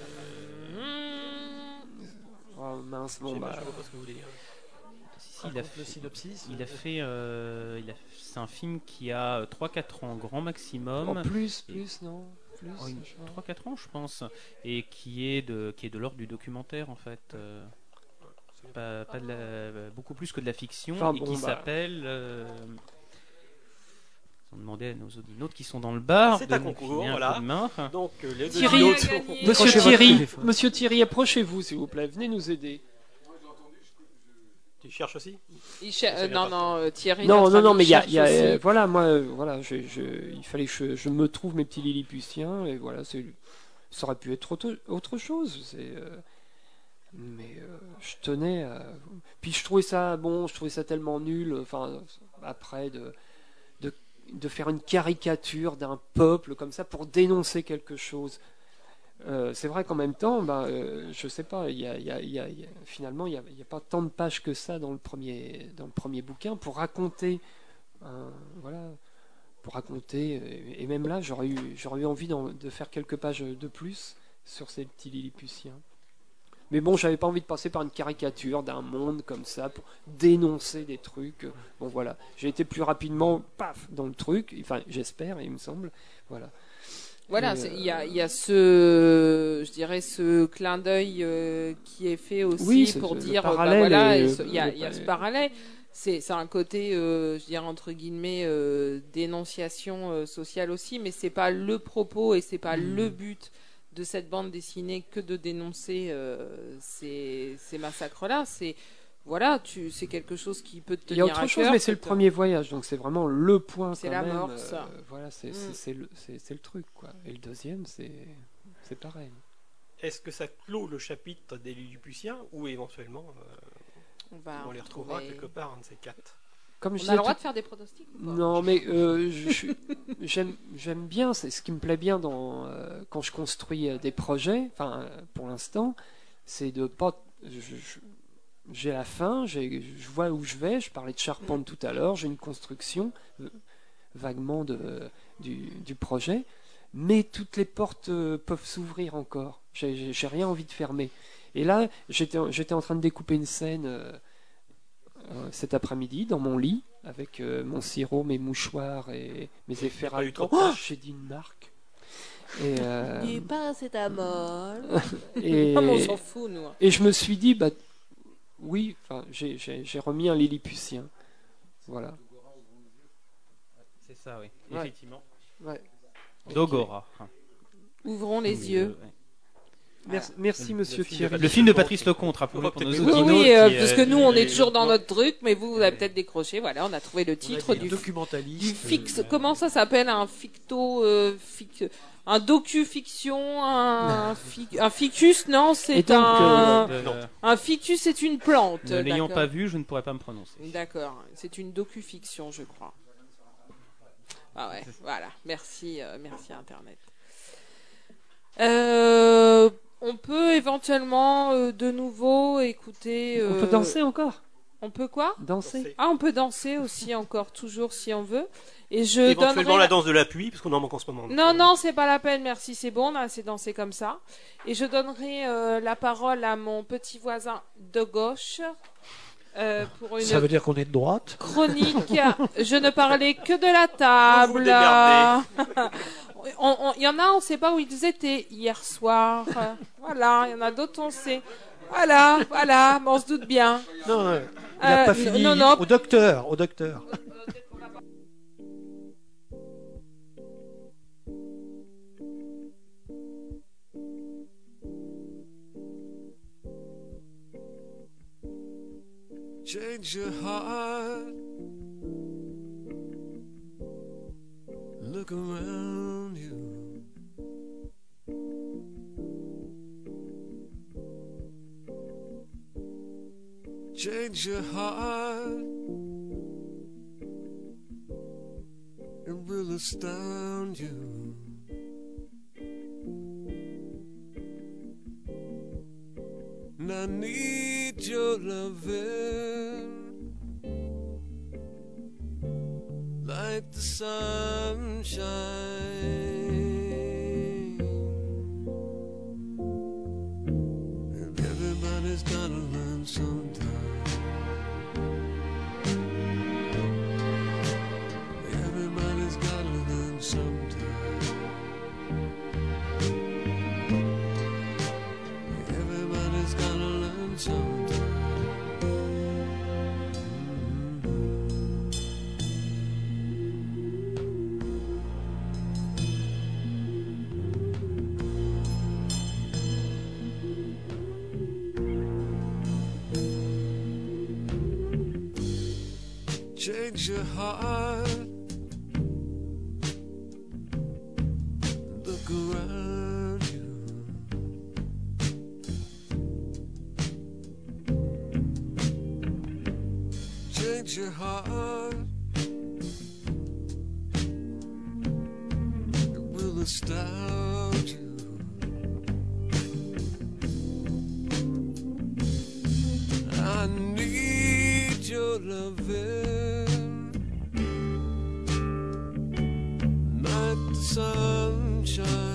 Oh mince, Je bon sais pas, bah. je vois pas ce que vous voulez dire. si, il a Raconte fait, le synopsis. il a fait, euh, il a- c'est un film qui a trois quatre ans grand maximum. En plus, plus, non plus, Oh, une- je vois. trois quatre ans, je pense, et qui est de, qui est de l'ordre du documentaire en fait. euh, pas, pas de la- beaucoup plus que de la fiction, Enfin, et bon, qui bah. s'appelle. euh, On demandait à nos auditeurs qui sont dans le bar. C'est de un nous concours, filer un voilà. coup de main. Donc, euh, les deux Thierry, autres- a gagné. Monsieur Accrochez votre Thierry, téléphone. Monsieur Thierry, approchez-vous s'il vous plaît, venez nous aider. Tu cherches aussi Il cher- Ça euh, vient non, pas. non, euh, Thierry. Non, notre non, non, ami, mais il y a, cherche il y a, aussi. euh, voilà, moi, euh, voilà, je, je- il fallait que je, je me trouve mes petits Lilliputiens et voilà, c'est, ça aurait pu être autre, autre chose. C'est, euh, mais euh, je tenais. À... Puis je trouvais ça bon, je trouvais ça tellement nul. Enfin, après de, de, de faire une caricature d'un peuple comme ça pour dénoncer quelque chose. Euh, c'est vrai qu'en même temps, ben, euh, je sais pas, il y a, il y a- il y a- il y a- finalement, il n'y a, il y a pas tant de pages que ça dans le premier, dans le premier bouquin pour raconter, un- voilà, pour raconter. Et, et même là, j'aurais eu, j'aurais eu envie d'en- de faire quelques pages de plus sur ces petits Lilliputiens. Mais bon, j'avais pas envie de passer par une caricature d'un monde comme ça pour dénoncer des trucs. Bon, voilà, j'ai été plus rapidement, paf, dans le truc. Enfin, j'espère, il me semble. Voilà. Voilà, Et, c'est- euh, il y a, il y a ce, je dirais, ce clin d'œil euh, qui est fait aussi Oui, c'est- pour le dire, euh, bah parallèle voilà, est- et ce- il y a, le il y a ce pa- parallèle. C'est, c'est un côté, euh, je dirais entre guillemets, euh, dénonciation euh, sociale aussi, mais c'est pas le propos et c'est pas Mm. le but de cette bande dessinée que de dénoncer euh, ces, ces massacres-là. C'est voilà, tu, c'est quelque chose qui peut te Il y a tenir autre à chose, cœur, mais c'est le peut te- premier voyage, donc c'est vraiment le point. C'est quand même, l'amorce. euh, voilà, c'est Mm. c'est- c'est le, c'est- c'est le truc, quoi. Et le deuxième, c'est c'est pareil. Est-ce que ça clôt le chapitre des Lilliputiens ou éventuellement euh, On, va on les retrouver- retrouvera quelque part, un de ces quatre? Comme je On a disais le droit tout- de faire des pronostics ou pas Non, mais euh, je- je- j'aime j'aime bien, c'est ce qui me plaît bien dans euh, quand je construis euh, des projets. Enfin, euh, pour l'instant, c'est de pas. je- je- J'ai la fin, j'ai- je vois où je vais. Je parlais de charpente tout à l'heure. J'ai une construction euh, vaguement de, du, du projet, mais toutes les portes euh, peuvent s'ouvrir encore. J'ai- J'ai j'ai rien envie de fermer. Et là, j'étais j'étais en train de découper une scène euh, euh, cet après-midi dans mon lit avec euh, mon sirop, mes mouchoirs et mes effets pas eu trop de ralentants. tâches. J'ai dit une marque. Et, euh, Du paracétamol. et, Ah, mais on s'en fout, nous. hein. et je me suis dit, bah oui, enfin, j'ai- j'ai j'ai remis un Lilliputien. Voilà. C'est ça, oui. Ouais. Effectivement. Ouais. Dogora. Ouvrons les Oui, yeux. euh, ouais. Merci, merci, monsieur Thierry. Le film de Patrice Lecomte, rappelez-le pour nos Oui, auditeurs. oui, euh, qui, parce euh, que nous, on est euh, toujours dans notre truc, mais vous, vous avez peut-être décroché. Voilà, on a trouvé le titre du, documentaliste. du fixe. Comment ça s'appelle un ficto, euh, fic- un docu-fiction, un, fi- un ficus, non, Et c'est donc, un, euh, Non. un ficus, c'est une plante. Ne l'ayant d'accord. pas vu, je ne pourrais pas me prononcer. D'accord, c'est une docu-fiction, je crois. Ah ouais, voilà. Merci, euh, merci Internet. Euh, on peut éventuellement euh, de nouveau écouter. On euh, peut danser encore On peut quoi Danser Ah, on peut danser aussi encore, toujours si on veut. Et je Éventuellement donnerai la danse de l'appui, parce qu'on en manque en ce moment. Non, non, c'est pas la peine, merci, c'est bon, on a assez dansé comme ça. Et je donnerai euh, la parole à mon petit voisin de gauche euh, pour une Ça veut dire qu'on est de droite. chronique. Je ne parlais que de la table. Vous vous démerdez. On- on- Il y en a, on ne sait pas où ils étaient hier soir. Euh, Voilà, il y en a d'autres, on sait. Voilà, voilà, mais on se doute bien. Non, non, il n'a Euh, pas fini. non, non. Au docteur, au docteur. Change your heart. Look around you. Change your heart. It will astound you. And I need your loving like the sunshine. And everybody's gotta learn sometime. Everybody's gotta learn sometime. Everybody's gotta learn sometime. Change your heart. Look around you. Change your heart. It will astound you. I need your loving like the sunshine.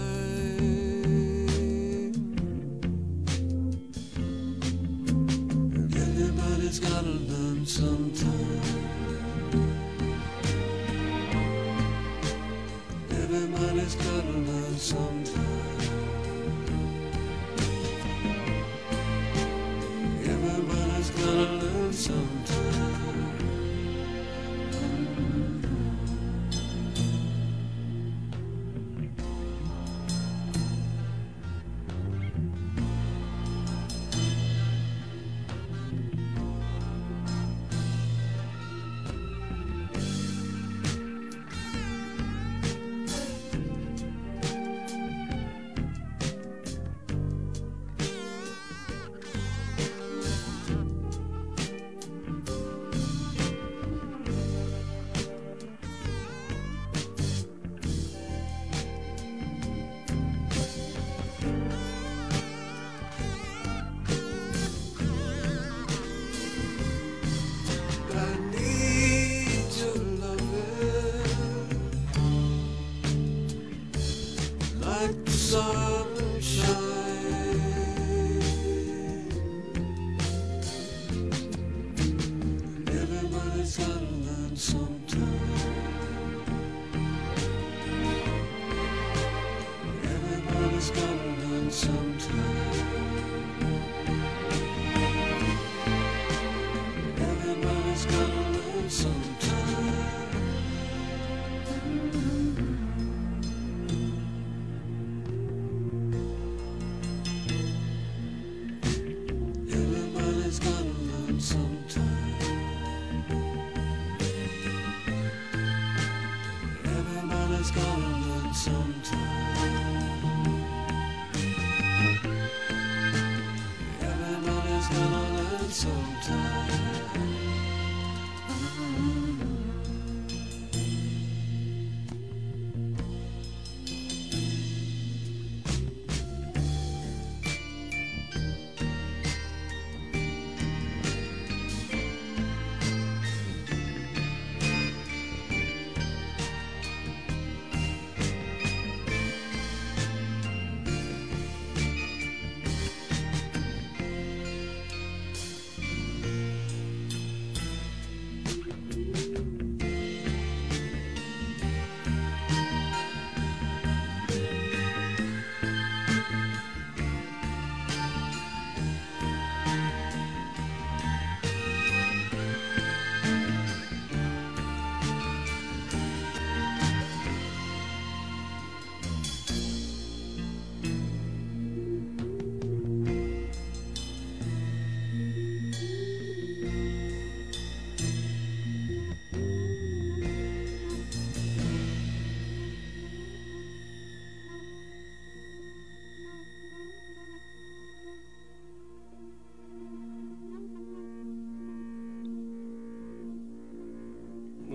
And everybody's gotta learn sometime. Everybody's gotta learn sometime. Everybody's gotta learn sometime. I need your loving like the sunshine. Everybody's gotta learn sometime. Everybody's gotta learn sometime. Everybody's gotta learn sometime.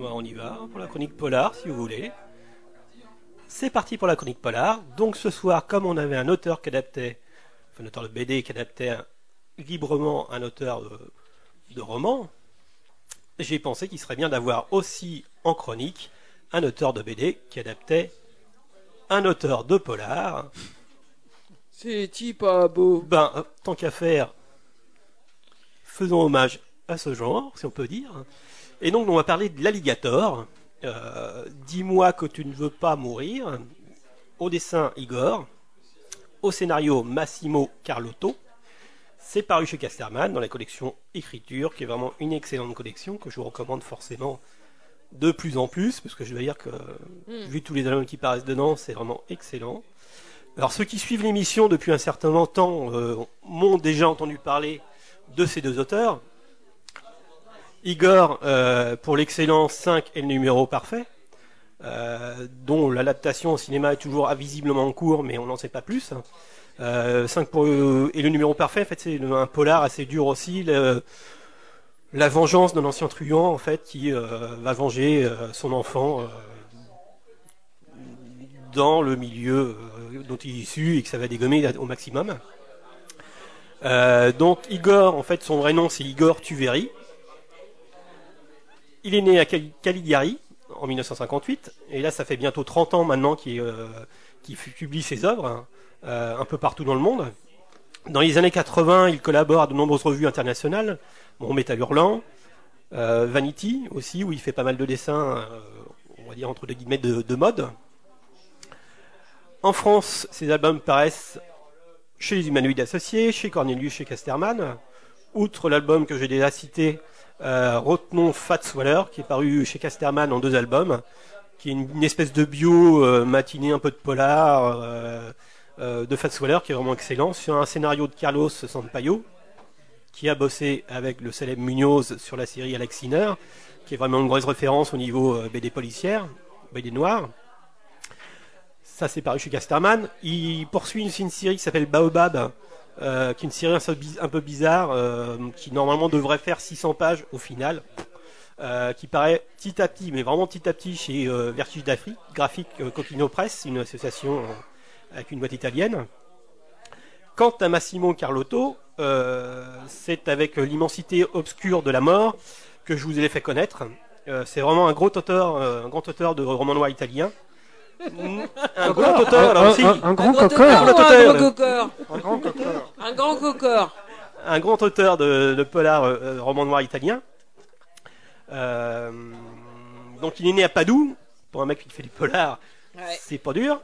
Ouais, on y va pour la chronique polar, si vous voulez. C'est parti pour la chronique polar. Donc ce soir, comme on avait un auteur qui adaptait, enfin un auteur de B D qui adaptait un- librement un auteur de, de roman, j'ai pensé qu'il serait bien d'avoir aussi en chronique un auteur de B D qui adaptait un auteur de polar. C'est-tu pas beau? Ben, euh, tant qu'à faire, faisons hommage à ce genre, si on peut dire. Et donc, on va parler de l'Alligator. Euh, Dis-moi que tu ne veux pas mourir. Au dessin, Igor. Au scénario, Massimo Carlotto. C'est paru chez Casterman dans la collection Écriture, qui est vraiment une excellente collection que je vous recommande forcément de plus en plus, parce que je dois dire que, Mm. vu tous les albums qui paraissent dedans, c'est vraiment excellent. Alors, ceux qui suivent l'émission depuis un certain temps euh, m'ont déjà entendu parler de ces deux auteurs. Igor, euh, pour l'excellent cinq est le numéro parfait, euh, dont l'adaptation au cinéma est toujours visiblement en cours, mais on n'en sait pas plus. Euh, cinq pour, euh, et le numéro parfait, en fait, c'est un polar assez dur aussi. Le, la vengeance d'un ancien truand, en fait, qui euh, va venger euh, son enfant euh, dans le milieu euh, dont il est issu et que ça va dégommer au maximum. Euh, donc Igor, en fait, son vrai nom c'est Igor Tuveri. Il est né à Cali- Caligari en mille neuf cent cinquante-huit, et là ça fait bientôt trente ans maintenant qu'il euh, qu'il fu- publie ses œuvres hein, euh, un peu partout dans le monde. Dans les années quatre-vingts, il collabore à de nombreuses revues internationales, bon, Métal Hurlant, euh, Vanity aussi, où il fait pas mal de dessins, euh, on va dire entre deux guillemets, de, de mode. En France, ses albums paraissent chez les Humanoïdes Associés, chez Cornelius, chez Casterman. Outre l'album que j'ai déjà cité, euh, retenons Fats Waller, qui est paru chez Casterman en deux albums, qui est une, une espèce de bio euh, matinée, un peu de polar, euh, euh, de Fats Waller, qui est vraiment excellent, sur un scénario de Carlos Sampaio, qui a bossé avec le célèbre Munoz sur la série Alex Sinner, qui est vraiment une grosse référence au niveau euh, B D policière, B D noire. Ça, c'est paru chez Casterman. Il poursuit aussi une série qui s'appelle Baobab, euh, qui est une série un peu, biz- un peu bizarre, euh, qui normalement devrait faire six cents pages au final, euh, qui paraît petit à petit, mais vraiment petit à petit, chez euh, Vertige d'Afrique, graphique euh, Coquino Press, une association euh, avec une boîte italienne. Quant à Massimo Carlotto, euh, c'est avec euh, l'immensité obscure de la mort que je vous ai fait connaître. Euh, c'est vraiment un gros auteur, euh, un grand auteur de romans noirs italiens. Un grand auteur, là aussi. Un, un, un grand Un coqueur. ou un auteur. gros coqueur? Un grand coqueur. Un grand coqueur. Un grand auteur de, de polar euh, roman noir italien. Euh, donc il est né à Padoue. Pour un mec qui fait du polar, Ouais. c'est pas dur.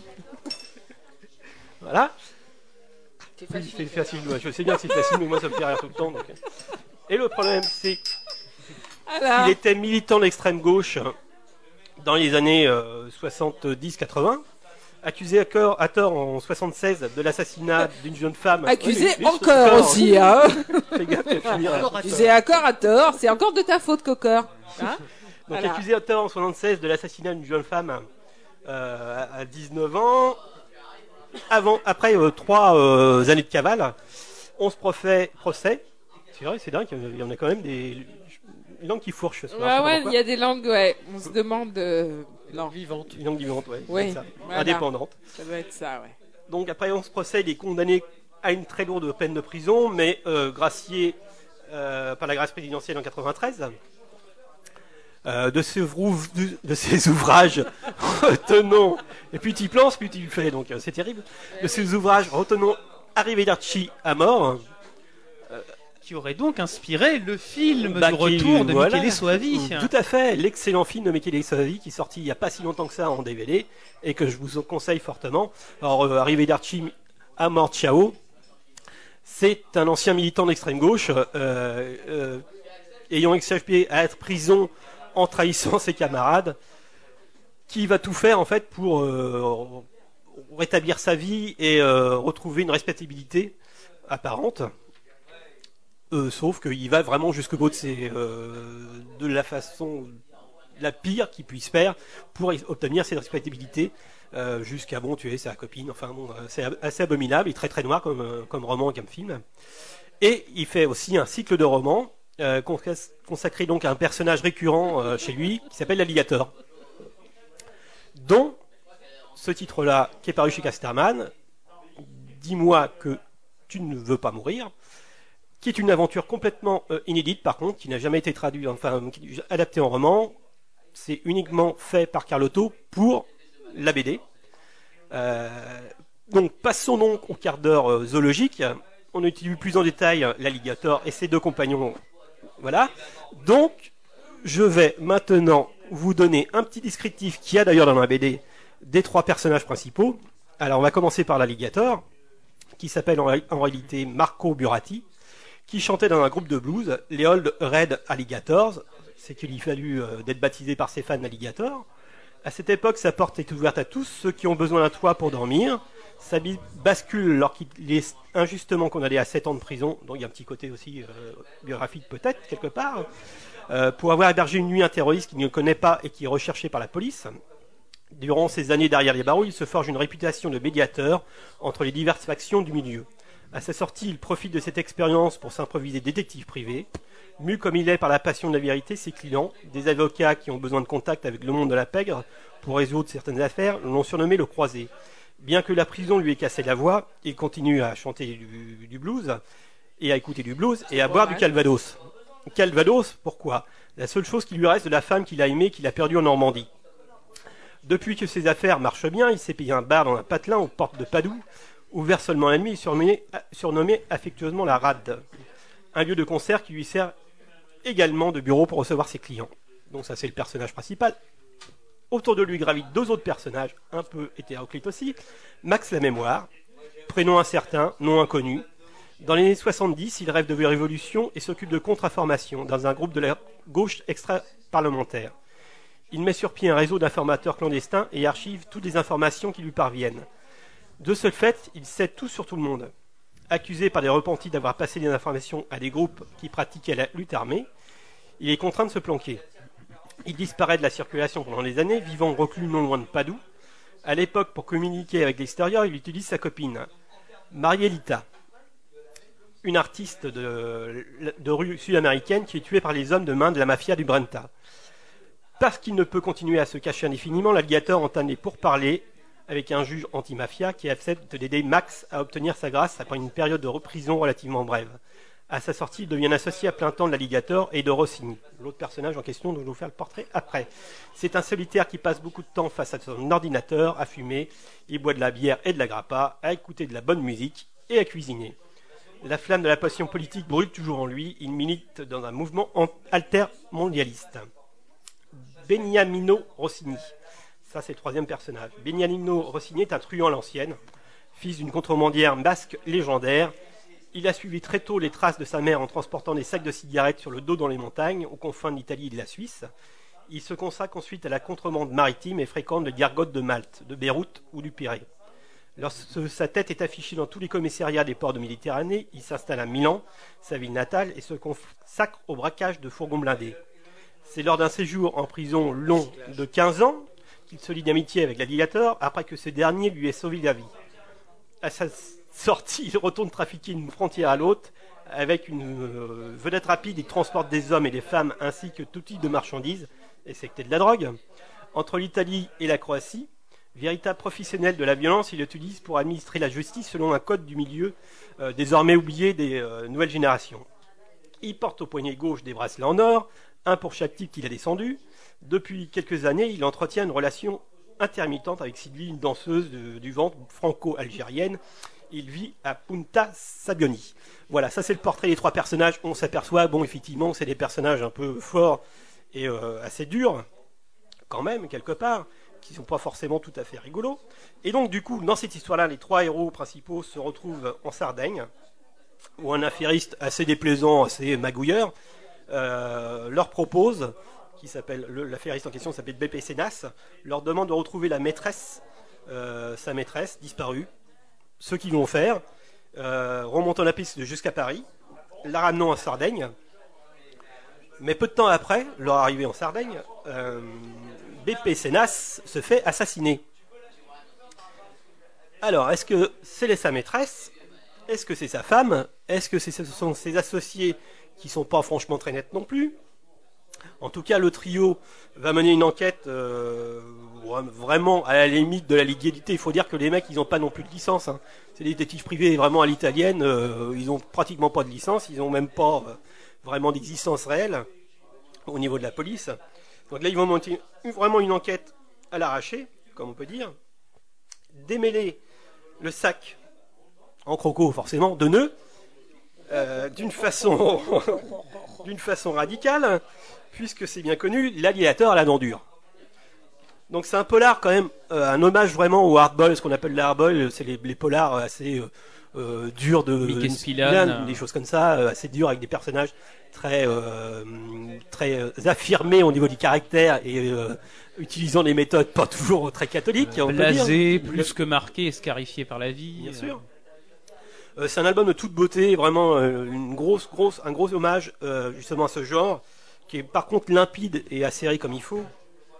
Voilà. C'est Oui, facile. c'est facile. Ouais, je sais bien que c'est facile, mais moi ça me fait rire tout le temps. donc. Et le problème, c'est Voilà. qu'il était militant d'extrême gauche dans les années euh, soixante-dix quatre-vingts. Accusé à, cor- à tort en soixante-seize de l'assassinat d'une jeune femme. Accusé Oui, oui, encore encore. aussi, hein. Fais gaffe, je vais finir. Accusé encore à tort, c'est encore de ta faute, coqueur. Hein? Donc Voilà. accusé à tort en soixante-seize de l'assassinat d'une jeune femme euh, à dix-neuf ans. Avant, après euh, trois euh, années de cavale, on se profait procès. C'est vrai, c'est dingue, il y en a quand même des une langue qui fourche ce soir. je sais Ouais, pas ouais, pourquoi. il y a des langues, ouais. On se demande. Euh... Non, Vivante. Une langue vivante, ouais. Oui, c'est ça. voilà. Indépendante. ça doit être ça, ouais. Donc après on se procède, il est condamné à une très lourde peine de prison, mais euh, gracié euh, par la grâce présidentielle en quatre-vingt-treize. Euh, de, ses vrou- de, de ses ouvrages, retenons, et plus tu plances, plus tu le fais, donc euh, c'est terrible. De ses ouvrages, retenons Arrivederci à mort, Qui aurait donc inspiré le film Bah, du qui- retour de voilà. Michele Soavi. Tout à fait, l'excellent film de Michele Soavi qui est sorti il n'y a pas si longtemps que ça en D V D et que je vous conseille fortement. Alors, euh, Arrivederci à mort, ciao. C'est un ancien militant d'extrême gauche euh, euh, ayant échappé à être prison en trahissant ses camarades, qui va tout faire en fait pour euh, rétablir sa vie et euh, retrouver une respectabilité apparente. Euh, sauf qu'il va vraiment jusqu'au bout de, ses, euh, de la façon la pire qu'il puisse faire pour obtenir cette respectabilité, euh, jusqu'à bon tuer sa copine. Enfin bon, euh, c'est assez abominable et très très noir comme, euh, comme roman et comme film. Et il fait aussi un cycle de romans euh, consacré donc à un personnage récurrent euh, chez lui, qui s'appelle l'Alligator, dont ce titre-là, qui est paru chez Casterman, Dis-moi que tu ne veux pas mourir, qui est une aventure complètement euh, inédite par contre, qui n'a jamais été traduite, enfin adaptée en roman. C'est uniquement fait par Carlotto pour la B D. Euh, donc passons donc au quart d'heure euh, zoologique. On utilise plus en détail euh, l'alligator et ses deux compagnons. Voilà. Donc je vais maintenant vous donner un petit descriptif qu'il y a d'ailleurs dans la B D des trois personnages principaux. Alors on va commencer par l'alligator, qui s'appelle en, ré- en réalité Marco Buratti, qui chantait dans un groupe de blues, les Old Red Alligators. C'est qu'il lui fallut euh, d'être baptisé par ses fans d'alligator. À cette époque, sa porte est ouverte à tous ceux qui ont besoin d'un toit pour dormir. Sa vie bascule lorsqu'il est injustement condamné à sept ans de prison, donc il y a un petit côté aussi euh, biographique peut-être, quelque part, euh, pour avoir hébergé une nuit un terroriste qu'il ne connaît pas et qui est recherché par la police. Durant ces années derrière les barreaux, il se forge une réputation de médiateur entre les diverses factions du milieu. À sa sortie, il profite de cette expérience pour s'improviser détective privé. Mu comme il est par la passion de la vérité, ses clients, des avocats qui ont besoin de contact avec le monde de la pègre pour résoudre certaines affaires, l'ont surnommé le croisé. Bien que la prison lui ait cassé la voix, il continue à chanter du, du blues, et à écouter du blues, et à boire du calvados. Calvados, pourquoi ? La seule chose qui lui reste de la femme qu'il a aimée, qu'il a perdue en Normandie. Depuis que ses affaires marchent bien, il s'est payé un bar dans un patelin aux portes de Padoue, ouvert seulement la nuit et surnommé, surnommé affectueusement la Rade. Un lieu de concert qui lui sert également de bureau pour recevoir ses clients. Donc ça c'est le personnage principal. Autour de lui gravitent deux autres personnages, un peu hétéroclites aussi. Max la mémoire, prénom incertain, nom inconnu. Dans les années soixante-dix, il rêve de révolution et s'occupe de contre-information dans un groupe de la gauche extra-parlementaire. Il met sur pied un réseau d'informateurs clandestins et archive toutes les informations qui lui parviennent. De ce fait, il cède tout sur tout le monde. Accusé par des repentis d'avoir passé des informations à des groupes qui pratiquaient la lutte armée, il est contraint de se planquer. Il disparaît de la circulation pendant des années, vivant reclus non loin de Padoue. À l'époque, pour communiquer avec l'extérieur, il utilise sa copine, Marielita, une artiste de, de rue sud-américaine qui est tuée par les hommes de main de la mafia du Brenta. Parce qu'il ne peut continuer à se cacher indéfiniment, l'alligator entame des pourparlers avec un juge anti-mafia qui accepte d'aider Max à obtenir sa grâce après une période de prison relativement brève. À sa sortie, il devient associé à plein temps de l'alligator et de Rossini, l'autre personnage en question dont je vais vous faire le portrait après. C'est un solitaire qui passe beaucoup de temps face à son ordinateur, à fumer, il boit de la bière et de la grappa, à écouter de la bonne musique et à cuisiner. La flamme de la passion politique brûle toujours en lui, il milite dans un mouvement altermondialiste. Beniamino Rossini. Ça, c'est le troisième personnage. Beniamino Rossini est un truand à l'ancienne, fils d'une contrebandière basque légendaire. Il a suivi très tôt les traces de sa mère en transportant des sacs de cigarettes sur le dos dans les montagnes, aux confins de l'Italie et de la Suisse. Il se consacre ensuite à la contrebande maritime et fréquente le gargote de Malte, de Beyrouth ou du Pirée. Lorsque sa tête est affichée dans tous les commissariats des ports de Méditerranée, il s'installe à Milan, sa ville natale, et se consacre au braquage de fourgons blindés. C'est lors d'un séjour en prison long de quinze ans qu'il se lie d'amitié avec l'alligator après que ce dernier lui ait sauvé la vie. À sa sortie, il retourne trafiquer d'une frontière à l'autre avec une euh, vedette rapide. Il transporte des hommes et des femmes ainsi que tout type de marchandises, et c'est que de la drogue. Entre l'Italie et la Croatie, véritable professionnel de la violence, il l'utilise pour administrer la justice selon un code du milieu euh, désormais oublié des euh, nouvelles générations. Il porte au poignet gauche des bracelets en or, un pour chaque type qu'il a descendu. Depuis quelques années, il entretient une relation intermittente avec Sylvie, une danseuse de, du ventre franco-algérienne. Il vit à Punta Sabioni. Voilà, ça c'est le portrait des trois personnages. On s'aperçoit, bon, effectivement, c'est des personnages un peu forts et euh, assez durs, quand même, quelque part, qui ne sont pas forcément tout à fait rigolos. Et donc, du coup, dans cette histoire-là, les trois héros principaux se retrouvent en Sardaigne, où un affairiste assez déplaisant, assez magouilleur, euh, leur propose, qui s'appelle, le, l'affairiste en question s'appelle B P Sénas, leur demande de retrouver la maîtresse, euh, sa maîtresse, disparue. Ce qu'ils vont faire, euh, remontant la piste jusqu'à Paris, la ramenant en Sardaigne. Mais peu de temps après, leur arrivée en Sardaigne, euh, B P Sénas se fait assassiner. Alors, est-ce que c'est sa maîtresse ? Est-ce que c'est sa femme ? Est-ce que ce sont ses associés qui sont pas franchement très nettes non plus. En tout cas, le trio va mener une enquête euh, vraiment à la limite de la légalité. Il faut dire que les mecs, ils n'ont pas non plus de licence. Hein. C'est des détectives privés vraiment à l'italienne. Euh, ils ont pratiquement pas de licence. Ils n'ont même pas euh, vraiment d'existence réelle au niveau de la police. Donc là, ils vont monter vraiment une enquête à l'arraché, comme on peut dire. Démêler le sac en croco, forcément, de nœuds, euh, d'une façon, d'une façon radicale, puisque c'est bien connu, l'alligator à la dent dure. Donc c'est un polar quand même, euh, un hommage vraiment au hardboil, ce qu'on appelle le hardboil, c'est les, les polars assez euh, euh, durs de Mickey de- Spillane. des choses comme ça, euh, assez durs avec des personnages très euh, très euh, affirmés au niveau du caractère et euh, utilisant des méthodes pas toujours très catholiques, on peut Blasé, dire. plus que marqué et scarifié par la vie. Bien sûr. Euh, c'est un album de toute beauté, vraiment euh, une grosse, grosse, un gros hommage euh, justement à ce genre, qui est par contre limpide et acéré comme il faut,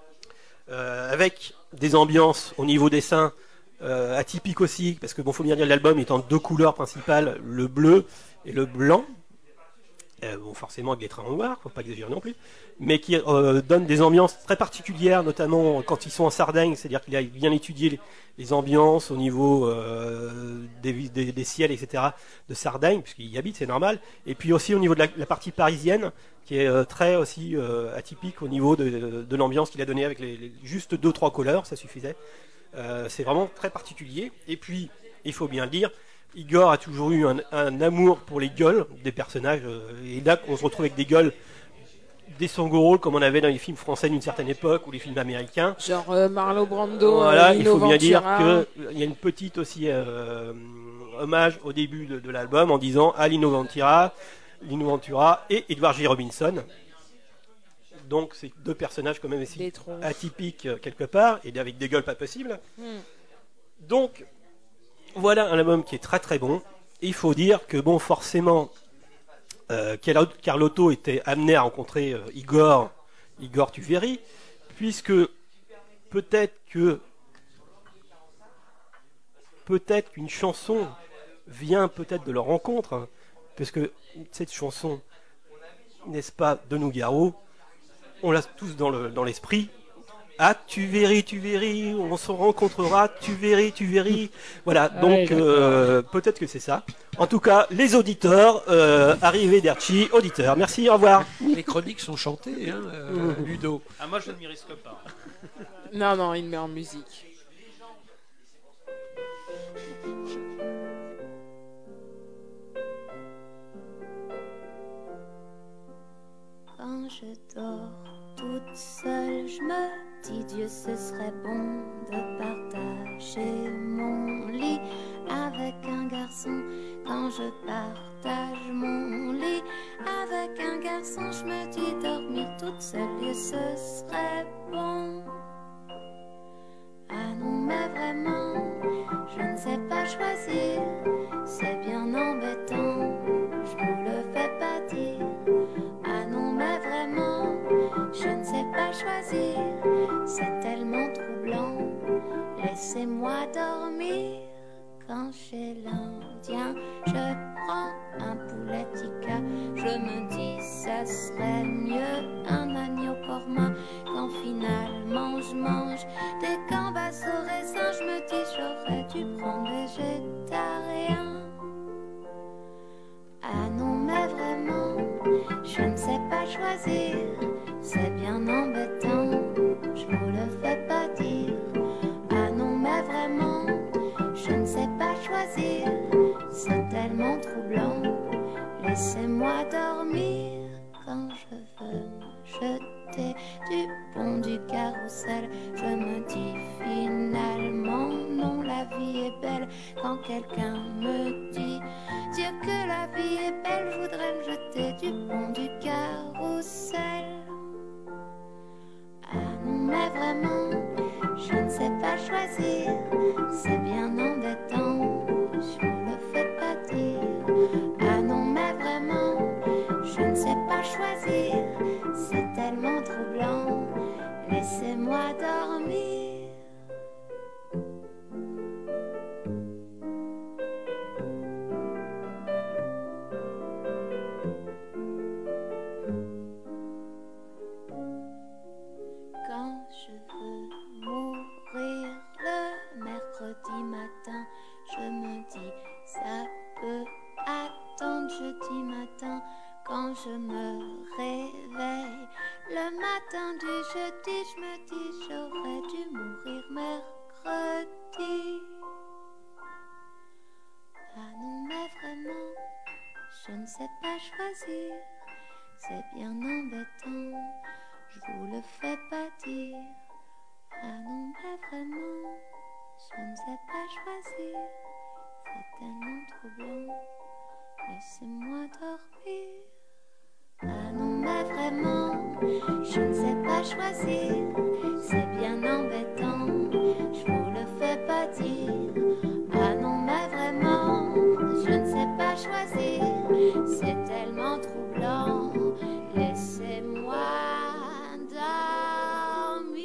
euh, avec des ambiances au niveau dessin euh, atypiques aussi, parce que bon, faut bien dire l'album est en deux couleurs principales, le bleu et le blanc. Euh, bon, forcément avec des trains en noir, faut pas exagérer non plus, mais qui euh, donne des ambiances très particulières, notamment quand ils sont en Sardaigne, c'est-à-dire qu'il a bien étudié les, les ambiances au niveau euh, des, des, des ciels, et cetera de Sardaigne, puisqu'il y habite, c'est normal, et puis aussi au niveau de la, la partie parisienne, qui est euh, très aussi euh, atypique au niveau de, de l'ambiance qu'il a donné avec les, les- juste deux trois couleurs, ça suffisait. Euh, c'est vraiment très particulier, et puis, il faut bien le dire, Igor a toujours eu un, un amour pour les gueules des personnages, euh, et là on se retrouve avec des gueules, des sangoros comme on avait dans les films français d'une certaine époque ou les films américains. Genre euh, Marlo Brando, Voilà, euh, il Lino faut bien dire Ventura. qu'il y a une petite aussi euh, hommage au début de, de l'album en disant à Lino Ventura, Lino Ventura et Edward J. Robinson. Donc c'est deux personnages quand même aussi Des tronches. atypiques euh, quelque part et avec des gueules pas possibles. Hmm. Donc voilà un album qui est très très bon. Et il faut dire que bon forcément euh, Carlo- Carlotto était amené à rencontrer euh, Igor Igor Tuveri, puisque peut-être que peut-être qu'une chanson vient peut-être de leur rencontre, hein, parce que cette chanson, n'est-ce pas, de Nougaro, on l'a tous dans le dans l'esprit. Ah, tu verras, tu verras, on se rencontrera, tu verras, tu verras. Voilà, Ah donc ouais, d'accord. euh, peut-être que c'est ça. En tout cas, les auditeurs, euh, arrivederci, auditeurs. Merci, au revoir. Les chroniques sont chantées, hein, euh, Ludo. Ah, moi, je ne m'y risque pas. Non, non, il met en musique. Quand je dors toute seule, je me dis Dieu, ce serait bon de partager mon lit avec un garçon. Quand je partage mon lit avec un garçon, je me dis dormir toute seule, Dieu, ce serait bon. Ah non, mais vraiment, je ne sais pas choisir, c'est bien embêtant, je vous le fais pas dire. Ah non, mais vraiment, je ne sais pas choisir, c'est tellement troublant. Laissez-moi dormir quand chez l'Indien je prends un poulet tikka. Je me dis, ça serait mieux un agneau korma. Quand finalement je mange des gambas au raisin, je me dis, j'aurais dû prendre végétarien. Ah non, mais vraiment, je ne sais pas choisir, c'est bien embêtant, je vous le fais pas dire. Ah non, mais vraiment, je ne sais pas choisir, c'est tellement troublant. Laissez-moi dormir quand je veux me jeter du pont du carrousel. Je me dis finalement, non, la vie est belle. Quand quelqu'un me dit Dieu, que la vie est belle, je voudrais me jeter du pont du carrousel. Ah non, mais vraiment, je ne sais pas choisir, c'est bien embêtant, je vous le fais pas dire. Ah non, mais vraiment, je ne sais pas choisir, c'est tellement troublant, laissez-moi dormir. petit matin quand je me réveille. Le matin du jeudi, je me dis j'aurais dû mourir mercredi. Ah non mais vraiment, je ne sais pas choisir. C'est bien embêtant, je vous le fais pas dire. Ah non mais vraiment, je ne sais pas choisir. C'est tellement troublant, laissez-moi dormir. Ah non mais vraiment, je ne sais pas choisir. C'est bien embêtant, je vous le fais pas dire. Ah non mais vraiment, je ne sais pas choisir. C'est tellement troublant, laissez-moi dormir.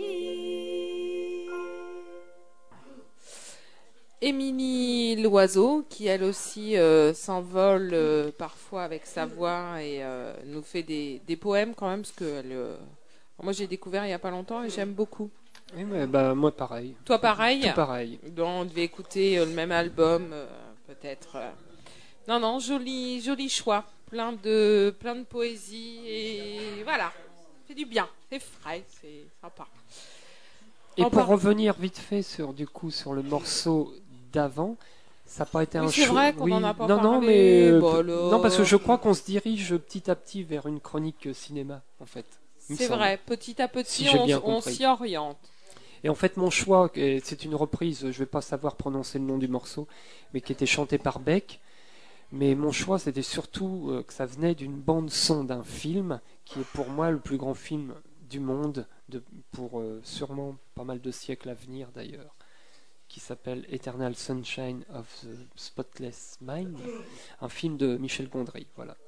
Émilie Loiseau, qui elle aussi euh, s'envole euh, parfois avec sa voix et euh, nous fait des, des poèmes quand même, parce que elle, euh, moi j'ai découvert il n'y a pas longtemps et j'aime beaucoup. Oui, mais bah, moi pareil. Toi pareil Tout pareil. Donc, on devait écouter euh, le même album, euh, peut-être. euh. Non, non, joli, joli choix. Plein de, plein de poésie et voilà. C'est du bien, c'est frais, c'est sympa. Et On pour part- revenir vite fait sur, du coup, sur le morceau d'avant, ça n'a pas été Oui, un c'est choix. vrai qu'on oui. en a pas non, non, parlé. mais euh, Bon, p- alors. non, parce que je crois qu'on se dirige petit à petit vers une chronique cinéma, en fait. il me C'est semble. vrai, petit à petit, Si j'ai on, bien on compris. s'y oriente. Et en fait, mon choix, et c'est une reprise, je vais pas savoir prononcer le nom du morceau, mais qui était chanté par Beck. Mais mon choix, c'était surtout euh, que ça venait d'une bande son d'un film qui est pour moi le plus grand film du monde, de, pour euh, sûrement pas mal de siècles à venir d'ailleurs, qui s'appelle Eternal Sunshine of the Spotless Mind, un film de Michel Gondry, voilà.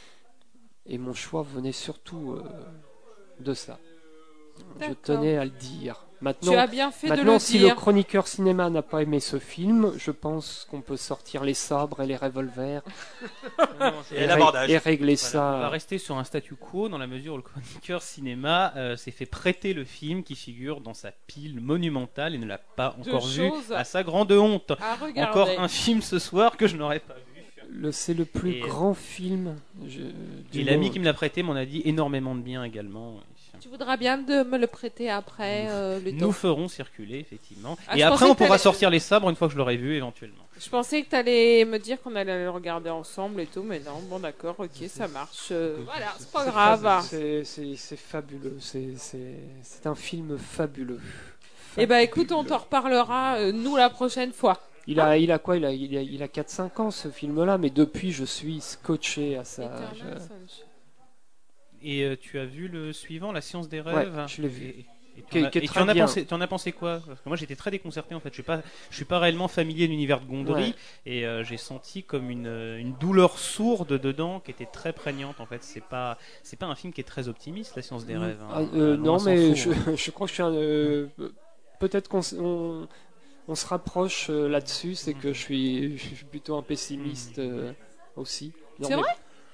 Et mon choix venait surtout euh, de ça. Je D'accord. tenais à le dire. Maintenant, Tu as bien fait de maintenant le si dire. le chroniqueur cinéma n'a pas aimé ce film, je pense qu'on peut sortir les sabres et les revolvers Non, c'est- Et et, l'abordage. et régler Voilà, on va ça. rester sur un statu quo dans la mesure où le chroniqueur cinéma euh, s'est fait prêter le film qui figure dans sa pile monumentale et ne l'a pas De encore vu choses à sa grande honte. à regarder. Encore un film ce soir que je n'aurais pas vu. Le, c'est le plus Et- grand film je, du Et l'ami monde. qui me l'a prêté m'en a dit énormément de bien également. Tu voudras bien de me le prêter après euh, le Nous temps. ferons circuler, effectivement. Ah, et je après, pensais on que pourra t'allais- sortir les sabres une fois que je l'aurai vu, éventuellement. Je pensais que tu allais me dire qu'on allait le regarder ensemble et tout, mais non, bon d'accord, ok, ça marche. Euh, voilà, c'est pas C'est grave. fabu- C'est, c'est, c'est fabuleux. C'est, c'est, c'est un film fabuleux. Eh ben écoute, on t'en reparlera, euh, nous, la prochaine fois. Il a, il a quoi Il a, il a, il a quatre cinq ans ce film-là, mais depuis je suis scotché à ça. Eternal Je- Sunshine. Et euh, tu as vu le suivant, La Science des Ouais, rêves je l'ai vu. Et, et tu Qui est- en as- qui est et tu très en as bien. pensé, tu en as pensé quoi? Parce que moi j'étais très déconcerté en fait. Je suis pas, je suis pas réellement familier de l'univers de Gondry Ouais. et euh, j'ai senti comme une, euh, une douleur sourde dedans qui était très prégnante en fait. C'est pas, c'est pas un film qui est très optimiste, La Science des Mm. rêves. hein. Ah, euh, Loin non, s'en mais faut, je, hein. je crois que je suis un, euh, peut-être qu'on s- on, on se rapproche euh, là-dessus, c'est Mm. que je suis, je suis plutôt un pessimiste euh, aussi. Non, C'est mais- vrai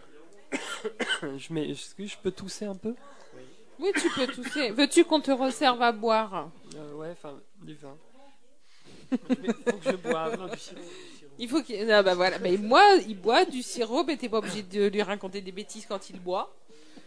je, mets, est-ce que je peux tousser un peu Oui, tu peux tousser. Veux-tu qu'on te resserve à boire? Euh, Ouais, enfin, du vin. Il faut que je boive. Non, du sirop, du sirop. Il faut qu'il... Ah bah voilà, mais moi, il boit du sirop, mais t'es pas obligé de lui raconter des bêtises quand il boit.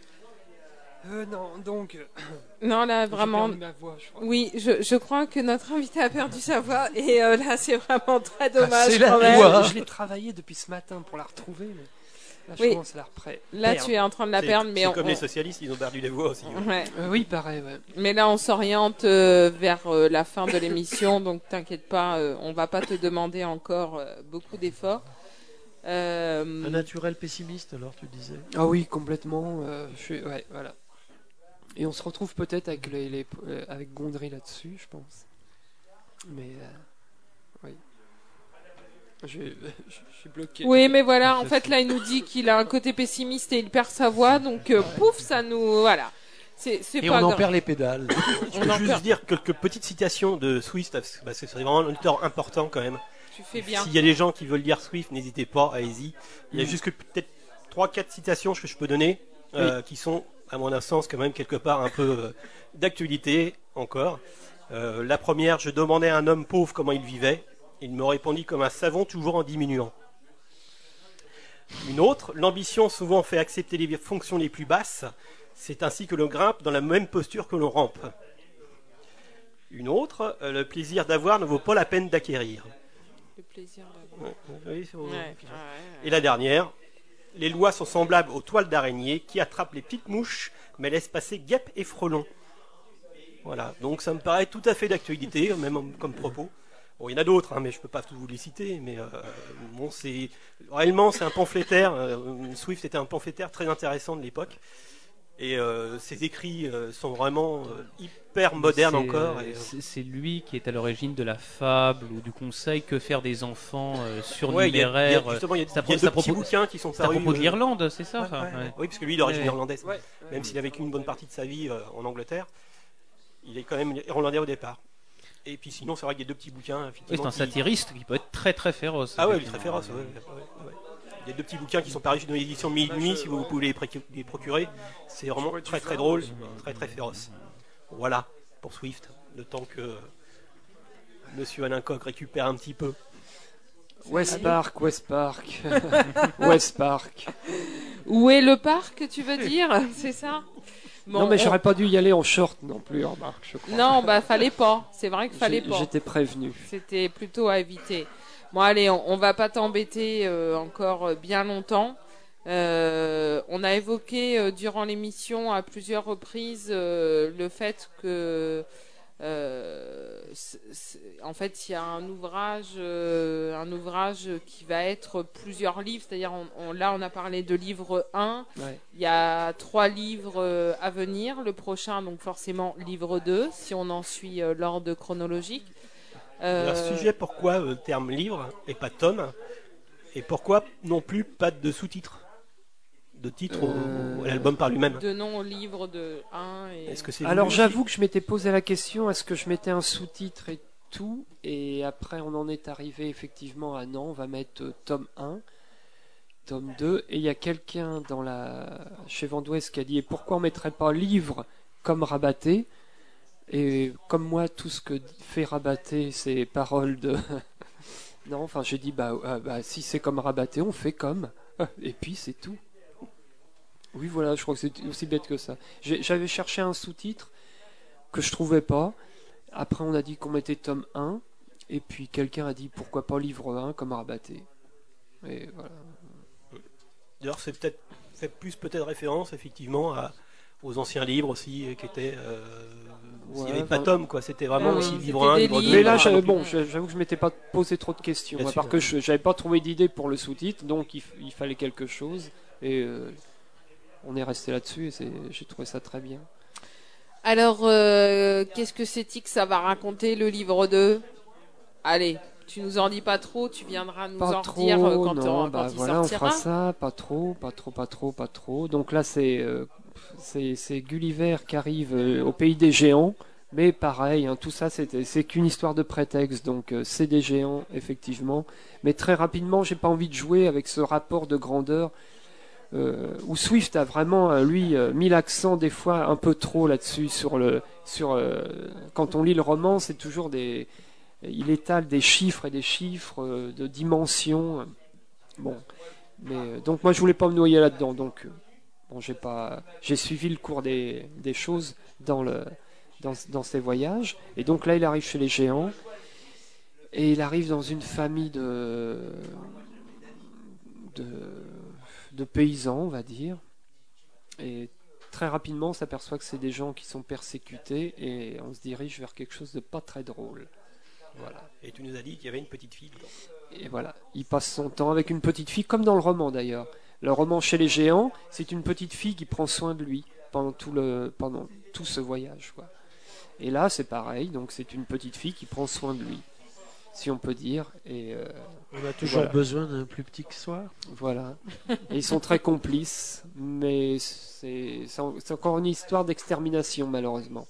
Euh, non, donc. euh, Non, là, j'ai vraiment... perdu ma voix, je crois. Oui, je, je crois que notre invité a perdu sa voix, et euh, là, c'est vraiment très Ah, dommage c'est la quand même. voix. Je l'ai travaillé depuis ce matin pour la retrouver, mais là, je Oui. commence à la repre- Là, perdre. tu es en train de la C'est- perdre, mais c'est on... comme on- les socialistes, ils ont perdu les voix aussi. hein. Ouais. Euh, oui, pareil, ouais. Mais là, on s'oriente euh, vers euh, la fin de l'émission, donc t'inquiète pas, euh, on va pas te demander encore euh, beaucoup d'efforts. Euh, Un naturel pessimiste, alors tu disais. Ah oui, complètement. euh, je suis... Ouais, voilà. Et on se retrouve peut-être avec, les, les- euh, avec Gondry là-dessus, je pense. Mais. euh, oui. Je, je, je suis bloqué. Oui, mais voilà, en fait, là, il nous dit qu'il a un côté pessimiste et il perd sa voix, donc euh, pouf, ça nous... Voilà. C'est c'est Et pas on en grave. perd les pédales. Je On peux en juste perd. dire quelques petites citations de Swift, parce que bah, c'est vraiment un auditeur important quand même. Tu fais bien. S'il y a des gens qui veulent lire Swift, n'hésitez pas, allez-y. Il y a Mm. juste que peut-être trois quatre citations que je peux donner, euh, qui sont, à mon sens, quand même quelque part un peu euh, d'actualité encore. Euh, la première, je demandais à un homme pauvre comment il vivait. Il me répondit comme un savon, toujours en diminuant. Une autre, l'ambition souvent fait accepter les fonctions les plus basses. C'est ainsi que l'on grimpe dans la même posture que l'on rampe. Une autre, euh, le plaisir d'avoir ne vaut pas la peine d'acquérir. Le plaisir d'avoir. Ouais, oui, c'est bon. Ouais, ouais, ouais. Et la dernière, les lois sont semblables aux toiles d'araignée qui attrapent les petites mouches mais laissent passer guêpes et frelons. Voilà, donc ça me paraît tout à fait d'actualité, même en- comme propos. Bon, il y en a d'autres, hein, mais je peux pas tous vous les citer. Mais euh, bon, c'est réellement c'est un pamphlétaire. euh, Swift était un pamphlétaire très intéressant de l'époque. Et euh, ses écrits euh, sont vraiment euh, hyper modernes C'est, encore. euh, Et, euh, c'est- C'est lui qui est à l'origine de la fable ou du conseil que faire des enfants euh, ouais, il y a- il y a- surnuméraires. justement, il y a, C'est à il y a pro- c'est à deux petits propos- bouquins qui sont c'est à parus. propos de euh, l'Irlande, c'est ça ouais, enfin, ouais, ouais. Oui, parce que lui, d'origine Ouais. irlandaise, Ouais, même s'il a vécu une bonne partie de sa vie euh, en Angleterre, il est quand même irlandais au départ. Et puis sinon, c'est vrai qu'il y a deux petits bouquins. Oui, effectivement, c'est un qui- satiriste qui peut être très très féroce. Ah ouais, il est effectivement. très féroce. Ouais, ouais, ouais. Il y a deux petits bouquins qui sont parus dans l'édition Mille et une nuits, si vous pouvez les, pré- les procurer. C'est vraiment J'aurais dû très très faire drôle, aussi. très très féroce. Voilà, pour Swift, le temps que Monsieur Alain Coq récupère un petit peu. West Park, West Park, West Park. Où est le parc, tu veux dire? C'est ça? Bon, non, mais on- j'aurais pas dû y aller en short non plus, remarque, je crois. Non, bah fallait pas. C'est vrai qu'il fallait J'ai- pas. J'étais prévenu. C'était plutôt à éviter. Bon, allez, on, on va pas t'embêter euh, encore bien longtemps. Euh, on a évoqué euh, durant l'émission à plusieurs reprises euh, le fait que, euh, c'est- c'est- en fait, il y a un ouvrage, euh, un ouvrage qui va être plusieurs livres. C'est-à-dire, on, on- là, on a parlé de livre un. Ouais. Il y a trois livres euh, à venir. Le prochain, donc forcément, livre deux, si on en suit euh, l'ordre chronologique. Il y a un Euh, sujet, pourquoi le terme livre et pas tome, et pourquoi non plus pas de sous-titres, de titres au- Euh, au- à l'album par lui-même. de nom au livre de un et... Est-ce que c'est Alors voulu j'avoue que je m'étais posé la question, est-ce que je mettais un sous-titre et tout, et après on en est arrivé effectivement à non, on va mettre euh, tome un, tome deux, et il y a quelqu'un dans la chez Vendouest qui a dit, et pourquoi on mettrait pas livre comme Rabaté? Et comme moi, tout ce que fait Rabaté, c'est paroles de... non, enfin j'ai dit, bah, ah, bah si c'est comme Rabaté, on fait comme, et puis c'est tout. Oui, voilà, je crois que c'est aussi bête que ça. J'ai- J'avais cherché un sous-titre que je trouvais pas. Après, on a dit qu'on mettait tome un. Et puis, quelqu'un a dit pourquoi pas livre un comme Rabaté. Et voilà. D'ailleurs, c'est peut-être fait plus peut-être référence effectivement à, aux anciens livres aussi euh, qui étaient. Euh, s'il n'y Ouais, avait pas enfin- tome, quoi. C'était vraiment Ouais, aussi c'était livre un, des livre deux. livres. Mais là, Ah, j'avais- non bon, plus. j'avoue que je m'étais pas posé trop de questions. Bien Parce sûr. que je j'avais pas trouvé d'idée pour le sous-titre. Donc, il, f- il fallait quelque chose. Et euh, on est resté là-dessus. Et c'est- j'ai trouvé ça très bien. Alors, euh, qu'est-ce que c'est que ça va raconter le livre deux? Allez, tu nous en dis pas trop, tu viendras nous Pas en trop, dire euh, quand, non, on- bah quand il voilà, on sortira. fera ça, pas trop, pas trop, pas trop, pas trop. Donc là, c'est euh, c'est c'est Gulliver qui arrive euh, au pays des géants, mais pareil, hein, tout ça, c'est c'est qu'une histoire de prétexte. Donc euh, c'est des géants, effectivement, mais très rapidement, j'ai pas envie de jouer avec ce rapport de grandeur. Euh, où Swift a vraiment euh, lui euh, mis l'accent des fois un peu trop là-dessus sur le sur euh, quand on lit le roman, c'est toujours des il étale des chiffres et des chiffres euh, de dimensions. Bon, mais euh, donc moi je voulais pas me noyer là-dedans. Donc euh, bon, j'ai pas, j'ai suivi le cours des, des choses dans le dans, dans ces voyages. Et donc là, il arrive chez les géants et il arrive dans une famille de de, de paysans, on va dire. Et très rapidement, on s'aperçoit que c'est des gens qui sont persécutés et on se dirige vers quelque chose de pas très drôle. Voilà. Et tu nous as dit qu'il y avait une petite fille dedans. Et voilà, il passe son temps avec une petite fille, comme dans le roman d'ailleurs. Le roman Chez les géants, c'est une petite fille qui prend soin de lui pendant tout, le, pendant tout ce voyage, quoi. Et là, c'est pareil, donc c'est une petite fille qui prend soin de lui, si on peut dire. Et euh, On a toujours voilà. besoin d'un plus petit que soi. Voilà. Et ils sont très complices, mais c'est c'est en- c'est encore une histoire d'extermination, malheureusement.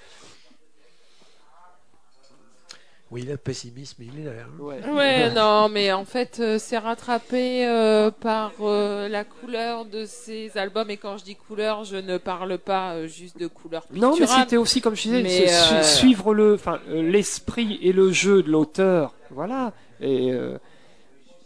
Oui, le pessimisme, il est là. hein. Ouais. Ouais, non, mais en fait, euh, c'est rattrapé euh, par euh, la couleur de ces albums. Et quand je dis couleur, je ne parle pas euh, juste de couleur Non, mais picturale. c'était aussi, comme je disais, Mais, c'est su- euh, suivre le, enfin, euh, l'esprit et le jeu de l'auteur, voilà. Et, euh,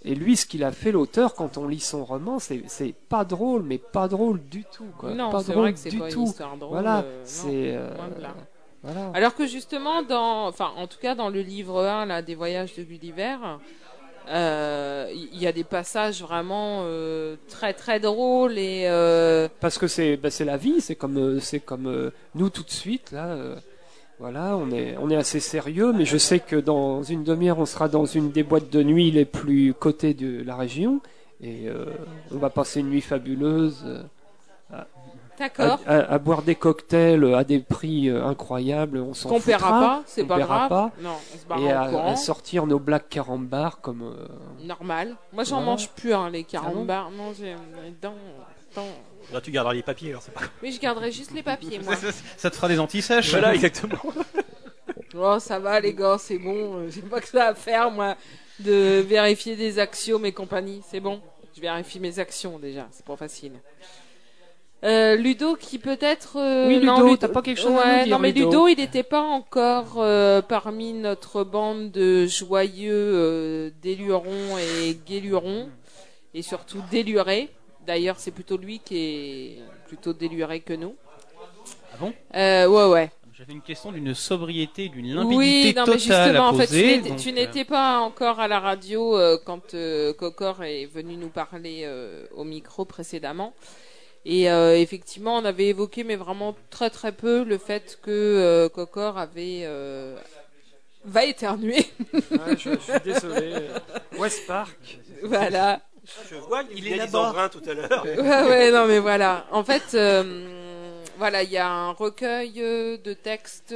Et lui, ce qu'il a fait, l'auteur, quand on lit son roman, c'est, c'est pas drôle, mais pas drôle du tout, quoi. Non, pas c'est drôle vrai que c'est du pas une tout. histoire drôle. Voilà, euh, non, c'est. euh, loin de là. voilà. Alors que justement, dans, enfin, en tout cas dans le livre un là, des voyages de Gulliver, euh, il y a des passages vraiment euh, très très drôles et euh, Parce que c'est, bah, c'est la vie, c'est comme, euh, c'est comme euh, nous tout de suite là. euh, voilà, on est, on est assez sérieux, mais je sais que dans une demi-heure, on sera dans une des boîtes de nuit les plus cotées de la région, et euh, on va passer une nuit fabuleuse. euh, à, d'accord. à, à- à boire des cocktails à des prix euh, incroyables, on s'en Qu'on foutra, paiera pas, c'est on pas paiera grave. pas, Non, on se et barrera à, au courant. à sortir nos black carambars comme. euh, Normal. Moi, j'en Voilà. mange plus hein, les Ah bon carambars. non, j'ai les dents, dents. Là, tu garderas les papiers, alors c'est pas. Mais je garderai juste les papiers, moi. Ça te fera des antisèches. Voilà, exactement. Oh, ça va, les gars, c'est bon. euh, J'ai pas que ça à faire, moi, de vérifier des axiomes et compagnie. C'est bon. Je vérifie mes actions déjà. C'est pas facile. Euh, Ludo, qui peut-être. euh, Oui, non, Ludo, t'as pas quelque chose à ouais, nous dire, non, mais Ludo Ludo, il n'était pas encore euh, parmi notre bande de joyeux euh, délurons et guélurons, et surtout délurés. D'ailleurs, c'est plutôt lui qui est plutôt déluré que nous. Ah bon Euh, ouais, ouais. J'avais une question d'une sobriété, d'une limpidité Oui, non, mais totale justement, à en fait, poser. tu n'étais- donc, tu euh, n'étais pas encore à la radio euh, quand euh, Cocor est venu nous parler euh, au micro précédemment. Et euh, effectivement, on avait évoqué, mais vraiment très très peu, le fait que euh, Cocor avait euh, va éternuer. Ouais, je, je suis désolé. West Park. Voilà. Je vois qu'il Il y est a des là-bas. embruns tout à l'heure. Ouais, ouais, non, mais voilà. En fait, euh, voilà, il y a un recueil euh, de textes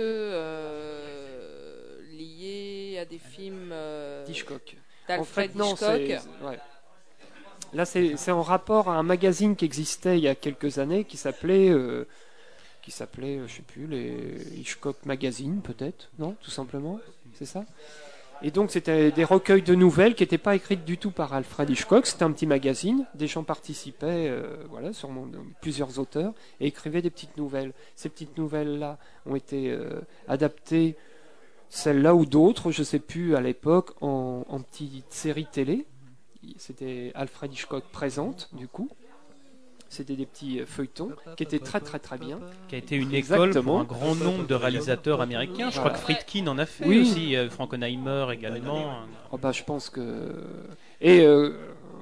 euh, liés à des films euh, Hitchcock. En d'Alfred fait, non, Hitchcock. c'est. Ouais. Là, c'est c'est en rapport à un magazine qui existait il y a quelques années qui s'appelait. euh, qui s'appelait, euh, je sais plus, les Hitchcock Magazine, peut-être, non? Tout simplement, c'est ça? Et donc, c'était des recueils de nouvelles qui n'étaient pas écrites du tout par Alfred Hitchcock. C'était un petit magazine. Des gens participaient, euh, voilà, sûrement euh, plusieurs auteurs, et écrivaient des petites nouvelles. Ces petites nouvelles-là ont été euh, adaptées, celles-là ou d'autres, je sais plus, à l'époque, en, en petite série télé. C'était Alfred Hitchcock présente, du coup. C'était des petits euh, feuilletons qui étaient très très très bien. qui a été une école Exactement. pour un grand nombre de réalisateurs américains. Je crois Voilà. que Friedkin en a fait Oui. aussi, euh, Frankenheimer également. Oh bah, je pense que. Et, euh,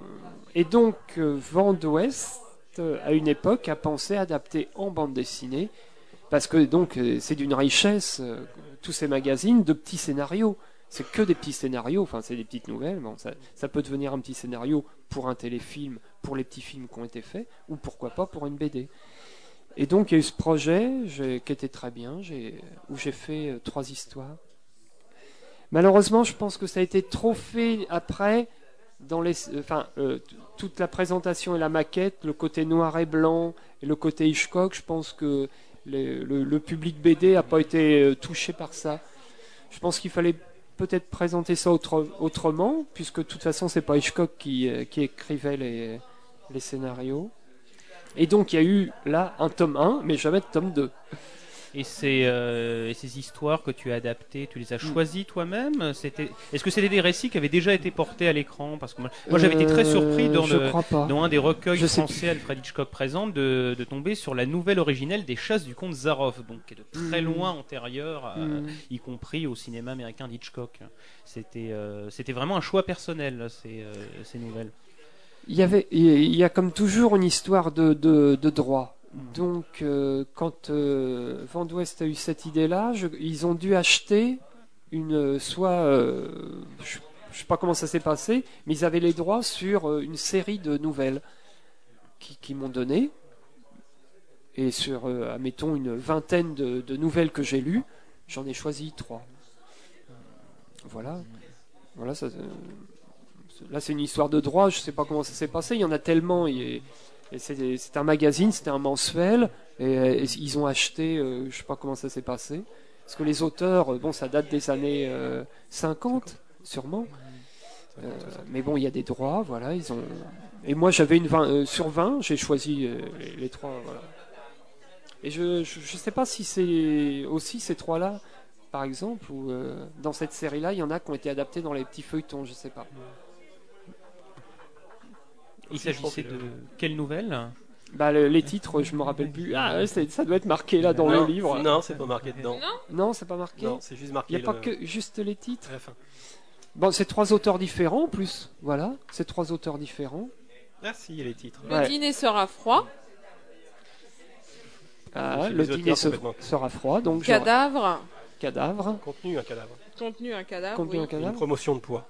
et donc, euh, Vent d'Ouest, euh, à une époque, a pensé adapter en bande dessinée, parce que donc euh, c'est d'une richesse, euh, tous ces magazines, de petits scénarios. C'est que des petits scénarios, enfin c'est des petites nouvelles. Bon, ça, ça peut devenir un petit scénario pour un téléfilm, pour les petits films qui ont été faits, ou pourquoi pas pour une B D. Et donc il y a eu ce projet j'ai- qui était très bien, j'ai- où j'ai fait euh, trois histoires. Malheureusement, je pense que ça a été trop fait après, dans les, enfin, euh, t- toute la présentation et la maquette, le côté noir et blanc et le côté Hitchcock, je pense que les- le, le public B D n'a pas été euh, touché par ça. Je pense qu'il fallait peut-être présenter ça autre- autrement, puisque de toute façon, c'est pas Hitchcock qui, euh, qui écrivait les, les scénarios. Et donc, il y a eu là un tome un, mais jamais de tome deux. Et ces, euh, et ces histoires que tu as adaptées, tu les Mm. as choisies toi-même? C'était, est-ce que c'était des récits qui avaient déjà été portés à l'écran? Parce que moi, moi, j'avais été très surpris dans, Euh, je le- crois pas. dans un des recueils Je sais français Alfred Hitchcock présente de, de tomber sur la nouvelle originelle des Chasses du comte Zaroff, donc qui est de très Mm. loin antérieure, à- Mm. y compris au cinéma américain d'Hitchcock. C'était, euh, c'était vraiment un choix personnel, ces, euh, ces nouvelles. Il y avait, il y a comme toujours une histoire de, de, de droit. Donc, euh, quand euh, Vent d'Ouest a eu cette idée-là, je- ils ont dû acheter une, soit, euh, je, je sais pas comment ça s'est passé, mais ils avaient les droits sur euh, une série de nouvelles qui, qui m'ont donné, et sur, euh, admettons, une vingtaine de, de nouvelles que j'ai lues, j'en ai choisi trois. Voilà, voilà ça. euh, Là, c'est une histoire de droit, je sais pas comment ça s'est passé, il y en a tellement. Et, et c'est, c'est un magazine, c'était un mensuel, et, et ils ont acheté, euh, je sais pas comment ça s'est passé. Parce que les auteurs, euh, bon, ça date des années euh, cinquante, sûrement. Euh, mais bon, il y a des droits, voilà. Ils ont... Et moi, j'avais une vingt, euh, sur vingt, j'ai choisi euh, les, les trois, voilà. Et je, je, je sais pas si c'est aussi ces trois-là, par exemple, ou euh, dans cette série-là, il y en a qui ont été adaptés dans les petits feuilletons, je sais pas. Il s'agissait de quelle nouvelle? Bah, le- les titres, je me rappelle plus. Ah, ouais, c'est- ça doit être marqué là dans Non, le livre. Non, c'est pas marqué dedans. Non, c'est pas marqué. Non, c'est juste Il marqué. n'y a pas le- que juste les titres. à la fin. Bon, c'est trois auteurs différents en plus. Voilà, c'est trois auteurs différents. Ah si, il y a les titres. Le Ouais. dîner sera froid. Ah, C'est le les dîner auteurs se- complètement. sera froid, donc j'aurais- Cadavre. cadavre. Contenu un cadavre. Contenu un cadavre. Contenu oui. un cadavre. Une promotion de poids.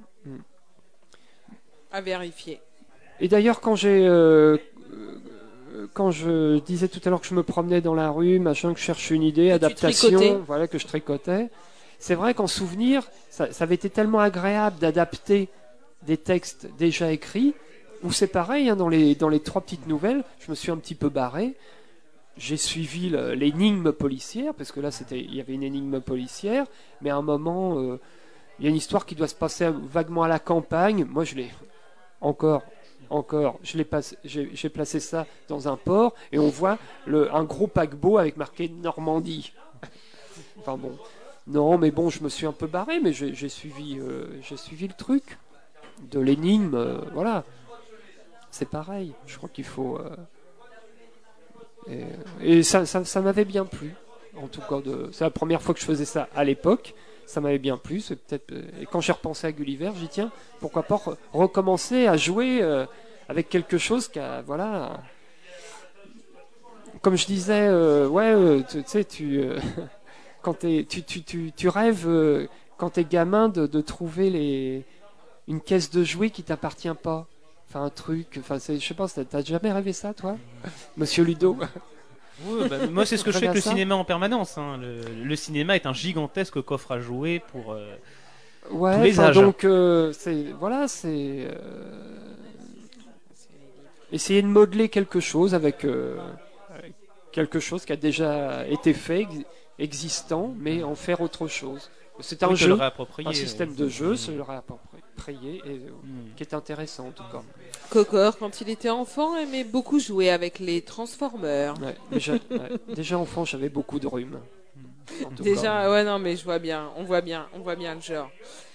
À vérifier. Et d'ailleurs, quand j'ai, euh, euh, quand je disais tout à l'heure que je me promenais dans la rue, machin, que je cherchais une idée, Que tu adaptation, tricotais. voilà, que je tricotais. C'est vrai qu'en souvenir, ça, ça avait été tellement agréable d'adapter des textes déjà écrits, où c'est pareil, hein, dans les dans les trois petites nouvelles, je me suis un petit peu barré. J'ai suivi le- l'énigme policière, parce que là, c'était, il y avait une énigme policière, mais à un moment, euh, il y a une histoire qui doit se passer vaguement à la campagne. Moi, je l'ai encore, encore, je l'ai passé, j'ai, j'ai placé ça dans un port, et on voit le, un gros paquebot avec marqué Normandie. Enfin bon, non, mais bon, je me suis un peu barré, mais j'ai, j'ai suivi, euh, j'ai suivi le truc de l'énigme. euh, voilà, c'est pareil. Je crois qu'il faut. euh, Et, et ça, ça, ça m'avait bien plu. En tout cas, de, c'est la première fois que je faisais ça à l'époque. Ça m'avait bien plu. C'est peut-être, euh, et quand j'ai repensé à Gulliver, j'ai dit tiens, pourquoi pas re- recommencer à jouer euh, avec quelque chose qui a, voilà. Comme je disais, euh, ouais, euh, tu tu sais, tu, euh, quand t'es, tu, tu, tu, tu rêves euh, quand t'es gamin de, de trouver les, une caisse de jouets qui t'appartient pas. Enfin, un truc, enfin, c'est, je sais pas, t'as t'as jamais rêvé ça, toi, Monsieur Ludo? Ouais, bah, moi, c'est ce que je fais avec le Ça cinéma en permanence. hein. Le, le cinéma est un gigantesque coffre à jouer pour euh, Ouais, tous les enfin, âges. donc, euh, c'est, voilà, c'est euh, essayer de modeler quelque chose avec, euh, avec quelque chose qui a déjà été fait, ex- existant, mais en faire autre chose. C'est un Oui, te jeu, le réapproprier, un système oui. de jeu, Mm. se le réapproprier, et, euh, qui est intéressant en tout cas. Cocor, quand il était enfant, aimait beaucoup jouer avec les Transformers. Ouais, déjà, ouais, déjà enfant, j'avais beaucoup de rhume. En tout cas. Déjà, ouais, non, mais je vois bien, on voit bien, on voit bien le genre.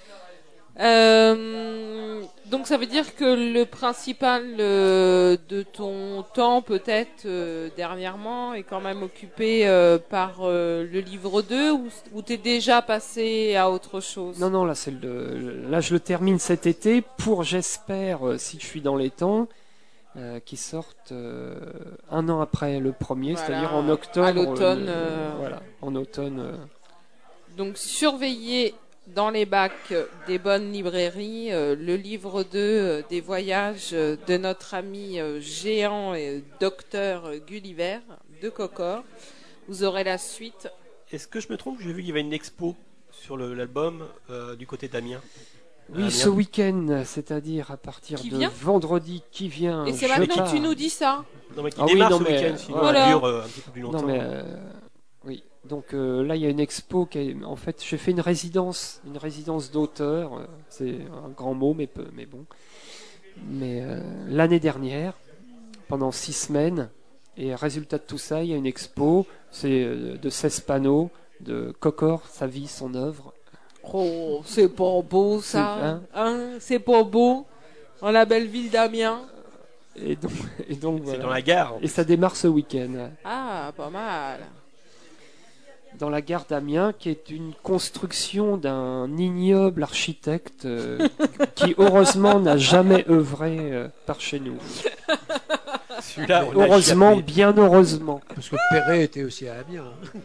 Euh, donc ça veut dire que le principal euh, de ton temps, peut-être euh, dernièrement, est quand même occupé euh, par euh, le livre deux, ou, ou t'es déjà passé à autre chose? Non, non, là, c'est le, là, je le termine cet été pour, j'espère, euh, si je suis dans les temps, euh, qui sorte euh, un an après le premier, Voilà, c'est-à-dire en octobre. à l'automne, euh, euh, Voilà, en automne. euh. Donc surveillez dans les bacs des bonnes librairies euh, le livre deux euh, des voyages euh, de notre ami euh, géant et docteur euh, Gulliver de Cocor. Vous aurez la suite. Est-ce que je me trompe? J'ai vu qu'il y avait une expo sur le- l'album euh, du côté d'Amiens. Oui, Amiens. ce week-end, c'est-à-dire à partir Qui de vient vendredi qui vient. Et c'est je maintenant que pars. tu nous dis ça. Non, mais qui Ah oui, démarre non, ce mais, week-end, euh, sinon voilà. elle dure euh, un petit peu plus longtemps. Non, mais euh, oui. Donc euh, là, il y a une expo qui est, en fait, j'ai fait une résidence, une résidence d'auteur. euh, c'est un grand mot, mais peu, mais bon. Mais euh, l'année dernière, pendant six semaines, et résultat de tout ça, il y a une expo. C'est euh, de seize panneaux de Cocor, sa vie, son œuvre. Oh, c'est pas beau ça. C'est- hein Hein, c'est pas beau. Dans la belle ville d'Amiens. Et donc, et donc C'est voilà. dans la gare. Et ça démarre ce week-end. Ah, pas mal. Dans la gare d'Amiens, qui est une construction d'un ignoble architecte euh, qui heureusement n'a jamais œuvré euh, par chez nous. Celui-là, on a Heureusement, échappé. bien heureusement. Parce que Perret était aussi à Amiens.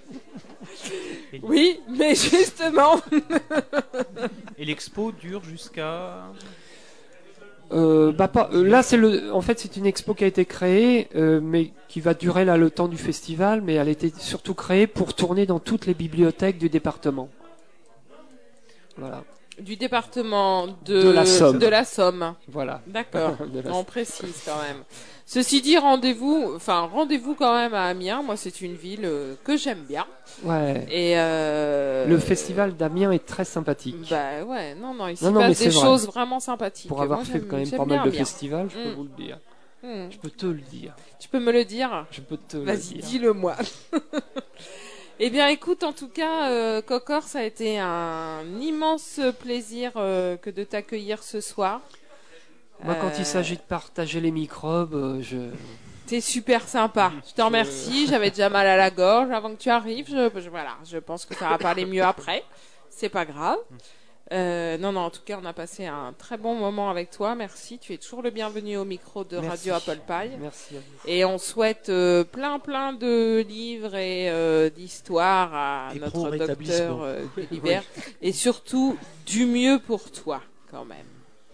Oui, mais justement. Et l'expo dure jusqu'à. Euh, bah pas, euh, là, c'est le, en fait, c'est une expo qui a été créée, euh, mais qui va durer là le temps du festival, mais elle a été surtout créée pour tourner dans toutes les bibliothèques du département. Voilà. Du département de, De la Somme. de la Somme. Voilà. D'accord. De la- On précise quand même. Ceci dit, rendez-vous, enfin rendez-vous quand même à Amiens. Moi, c'est une ville euh, que j'aime bien. Ouais. Et euh, Le festival d'Amiens est très sympathique. Bah ouais, non, non, il s'y Non, non, mais passe des c'est vrai. choses vraiment sympathiques. Pour avoir Moi, fait j'aime- quand même j'aime pas mal bien de Amiens. festivals, je peux Mm. vous le dire. Mm. Je peux te le dire. Tu peux me le dire? Je peux te le Vas-y, dire. dis-le-moi. Eh bien, écoute, en tout cas, euh, Cocor, ça a été un immense plaisir euh, que de t'accueillir ce soir. Moi, quand Euh, il s'agit de partager les microbes, euh, je... T'es super sympa. Je te remercie. J'avais déjà mal à la gorge avant que tu arrives. Je, je- voilà, je pense que ça va pas aller mieux après. C'est pas grave. Euh, non, non, en tout cas, on a passé un très bon moment avec toi. Merci. Tu es toujours le bienvenu au micro de Merci. Radio Apple Pie. Merci à vous. Et on souhaite euh, plein, plein de livres et euh, d'histoires à Et notre pro-rétablissement. docteur euh, Gulliver. Et surtout, du mieux pour toi, quand même.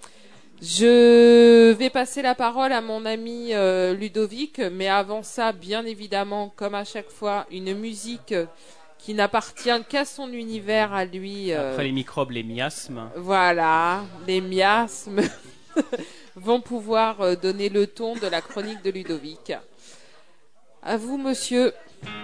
Je vais passer la parole à mon ami euh, Ludovic, mais avant ça, bien évidemment, comme à chaque fois, une musique qui n'appartient qu'à son univers à lui. euh, Après les microbes, les miasmes. Voilà, les miasmes vont pouvoir euh, donner le ton de la chronique de Ludovic. À vous, monsieur.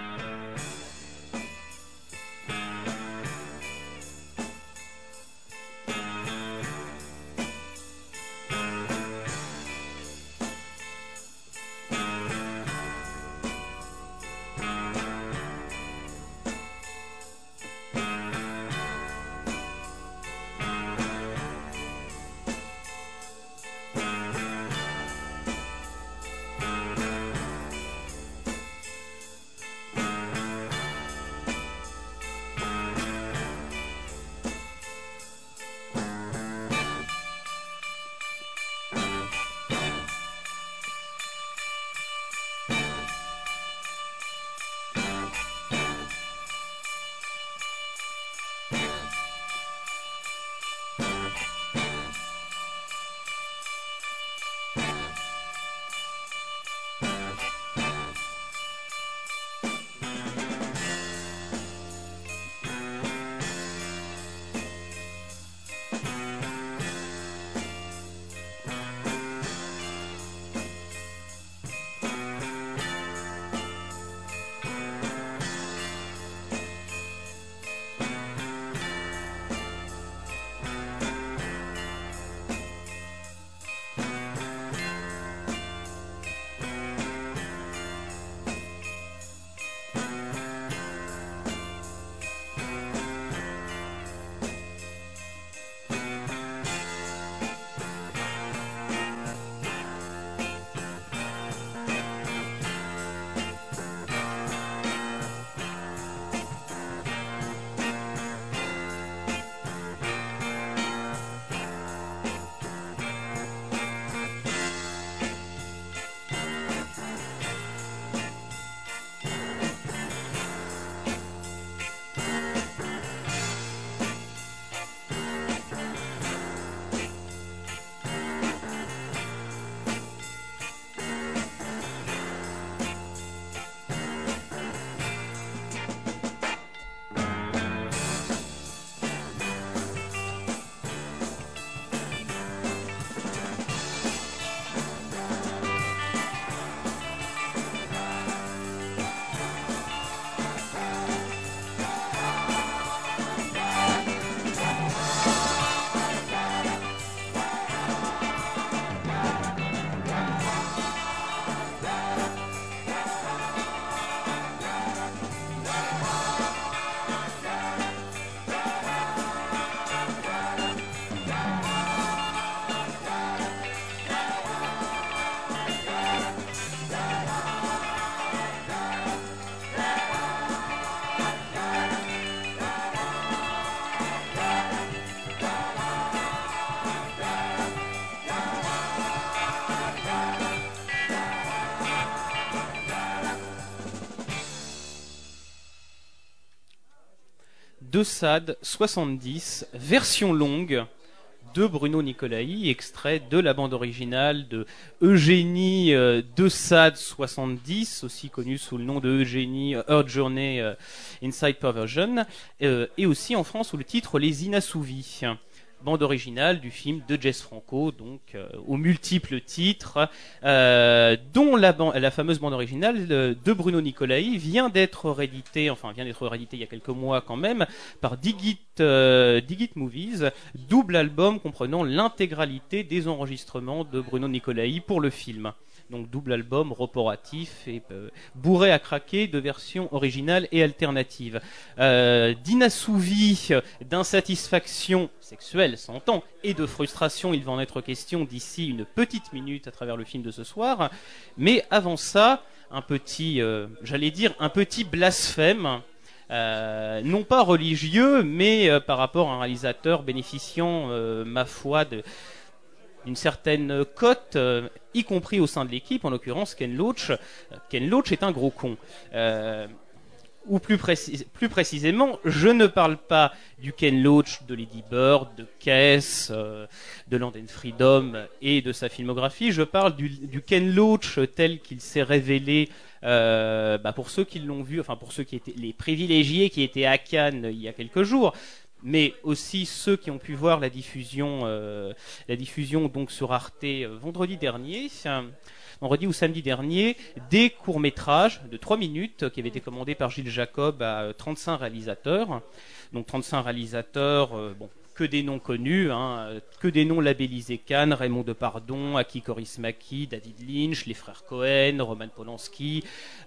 De Sade soixante-dix, version longue de Bruno Nicolai, extrait de la bande originale de Eugénie euh, de Sade soixante-dix, aussi connue sous le nom de Eugénie euh, Her Journey euh, Inside Perversion, euh, et aussi en France sous le titre Les Inassouvis. Bande originale du film de Jess Franco, donc euh, aux multiples titres, euh, dont la, ban- la fameuse bande originale euh, de Bruno Nicolai vient d'être rééditée, enfin vient d'être rééditée il y a quelques mois quand même, par Digit euh, Dig It Movies, double album comprenant l'intégralité des enregistrements de Bruno Nicolai pour le film. Donc double album roporatif et euh, bourré à craquer de versions originales et alternatives. Euh, d'inassouvi, d'insatisfaction sexuelle, s'entend, et de frustration, il va en être question d'ici une petite minute à travers le film de ce soir. Mais avant ça, un petit, euh, j'allais dire, un petit blasphème. Euh, non pas religieux, mais euh, par rapport à un réalisateur bénéficiant, euh, ma foi, de une certaine cote, euh, y compris au sein de l'équipe, en l'occurrence Ken Loach. Ken Loach est un gros con. Euh, ou plus, précis, plus précisément, je ne parle pas du Ken Loach de Lady Bird, de Kess, euh, de Land and Freedom et de sa filmographie. Je parle du, du Ken Loach tel qu'il s'est révélé euh, bah pour ceux qui l'ont vu, enfin pour ceux qui étaient les privilégiés qui étaient à Cannes il y a quelques jours. Mais aussi ceux qui ont pu voir la diffusion, euh, la diffusion donc sur Arte euh, vendredi dernier, vendredi ou samedi dernier, des courts-métrages de trois minutes euh, qui avaient été commandés par Gilles Jacob à euh, trente-cinq réalisateurs. Donc trente-cinq réalisateurs, euh, bon, que des noms connus, hein, que des noms labellisés Cannes, Raymond Depardon, Aki Kaurismäki, David Lynch, les frères Cohen, Roman Polanski,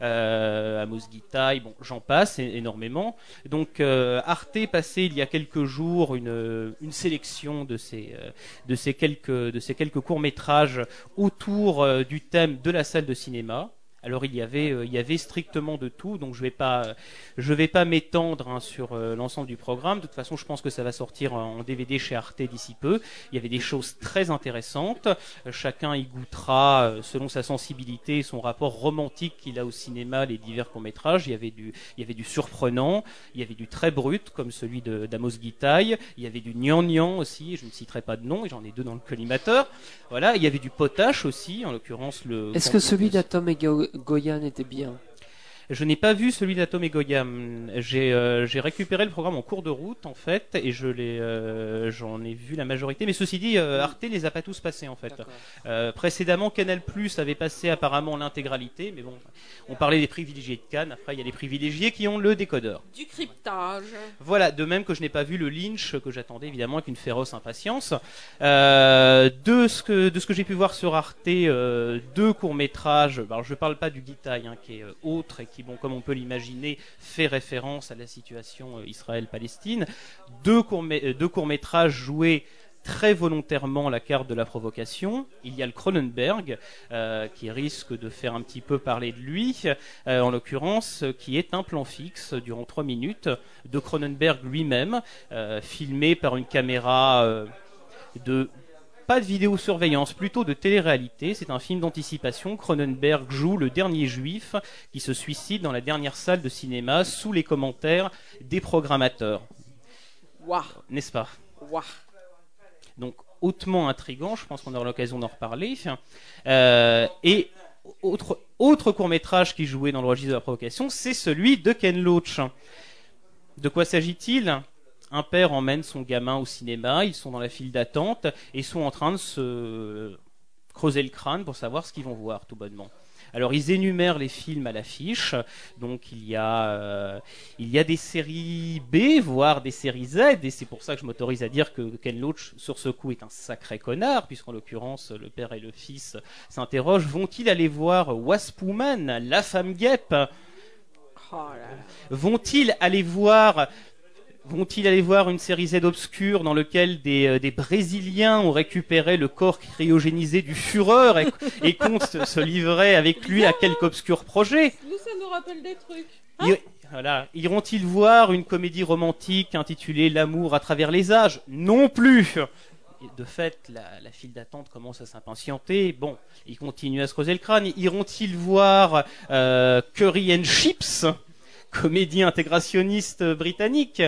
euh, Amos Gitaï, bon, j'en passe énormément. Donc euh, Arte passait il y a quelques jours une, une sélection de ces, euh, de ces quelques, de ces quelques courts-métrages autour euh, du thème de la salle de cinéma. Alors il y avait, euh, il y avait strictement de tout, donc je vais pas, je vais pas m'étendre hein, sur euh, l'ensemble du programme. De toute façon, je pense que ça va sortir en D V D chez Arte d'ici peu. Il y avait des choses très intéressantes. Euh, chacun y goûtera euh, selon sa sensibilité et son rapport romantique qu'il a au cinéma, les divers courts métrages. Il y avait du, il y avait du surprenant, il y avait du très brut comme celui de d'Amos Gitaï. Il y avait du gnangnan aussi. Je ne citerai pas de nom, et j'en ai deux dans le collimateur. Voilà, il y avait du potache aussi, en l'occurrence le. Est-ce que celui d'Atom et Go- Goyan était bien? Je n'ai pas vu celui d'Atom et Goyam. J'ai euh, j'ai récupéré le programme en cours de route en fait, et je l'ai, euh, j'en ai vu la majorité. Mais ceci dit, euh, Arte les a pas tous passés en fait. Euh, précédemment, Canal Plus avait passé apparemment l'intégralité, mais bon, on parlait des privilégiés de Cannes. Après, il y a les privilégiés qui ont le décodeur. Du cryptage. Voilà, de même que je n'ai pas vu le Lynch que j'attendais évidemment avec une féroce impatience. Euh, de ce que de ce que j'ai pu voir sur Arte, euh, deux courts métrages. Alors je parle pas du Gitaï hein, qui est euh, autre et qui, bon, comme on peut l'imaginer, fait référence à la situation euh, Israël-Palestine. Deux courts euh, deux courts métrages joués très volontairement la carte de la provocation. Il y a le Cronenberg, euh, qui risque de faire un petit peu parler de lui, euh, en l'occurrence, qui est un plan fixe durant trois minutes de Cronenberg lui-même, euh, filmé par une caméra euh, de... pas de vidéosurveillance, plutôt de télé-réalité. C'est un film d'anticipation. Cronenberg joue le dernier juif qui se suicide dans la dernière salle de cinéma sous les commentaires des programmateurs. Waouh. N'est-ce pas? Waouh. Donc hautement intriguant, je pense qu'on aura l'occasion d'en reparler. Euh, et autre, autre court-métrage qui jouait dans le registre de la provocation, c'est celui de Ken Loach. De quoi s'agit-il? Un père emmène son gamin au cinéma, ils sont dans la file d'attente et sont en train de se creuser le crâne pour savoir ce qu'ils vont voir, tout bonnement. Alors ils énumèrent les films à l'affiche, donc il y a euh, il y a des séries B, voire des séries Z, et c'est pour ça que je m'autorise à dire que Ken Loach sur ce coup est un sacré connard, puisqu'en l'occurrence le père et le fils s'interrogent, vont-ils aller voir Wasp Woman, la femme guêpe? Oh là là. Vont-ils aller voir Vont-ils aller voir une série Z obscure dans laquelle des, euh, des Brésiliens ont récupéré le corps cryogénisé du Führer et, et comptent se, se livrer avec lui à quelque obscur projet? Nous, ça nous rappelle des trucs. Hein? Voilà. Iront-ils voir une comédie romantique intitulée L'amour à travers les âges? Non plus. Et de fait, la, la file d'attente commence à s'impatienter. Bon, ils continuent à se creuser le crâne. Iront-ils voir euh, Curry and Chips, comédie intégrationniste britannique?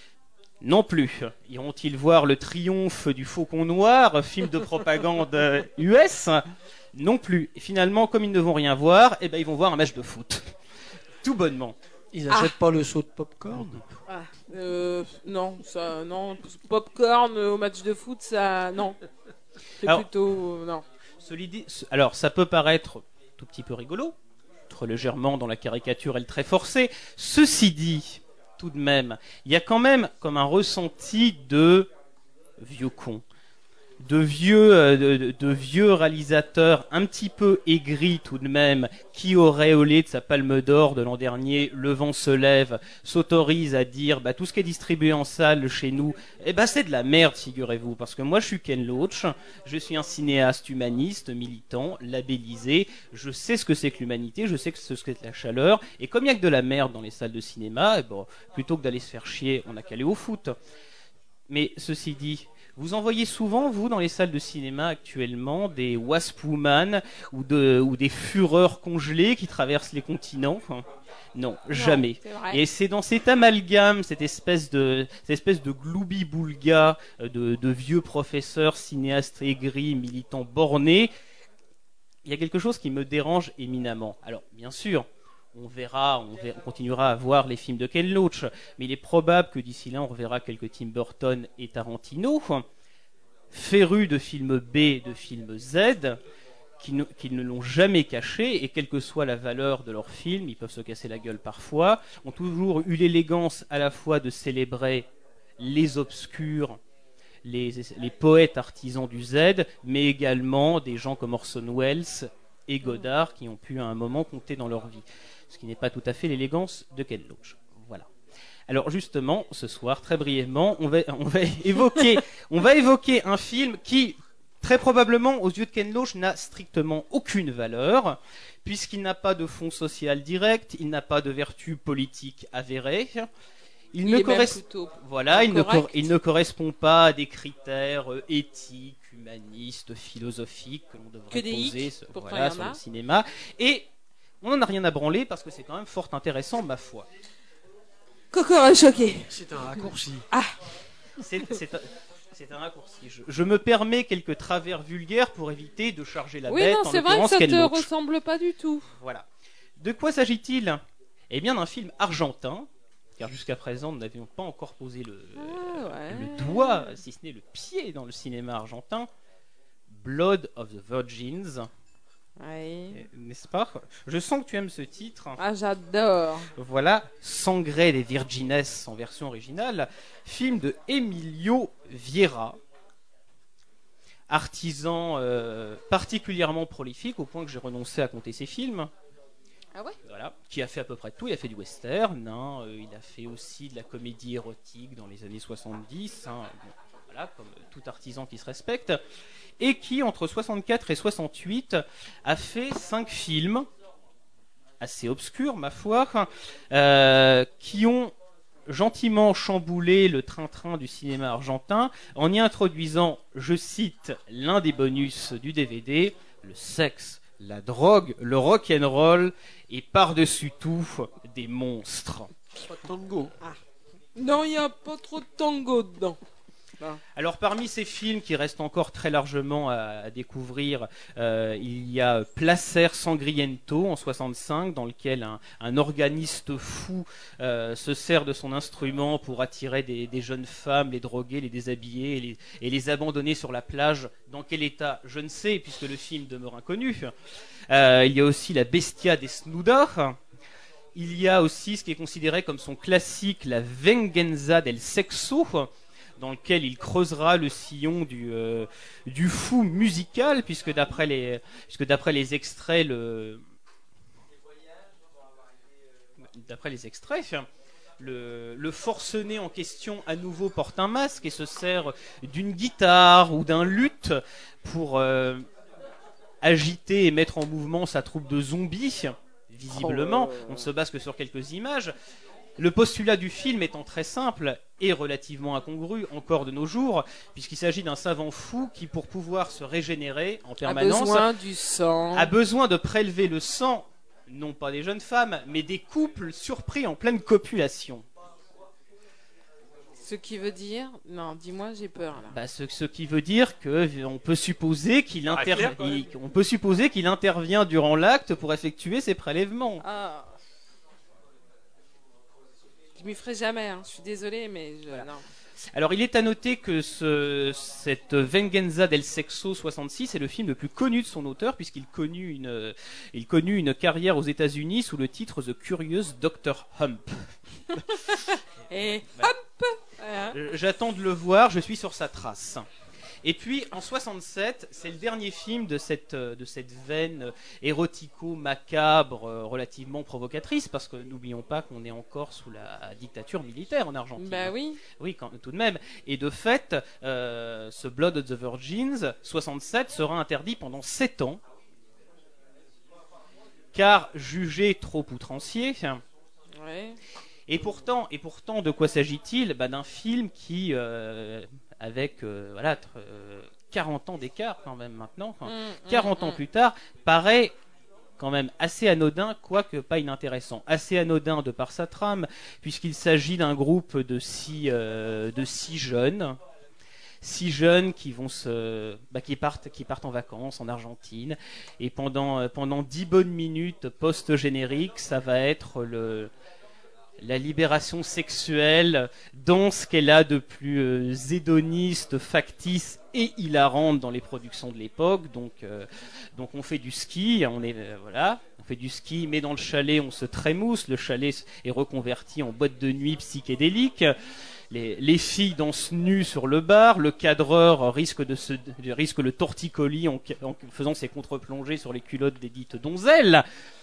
Non plus. Iront-ils voir Le Triomphe du Faucon Noir, film de propagande U S? Non plus. Et finalement, comme ils ne vont rien voir, eh ben, ils vont voir un match de foot. Tout bonnement. Ils n'achètent ah. pas le seau de popcorn? Ah, euh, non, ça, non. Popcorn au match de foot, ça, non. C'est alors, plutôt, euh, non. Alors, ça peut paraître tout petit peu rigolo, trop légèrement dans la caricature et le trait forcé. Ceci dit, tout de même. Il y a quand même comme un ressenti de vieux con. De vieux, euh, de, de vieux réalisateurs un petit peu aigris tout de même, qui auréolé de sa palme d'or de l'an dernier, Le vent se lève, s'autorise à dire bah, tout ce qui est distribué en salle chez nous, eh ben, c'est de la merde, figurez-vous, parce que moi je suis Ken Loach, je suis un cinéaste humaniste, militant, labellisé, je sais ce que c'est que l'humanité, je sais ce que c'est que la chaleur, et comme il n'y a que de la merde dans les salles de cinéma, eh ben, plutôt que d'aller se faire chier, on n'a qu'à aller au foot. Mais ceci dit, vous en voyez souvent, vous, dans les salles de cinéma actuellement, des Wasp Woman ou, de, ou des fureurs congelées qui traversent les continents. Enfin, non, non, jamais. C'est vrai. Et c'est dans cet amalgame, cette espèce de, cette espèce de gloubi-boulga de, de vieux professeurs, cinéastes aigris, militants bornés, il y a quelque chose qui me dérange éminemment. Alors, bien sûr, on verra, on verra, on continuera à voir les films de Ken Loach, mais il est probable que d'ici là, on reverra quelques Tim Burton et Tarantino, férus de films B, de films Z, qui ne, qui ne l'ont jamais caché, et quelle que soit la valeur de leurs films, ils peuvent se casser la gueule parfois, ont toujours eu l'élégance à la fois de célébrer les obscurs, les, les poètes artisans du Z, mais également des gens comme Orson Welles et Godard, qui ont pu à un moment compter dans leur vie. Ce qui n'est pas tout à fait l'élégance de Ken Loach. Voilà. Alors justement, ce soir, très brièvement, on va, on va évoquer, on va évoquer un film qui, très probablement, aux yeux de Ken Loach, n'a strictement aucune valeur, puisqu'il n'a pas de fond social direct, il n'a pas de vertu politique avérée. Il, Il ne est même corres- plutôt voilà, il ne, incorrect. cor- il ne correspond pas à des critères euh, éthiques, humanistes, philosophiques que l'on devrait Que des poser hicks, ce- pourtant voilà, il y en sur a. le cinéma. Et on n'en a rien à branler parce que c'est quand même fort intéressant, ma foi. Cocora choqué. C'est un raccourci. C'est, c'est un, c'est un raccourci. Je, je me permets quelques travers vulgaires pour éviter de charger la Oui, bête, non, en c'est vrai que l'occurrence ça Ken te Loach. ressemble pas du tout. Voilà. De quoi s'agit-il ? Eh bien, d'un film argentin, car jusqu'à présent, nous n'avions pas encore posé le, Ah, ouais. le doigt, si ce n'est le pied, dans le cinéma argentin. Blood of the Virgins, Ouais. n'est-ce pas ? Je sens que tu aimes ce titre. Ah, j'adore. Voilà, Sangre des Virgines en version originale, film de Emilio Vieira, artisan euh, particulièrement prolifique au point que j'ai renoncé à compter ses films. Ah ouais ? Voilà, qui a fait à peu près tout. Il a fait du western, hein, euh, il a fait aussi de la comédie érotique dans les années soixante-dix, hein, bon, voilà, comme tout artisan qui se respecte, et qui, entre soixante-quatre et soixante-huit, a fait cinq films, assez obscurs, ma foi, euh, qui ont gentiment chamboulé le train-train du cinéma argentin, en y introduisant, je cite, l'un des bonus du D V D, le sexe, la drogue, le rock'n'roll et par-dessus tout des monstres. Pas de tango. Non, il n'y a pas trop de tango dedans. Alors parmi ces films qui restent encore très largement à, à découvrir, euh, il y a Placer Sangriento en soixante-cinq, dans lequel un, un organiste fou euh, se sert de son instrument pour attirer des, des jeunes femmes, les droguer, les déshabiller et les, et les abandonner sur la plage. Dans quel état ? Je ne sais, puisque le film demeure inconnu. Euh, il y a aussi La Bestia Desnuda. Il y a aussi ce qui est considéré comme son classique, La Venganza del Sexo, dans lequel il creusera le sillon du, euh, du fou musical, puisque d'après les, puisque d'après les extraits, le, d'après les extraits, le, le forcené en question à nouveau porte un masque et se sert d'une guitare ou d'un luth pour euh, agiter et mettre en mouvement sa troupe de zombies. Visiblement, on ne se base que sur quelques images. Le postulat du film étant très simple et relativement incongru encore de nos jours, puisqu'il s'agit d'un savant fou qui, pour pouvoir se régénérer en permanence, A besoin du sang. a besoin de prélever le sang, non pas des jeunes femmes, mais des couples surpris en pleine copulation. Ce qui veut dire... Non, dis-moi, j'ai peur là. Bah, ce, ce qui veut dire que on peut supposer qu'il Ah, inter- clair, quand même. il- on peut supposer qu'il intervient durant l'acte pour effectuer ses prélèvements. Ah. Je m'y ferai jamais, hein. Je suis désolée, mais je... non. Alors, il est à noter que ce, cette Venganza del Sexo soixante-six est le film le plus connu de son auteur, puisqu'il connut une, il connut une carrière aux États-Unis sous le titre The Curious docteur Hump. Et Voilà. hop voilà. Euh, J'attends de le voir, je suis sur sa trace. Et puis en soixante-sept, c'est le dernier film de cette, euh, de cette veine euh, érotico-macabre euh, relativement provocatrice, parce que n'oublions pas qu'on est encore sous la dictature militaire en Argentine. Bah oui. Oui, quand, tout de même. Et de fait, euh, ce Blood of the Virgins, soixante-sept, sera interdit pendant sept ans, car jugé trop outrancier. Ouais. Et pourtant, et pourtant, de quoi s'agit-il ? Bah, d'un film qui, euh, avec euh, voilà, tr- euh, quarante ans d'écart quand même maintenant, enfin, Mm, quarante mm, ans mm. plus tard, paraît quand même assez anodin, quoique pas inintéressant. Assez anodin de par sa trame, puisqu'il s'agit d'un groupe de six, euh, de six jeunes, six jeunes qui vont se, bah, qui partent, qui partent en vacances en Argentine, et pendant euh, pendant dix bonnes minutes post-générique, ça va être le la libération sexuelle dans ce qu'elle a de plus euh, hédoniste, factice et hilarante dans les productions de l'époque. Donc, euh, donc on fait du ski, on est euh, voilà, on fait du ski, mais dans le chalet on se trémousse. Le chalet est reconverti en boîte de nuit psychédélique. Les, les filles dansent nues sur le bar. Le cadreur risque de se risque le torticolis en, en faisant ses contre-plongées sur les culottes des dites donzelles.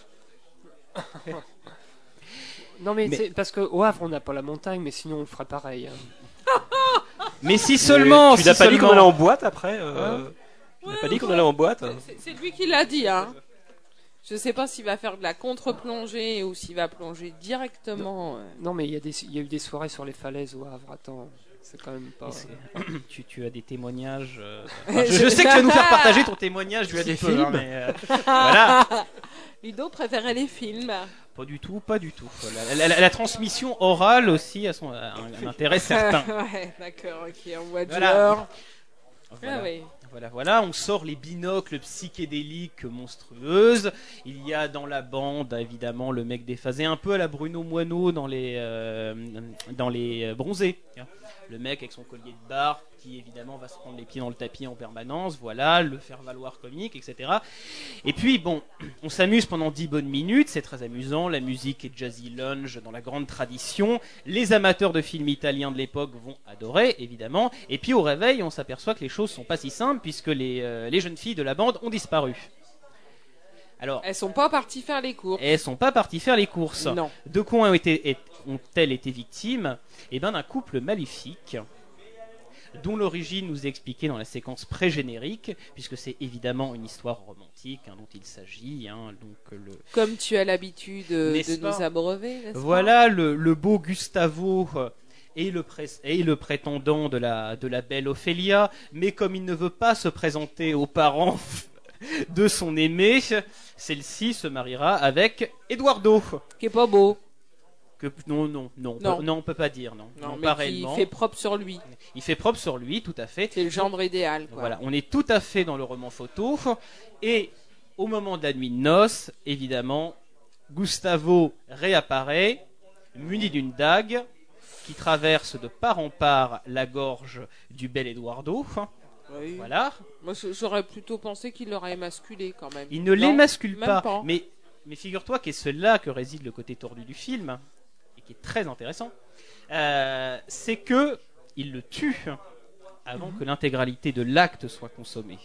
Non, mais, Mais- c'est parce qu'au Havre, on n'a pas la montagne, mais sinon on ferait pareil. hein. Mais si seulement, Tu si n'as pas dit qu'on seulement. allait en boîte après euh, Hein Tu n'as pas dit qu'on allait en boîte C'est- C'est lui qui l'a dit, hein. Je sais pas s'il va faire de la contre-plongée ou s'il va plonger directement. euh. Non, mais il y, a des- il y a eu des soirées sur les falaises au Havre. Attends, c'est quand même pas. Mais c'est- tu, tu as des témoignages. euh, enfin, je, je sais que tu vas nous faire partager ton témoignage. Tu as d'ici des peu, films hein, mais, euh, voilà. Ludo préférait les films. Pas du tout, pas du tout. La, la- la- la transmission orale aussi a, son, a un, un intérêt certain. Ouais, d'accord, ok, on voit du Voilà. l'heure. Voilà. Ah oui. Voilà, voilà, on sort les binocles psychédéliques monstrueuses. Il y a dans la bande, évidemment, le mec déphasé, un peu à la Bruno Moineau dans les, euh, dans les euh, bronzés. Le mec avec son collier de barre qui, évidemment, va se prendre les pieds dans le tapis en permanence. Voilà, le faire-valoir comique, et cetera. Et puis, bon, on s'amuse pendant dix bonnes minutes. C'est très amusant. La musique est jazzy lunge dans la grande tradition. Les amateurs de films italiens de l'époque vont adorer, évidemment. Et puis, au réveil, on s'aperçoit que les choses sont pas si simples puisque les, euh, les jeunes filles de la bande ont disparu. Alors, Elles sont pas parties faire les cours. elles sont pas parties faire les courses. Non. De quoi ont été, est- ont-elles été victimes ? Eh bien, d'un couple maléfique, dont l'origine nous est expliquée dans la séquence pré-générique, puisque c'est évidemment une histoire romantique hein, dont il s'agit. Hein, donc le, Comme tu as l'habitude de, N'est-ce de pas nous abreuver, n'est-ce pas ? voilà le, le beau Gustavo euh, et le, pré- et le prétendant de la, de la belle Ophélia, mais comme il ne veut pas se présenter aux parents de son aimé, celle-ci se mariera avec Eduardo. Qui est pas beau. Que, non, non, non, Non. on peut- non, on peut pas dire, non. Non, Non, mais pas qui réellement. fait propre sur lui. Il fait propre sur lui, tout à fait. C'est le genre idéal, quoi. Voilà, on est tout à fait dans le roman photo. Et au moment de la nuit de noces, évidemment, Gustavo réapparaît, muni d'une dague, qui traverse de part en part la gorge du bel Eduardo. Oui. Voilà. Moi, je- j'aurais plutôt pensé qu'il l'aurait émasculé quand même. Il ne Non, l'émascule même pas. pas. Mais, mais figure-toi que c'est là que réside le côté tordu du film, et qui est très intéressant. Euh, c'est que il le tue avant Mhm. que l'intégralité de l'acte soit consommée.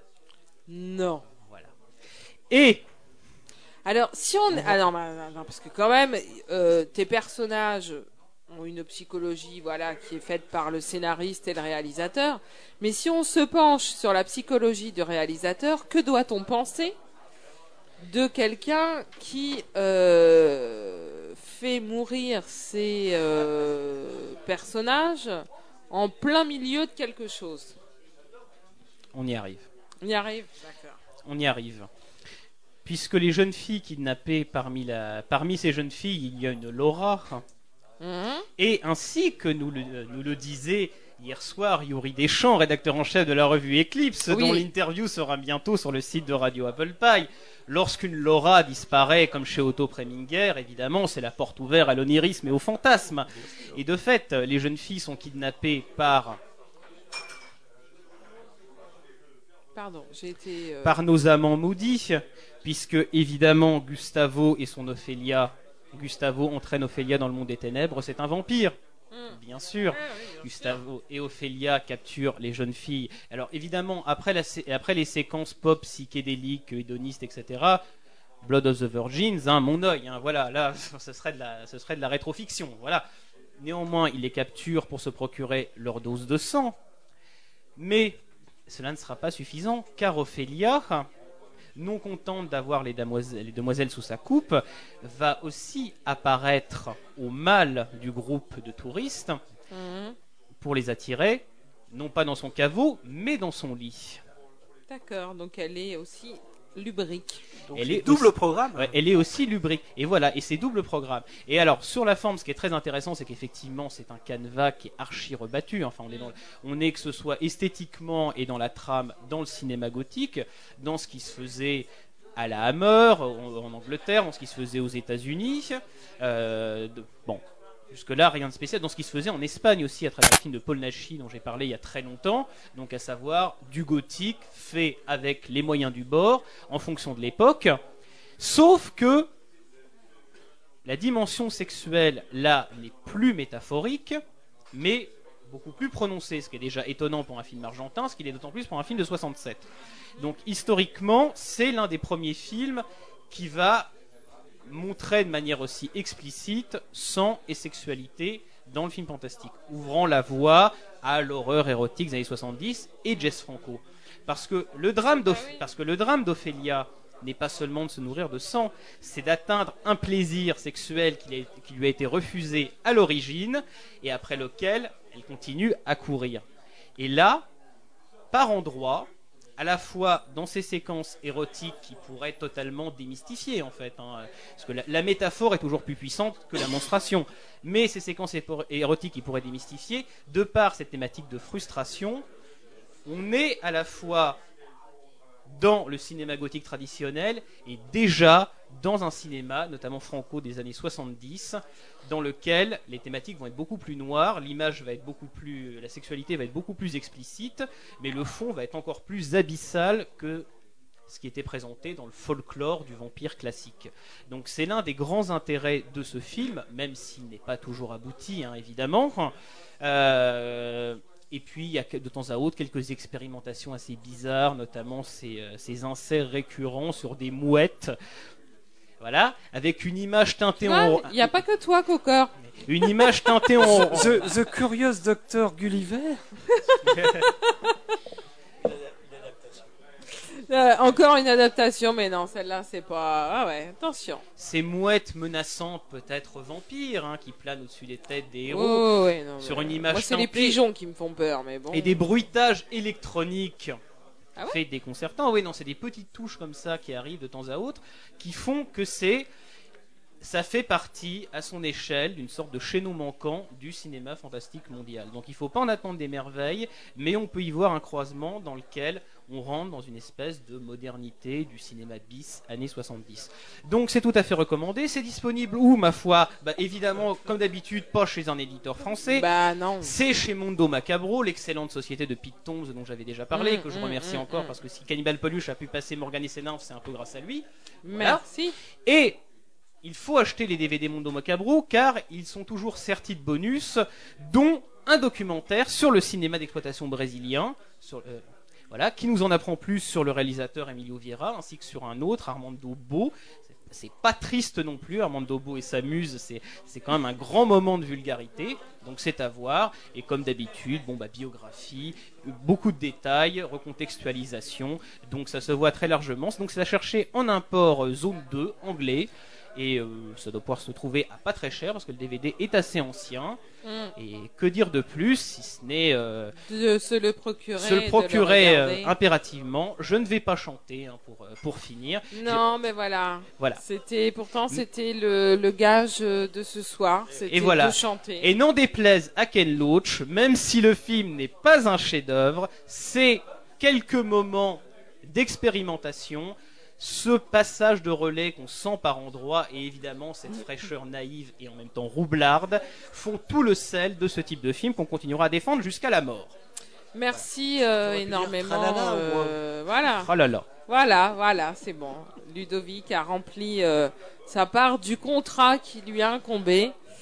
Non. Voilà. Et Alors, si on... Ah non, bah, non, non, parce que quand même, euh, tes personnages ont une psychologie voilà, qui est faite par le scénariste et le réalisateur. Mais si on se penche sur la psychologie du réalisateur, que doit-on penser de quelqu'un qui euh, fait mourir ses euh, personnages en plein milieu de quelque chose? on y arrive. On y arrive? D'accord. On y arrive. Puisque les jeunes filles kidnappées, parmi, la, parmi ces jeunes filles, il y a une Laura. Mhm. Et ainsi que nous le, nous le disait hier soir Yuri Deschamps, rédacteur en chef de la revue Eclipse, Oui. dont l'interview sera bientôt sur le site de Radio Apple Pie. Lorsqu'une Laura disparaît, comme chez Otto Preminger, évidemment, c'est la porte ouverte à l'onirisme et au fantasme. Et de fait, les jeunes filles sont kidnappées par, Pardon, j'ai été... euh, par nos amants maudits, puisque évidemment Gustavo et son Ophélia, Gustavo entraîne Ophélia dans le monde des ténèbres, c'est un vampire. Bien sûr, Gustavo et Ophélia capturent les jeunes filles. Alors évidemment, après, la, après les séquences pop psychédéliques, hédonistes, et cetera, Blood of the Virgins, hein, mon œil, hein, voilà, là, ce serait, de la, ce serait de la rétrofiction, voilà. Néanmoins, il les capture pour se procurer leur dose de sang. Mais cela ne sera pas suffisant, car Ophélia, non contente d'avoir les demoiselles, les demoiselles sous sa coupe, va aussi apparaître au mal du groupe de touristes Mhm. pour les attirer, non pas dans son caveau, mais dans son lit. D'accord, donc elle est aussi lubrique. Donc Elle c'est est double aussi- programme. Ouais, elle est aussi lubrique. Et voilà, et c'est double programme. Et alors, sur la forme, ce qui est très intéressant, c'est qu'effectivement, c'est un canevas qui est archi rebattu. Enfin, on est, dans, on est que ce soit esthétiquement et dans la trame, dans le cinéma gothique, dans ce qui se faisait à la Hammer, en, en Angleterre, dans ce qui se faisait aux États-Unis. Euh, de- bon. Jusque-là, rien de spécial. Dans ce qui se faisait en Espagne aussi, à travers le film de Paul Naschy, dont j'ai parlé il y a très longtemps. Donc, à savoir, du gothique fait avec les moyens du bord, en fonction de l'époque. Sauf que la dimension sexuelle, là, n'est plus métaphorique, mais beaucoup plus prononcée. Ce qui est déjà étonnant pour un film argentin, ce qu'il est d'autant plus pour un film de soixante-sept. Donc, historiquement, c'est l'un des premiers films qui va montrer de manière aussi explicite sang et sexualité dans le film fantastique, ouvrant la voie à l'horreur érotique des années soixante-dix et Jess Franco. Parce que le drame d'Oph- parce que le drame d'Ophélia n'est pas seulement de se nourrir de sang, c'est d'atteindre un plaisir sexuel qui, a- qui lui a été refusé à l'origine et après lequel elle continue à courir. Et là, par endroits, à la fois dans ces séquences érotiques qui pourraient totalement démystifier en fait, hein, parce que la, la métaphore est toujours plus puissante que la monstration, mais ces séquences épo- érotiques qui pourraient démystifier, de par cette thématique de frustration, on est à la fois dans le cinéma gothique traditionnel et déjà dans un cinéma, notamment franco des années soixante-dix, dans lequel les thématiques vont être beaucoup plus noires, l'image va être beaucoup plus, la sexualité va être beaucoup plus explicite, mais le fond va être encore plus abyssal que ce qui était présenté dans le folklore du vampire classique. Donc c'est l'un des grands intérêts de ce film, même s'il n'est pas toujours abouti, hein, évidemment. Euh, Et puis, il y a de temps à autre quelques expérimentations assez bizarres, notamment ces, euh, ces inserts récurrents sur des mouettes. Voilà, avec une image teintée en... Il n'y a pas que toi, Cocker. Une image teintée en... The, the Curious Doctor Gulliver. Euh, encore une adaptation, mais non, celle-là, c'est pas... Ah ouais, attention. Ces mouettes menaçantes, peut-être vampires, hein, qui planent au-dessus des têtes des héros, Oh, ouais, non, sur mais- une image Moi, c'est les teintée. pigeons qui me font peur, mais bon. Et des bruitages électroniques Ah ouais fait déconcertants. Oui, non, c'est des petites touches comme ça qui arrivent de temps à autre, qui font que c'est... Ça fait partie, à son échelle, d'une sorte de chaînon manquant du cinéma fantastique mondial. Donc il ne faut pas en attendre des merveilles, mais on peut y voir un croisement dans lequel on rentre dans une espèce de modernité du cinéma bis années soixante-dix. Donc c'est tout à fait recommandé. C'est disponible où, ma foi? Bah, évidemment, comme d'habitude, pas chez un éditeur français. Bah non. C'est chez Mondo Macabro, l'excellente société de Pete Tombs dont j'avais déjà parlé, Mmh, que je mmh, remercie mmh, encore mmh. parce que si Cannibal Peluche a pu passer Morgan et ses nymphes, c'est un peu grâce à lui. Voilà. Merci. Et il faut acheter les D V D Mondo Macabro car ils sont toujours sertis de bonus, dont un documentaire sur le cinéma d'exploitation brésilien, sur, euh, voilà, qui nous en apprend plus sur le réalisateur Emilio Vieira, ainsi que sur un autre, Armando Bo. C'est pas triste non plus, Armando Bo et sa muse, c'est c'est quand même un grand moment de vulgarité, donc c'est à voir. Et comme d'habitude, bon bah biographie, beaucoup de détails, recontextualisation, donc ça se voit très largement. Donc c'est à chercher en import euh, zone deux, anglais. Et euh, ça doit pouvoir se trouver à pas très cher parce que le D V D est assez ancien. Mm. Et que dire de plus si ce n'est euh, De se le procurer. se le de procurer euh, regarder. impérativement. Je ne vais pas chanter hein, pour, euh, pour finir. Non, mais voilà. Voilà. C'était pourtant c'était le, le gage euh, de ce soir. C'était Et voilà. de chanter. Et n'en déplaise à Ken Loach, même si le film n'est pas un chef-d'œuvre, c'est quelques moments d'expérimentation, ce passage de relais qu'on sent par endroits et évidemment cette fraîcheur naïve et en même temps roublarde font tout le sel de ce type de film qu'on continuera à défendre jusqu'à la mort. Merci euh, énormément. tralala, euh, voilà. Oh là là. Voilà, voilà, c'est bon. Ludovic a rempli euh, sa part du contrat qui lui a incombé.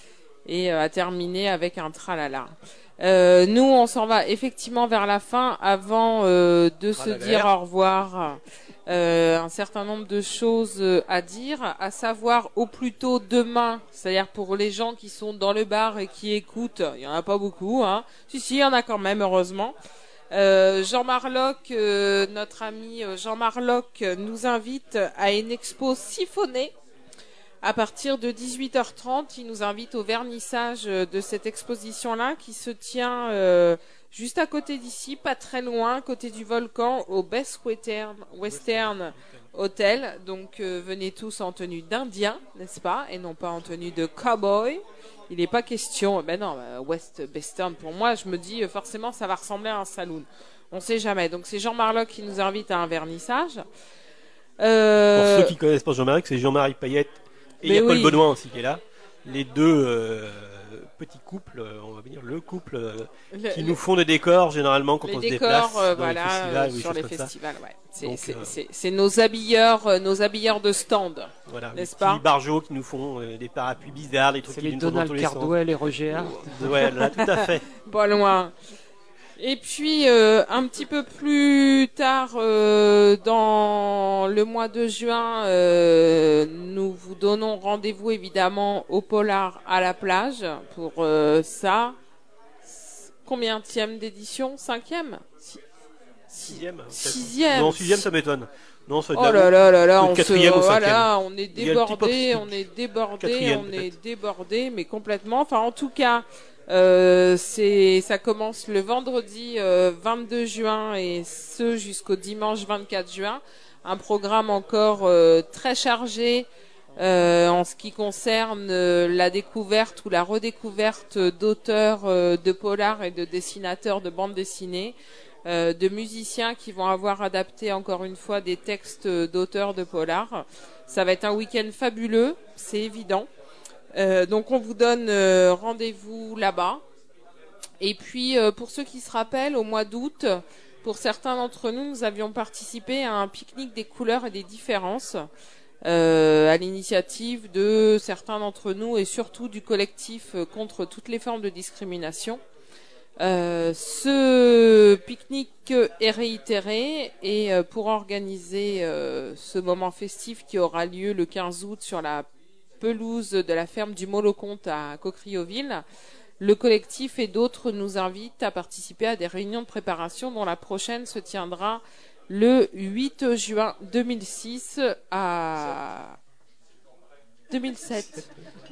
et euh, à terminer avec un tralala. Euh, nous, on s'en va effectivement vers la fin avant euh, de se dire au revoir. Euh, un certain nombre de choses euh, à dire, à savoir au plus tôt demain, c'est-à-dire pour les gens qui sont dans le bar et qui écoutent, il y en a pas beaucoup, hein. Si, si, il y en a quand même, heureusement. Euh, Jean Marloc, euh, notre ami Jean Marloc, nous invite à une expo siphonnée. À partir de dix-huit heures trente, il nous invite au vernissage de cette exposition-là qui se tient euh, juste à côté d'ici, pas très loin, à côté du volcan, au Best Western, Western Hotel. Donc euh, venez tous en tenue d'Indien, n'est-ce pas, et non pas en tenue de cowboy. Il n'est pas question, ben non, West Western, pour moi, je me dis forcément ça va ressembler à un saloon. On ne sait jamais. Donc c'est Jean Marloc qui nous invite à un vernissage. Euh... Pour ceux qui connaissent pas Jean-Marie, c'est Jean-Marie Payette. Et il y a oui. Paul Baudouin aussi qui est là. Les deux euh, petits couples, on va dire le couple, euh, le, qui le, nous font des décors généralement quand les on décors, se déplace euh, dans voilà, les festivals, euh, sur les festivals. Ça. Ouais. C'est, Donc, c'est, euh, c'est, c'est nos habilleurs, euh, nos habilleurs de stand. Voilà, n'est-ce les pas petits barjots qui nous font euh, des parapluies bizarres, des trucs c'est qui les viennent dans tous Donald les Cardwell et Roger Hart. sens. Ouais, là, tout à fait. Pas loin. Et puis euh, un petit peu plus tard, euh, dans le mois de juin, euh, nous vous donnons rendez-vous évidemment au Polar à la plage pour euh, ça. Combienième d'édition? Cinquième? Si... Sixième. Sixième. Non, sixième, ça m'étonne. Non, ça Oh là là là là, on se, ou voilà, on est débordé, on est débordé, on est débordé, mais complètement. Enfin, en tout cas. Euh, c'est, ça commence le vendredi euh, vingt-deux juin et ce jusqu'au dimanche vingt-quatre juin. Un programme encore euh, très chargé euh, en ce qui concerne euh, la découverte ou la redécouverte d'auteurs euh, de polar et de dessinateurs de bande dessinée, euh, de musiciens qui vont avoir adapté encore une fois des textes d'auteurs de polar. Ça va être un week-end fabuleux, c'est évident. Euh, donc on vous donne euh, rendez-vous là-bas. Et puis euh, pour ceux qui se rappellent, au mois d'août, pour certains d'entre nous, nous avions participé à un pique-nique des couleurs et des différences euh, à l'initiative de certains d'entre nous et surtout du collectif contre toutes les formes de discrimination. Euh, ce pique-nique est réitéré et euh, pour organiser euh, ce moment festif qui aura lieu le quinze août sur la pelouse de la ferme du Molocomte à Cocrioville, le collectif et d'autres nous invitent à participer à des réunions de préparation dont la prochaine se tiendra le huit juin deux mille six à deux mille sept.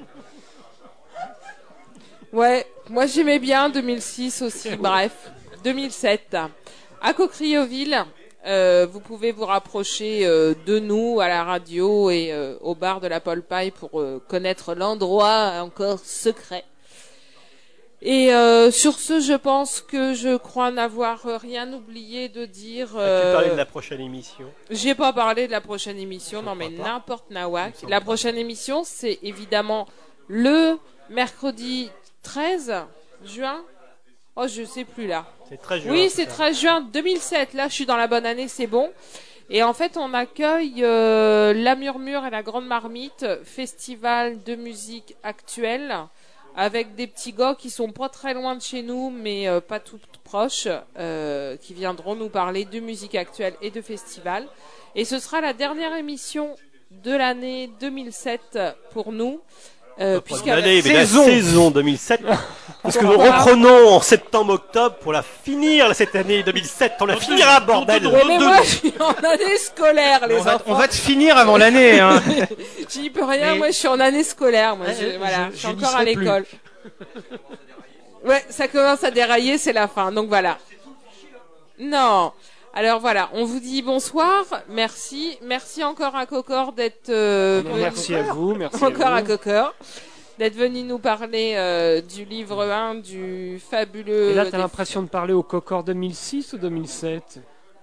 Ouais, moi j'aimais bien deux mille six aussi, bref, deux mille sept à Cocrioville. Euh, vous pouvez vous rapprocher euh, de nous à la radio et euh, au bar de la Paul Paille pour euh, connaître l'endroit encore secret. Et euh, sur ce, je pense que je crois n'avoir rien oublié de dire. Euh... As-tu parlé de la prochaine émission? J'ai pas parlé de la prochaine émission, je non mais pas. n'importe nawak. La prochaine émission, c'est évidemment le mercredi treize juin. Oh, je sais plus là. C'est treize juin. Oui, c'est treize juin deux mille sept. Là, je suis dans la bonne année, c'est bon. Et en fait, on accueille euh, La Murmure et la Grande Marmite, festival de musique actuelle, avec des petits gars qui sont pas très loin de chez nous, mais euh, pas tout proches, euh, qui viendront nous parler de musique actuelle et de festival. Et ce sera la dernière émission de l'année deux mille sept pour nous. Euh, puisqu'à l'année, mais la saison deux mille sept, parce que nous reprenons en septembre-octobre pour la finir cette année deux mille sept, on la finira, bordel. Ouais, mais moi, je suis en année scolaire, les on va, enfants. on va te finir avant l'année, hein. J'y peux rien, mais... moi, je suis en année scolaire, moi, je, je, voilà, je, je suis encore à l'école. Ouais, ça commence à dérailler, c'est la fin, donc voilà. Non. Alors voilà, on vous dit bonsoir, merci, merci encore à Cocor d'être euh, venu. Merci à vous, merci encore à, à vous. Cocor d'être venu nous parler euh, du livre un du fabuleux. Et là, t'as l'impression de parler au Cocor deux mille six ou deux mille sept?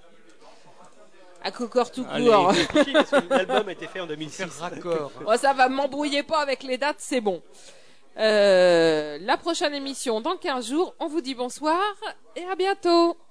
À Cocor tout court. Allez, parce que l'album a été fait en deux mille six. Raccord. Bon, ça va, m'embrouiller pas avec les dates, c'est bon. Euh, la prochaine émission dans quinze jours. On vous dit bonsoir et à bientôt.